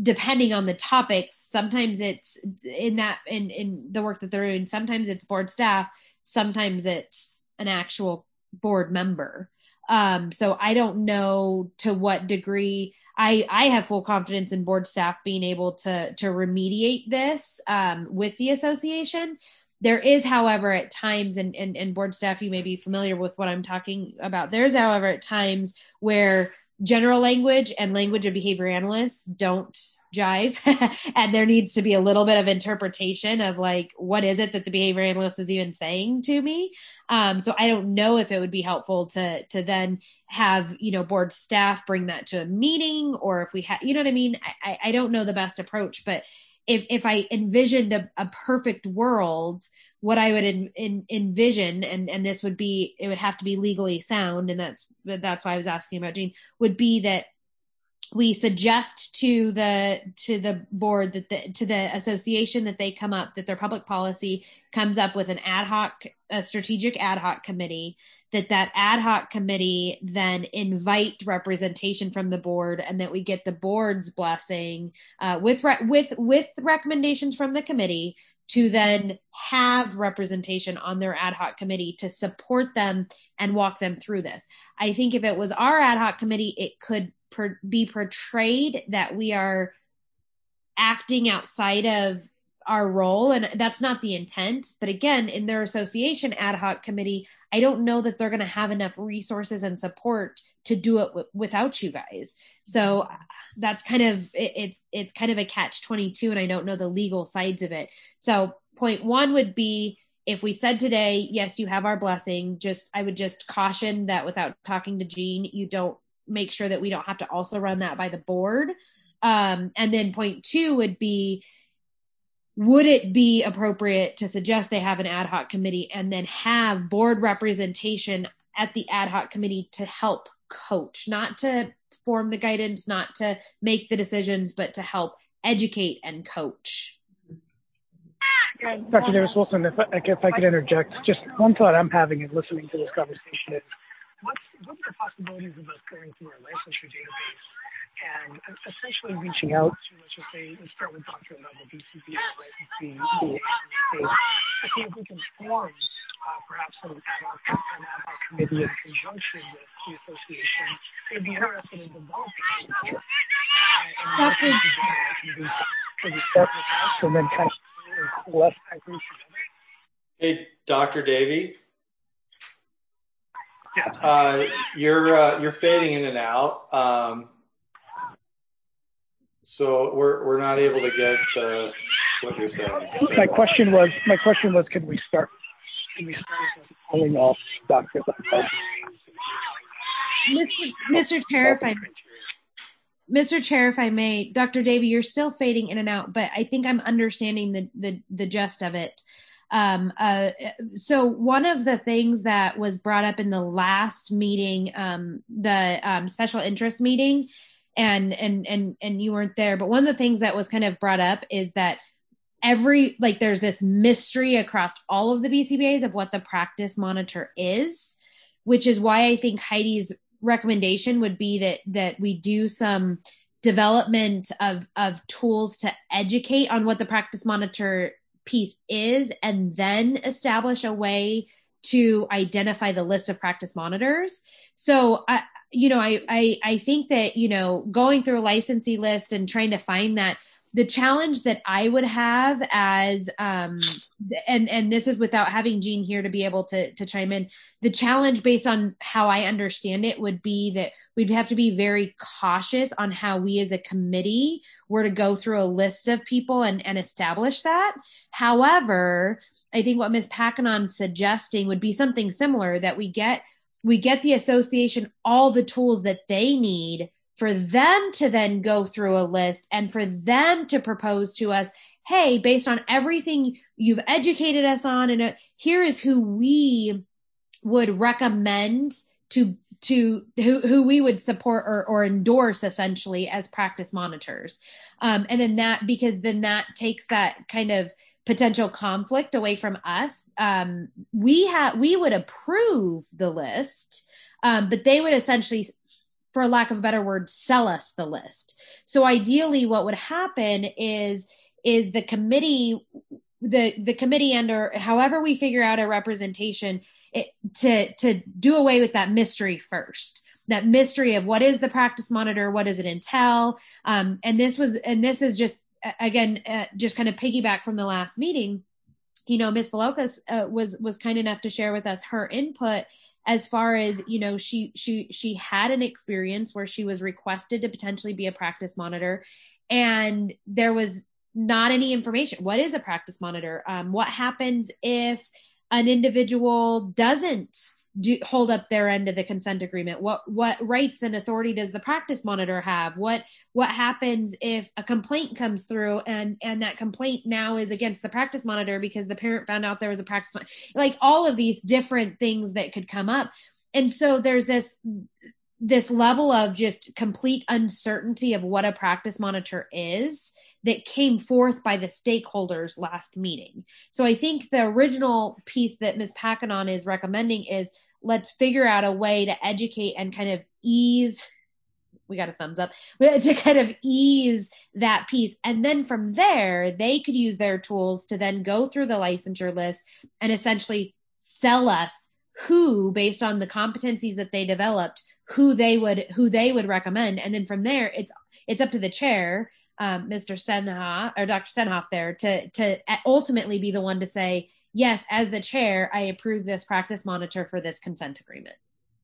depending on the topics, sometimes it's in that, in, in the work that they're doing, sometimes it's board staff, sometimes it's an actual board member. Um, so I don't know to what degree I, I have full confidence in board staff being able to, to remediate this um, with the association. There is, however, at times, and, and, and board staff, you may be familiar with what I'm talking about. There's, however, at times where general language and language of behavior analysts don't jive. And there needs to be a little bit of interpretation of like, what is it that the behavior analyst is even saying to me? Um, so I don't know if it would be helpful to, to then have, you know, board staff bring that to a meeting, or if we have, you know what I mean? I, I don't know the best approach, but if, if I envisioned a, a perfect world, what I would in, in, envision, and, and this would be, it would have to be legally sound, and that's that's why I was asking about Jean, would be that we suggest to the to the board that the to the association that they come up, that their public policy comes up with an ad hoc, a strategic ad hoc committee, that that ad hoc committee then invite representation from the board, and that we get the board's blessing uh, with re- with with recommendations from the committee to then have representation on their ad hoc committee to support them and walk them through this. I think if it was our ad hoc committee, it could per- be portrayed that we are acting outside of our role, and that's not the intent. But again, in their association ad hoc committee, I don't know that they're going to have enough resources and support to do it w- without you guys. So that's kind of, it, it's, it's kind of a catch twenty-two, and I don't know the legal sides of it. So point one would be, if we said today, yes, you have our blessing, just, I would just caution that without talking to Jean, you don't make sure that we don't have to also run that by the board. Um, and then point two would be, would it be appropriate to suggest they have an ad hoc committee and then have board representation at the ad hoc committee to help coach, not to form the guidance, not to make the decisions, but to help educate and coach? Doctor Davis Wilson, if I, if I could interject, just one thought I'm having in listening to this conversation is, what's, what are the possibilities of us going through our licensure database and essentially reaching out to, let's just say, let's start with doctorate level B C B S licensee to see if we can form uh, perhaps an ad hoc, an ad hoc committee in conjunction with the association. They'd be interested in developing it. Uh, Doctor Can we start with us and then kind of less together? Hey, Doctor Davey. Yeah. Uh, you're uh, you're fading in and out. Um, so we're we're not able to get uh, what you're saying. My question was my question was can we start can we start with pulling off doctors like Mister Mister Chair, if I Mister Chair, if I may, Doctor Davey, you're still fading in and out, but I think I'm understanding the the, the gist of it. Um, uh, so one of the things that was brought up in the last meeting, um, the um, special interest meeting, and and and and you weren't there, but one of the things that was kind of brought up is that every like there's this mystery across all of the B C B As of what the practice monitor is, which is why I think Heidi's recommendation would be that that we do some development of of tools to educate on what the practice monitor piece is, and then establish a way to identify the list of practice monitors. So I, you know, I, I, I think that, you know, going through a licensee list and trying to find that, the challenge that I would have as, um, and, and this is without having Jean here to be able to, to chime in, the challenge based on how I understand it would be that we'd have to be very cautious on how we as a committee were to go through a list of people and, and establish that. However, I think what Miz Packinon's suggesting would be something similar, that we get, we get the association all the tools that they need for them to then go through a list and for them to propose to us, hey, based on everything you've educated us on, and uh, here is who we would recommend to, to who, who we would support or, or endorse essentially as practice monitors. Um, and then that, because then that takes that kind of potential conflict away from us. Um, we have, we would approve the list, um, but they would essentially for lack of a better word, sell us the list. So ideally what would happen is, is the committee, the, the committee under however we figure out a representation it, to, to do away with that mystery first, that mystery of what is the practice monitor? What does it entail? Um, and this was, and this is just, again, uh, just kind of piggyback from the last meeting. You know, Miz Balokas uh, was, was kind enough to share with us her input as far as, you know, she, she, she had an experience where she was requested to potentially be a practice monitor, and there was not any information. What is a practice monitor? Um, what happens if an individual doesn't do, hold up their end of the consent agreement? What, what rights and authority does the practice monitor have? What, what happens if a complaint comes through and, and that complaint now is against the practice monitor because the parent found out there was a practice monitor? Like all of these different things that could come up. And so there's this, this level of just complete uncertainty of what a practice monitor is that came forth by the stakeholders last meeting. So I think the original piece that Miz Packanon is recommending is let's figure out a way to educate and kind of ease, we got a thumbs up, to kind of ease that piece. And then from there, they could use their tools to then go through the licensure list and essentially sell us who, based on the competencies that they developed, who they would, who they would recommend. And then from there, it's, it's up to the chair, Um, Mister Stenhoff or Doctor Stenhoff there to, to ultimately be the one to say, yes, as the chair, I approve this practice monitor for this consent agreement.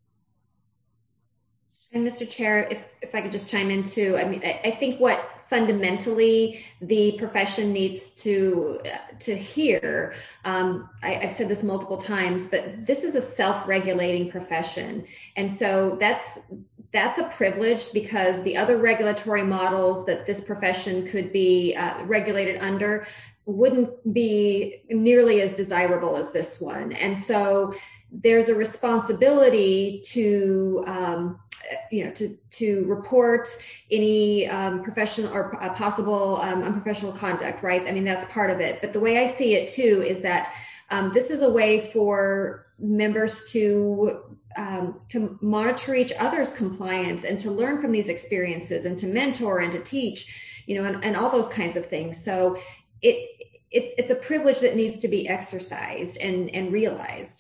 And Mister Chair, if, if I could just chime in too, I mean, I, I think what fundamentally the profession needs to to hear, um, I, I've said this multiple times, but this is a self-regulating profession. And so that's that's a privilege because the other regulatory models that this profession could be uh, regulated under wouldn't be nearly as desirable as this one. And so there's a responsibility to, um, you know, to, to report any um, professional or uh, possible um, unprofessional conduct, right? I mean, that's part of it. But the way I see it too is that um, this is a way for members to um, to monitor each other's compliance and to learn from these experiences and to mentor and to teach, you know, and, and all those kinds of things. So it it's it's a privilege that needs to be exercised and and realized.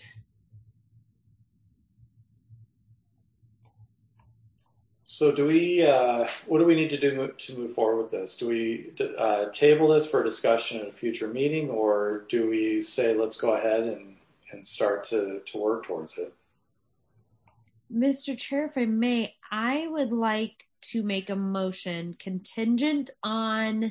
So do we, uh, what do we need to do to move forward with this? Do we uh, table this for discussion at a future meeting, or do we say, let's go ahead and, and start to, to work towards it? Mister Chair, if I may, I would like to make a motion contingent on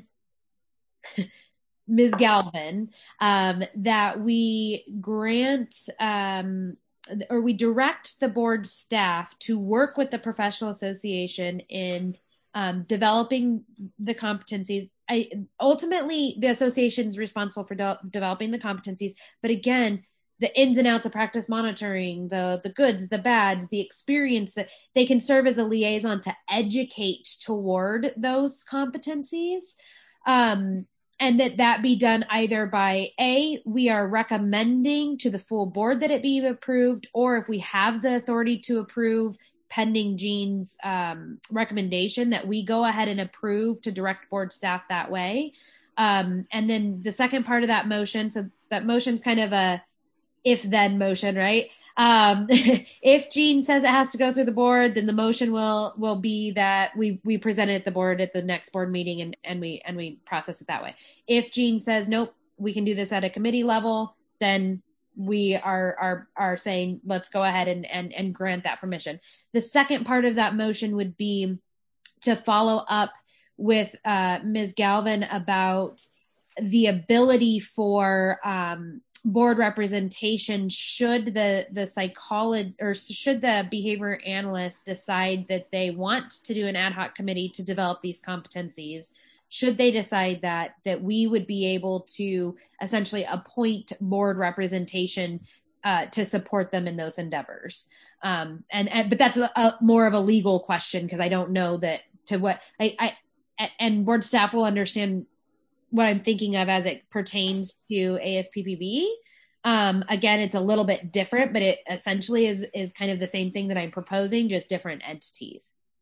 Miz Galvin, um, that we grant, um, or we direct the board staff to work with the professional association in um, developing the competencies. I, ultimately, the association is responsible for de- developing the competencies, but again, the ins and outs of practice monitoring, the the goods, the bads, the experience, that they can serve as a liaison to educate toward those competencies. Um, And that that be done either by A, we are recommending to the full board that it be approved, or if we have the authority to approve pending Jean's um, recommendation, that we go ahead and approve to direct board staff that way. Um, and then the second part of that motion, so that motion's kind of a if-then motion, right? Um, if Jean says it has to go through the board, then the motion will will be that we we present it at the board at the next board meeting, and and we and we process it that way. If Jean says nope, we can do this at a committee level, then we are are are saying let's go ahead and and and grant that permission. The second part of that motion would be to follow up with uh, Miz Galvin about the ability for um, board representation should the the psychologist or should the behavior analyst decide that they want to do an ad hoc committee to develop these competencies. Should they decide that that we would be able to essentially appoint board representation uh, to support them in those endeavors. Um, and, and but that's a, a more of a legal question, because I don't know that to what I, I and board staff will understand what I'm thinking of as it pertains to A S P P B. Um, again, it's a little bit different, but it essentially is is kind of the same thing that I'm proposing, just different entities.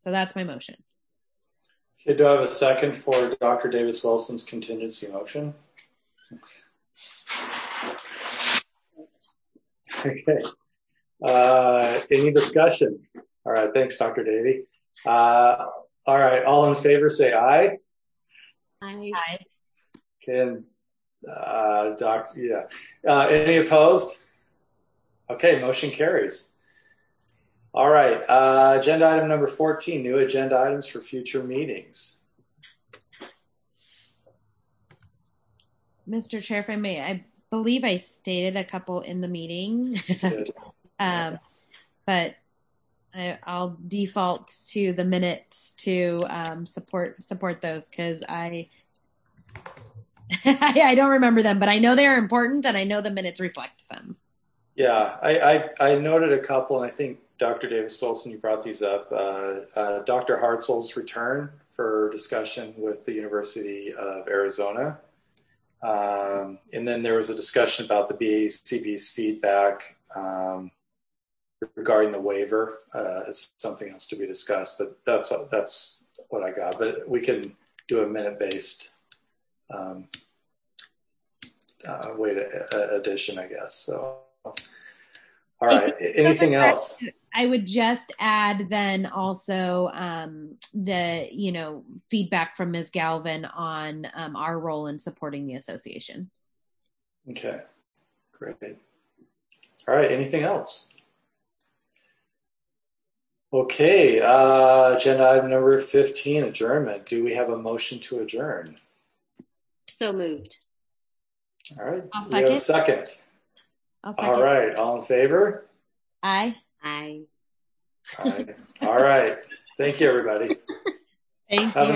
So that's my motion. Okay, do I have a second for Doctor Davis Wilson's contingency motion? Okay. Uh, any discussion? All right, thanks, Doctor Davey. Uh, all right, all in favor say aye. Aye. Aye. Okay, and uh, doc, yeah. Uh, any opposed? Okay, motion carries. All right, uh, agenda item number fourteen, new agenda items for future meetings. Mister Chair, if I may, I believe I stated a couple in the meeting, um, but I, I'll default to the minutes to um, support support those because I, I I don't remember them, but I know they are important and I know the minutes reflect them. Yeah, I, I, I noted a couple, and I think Doctor Davis Wilson, you brought these up. Uh, uh, Doctor Hartzell's return for discussion with the University of Arizona. Um, and then there was a discussion about the B A C B's feedback um, regarding the waiver uh, as something else to be discussed. But that's that's what I got. But we can do a minute-based um, uh, way to uh, addition, I guess. So, all right. Anything else? I would just add then also um, the, you know, feedback from Miz Galvin on um, our role in supporting the association. Okay, great. All right, anything else? Okay, uh, agenda item number fifteen, adjournment. Do we have a motion to adjourn? So moved. All right, I'll we have a second. I'll second. All right, all in favor? Aye. Aye. Aye. All right. Thank you, everybody. Thank Have you.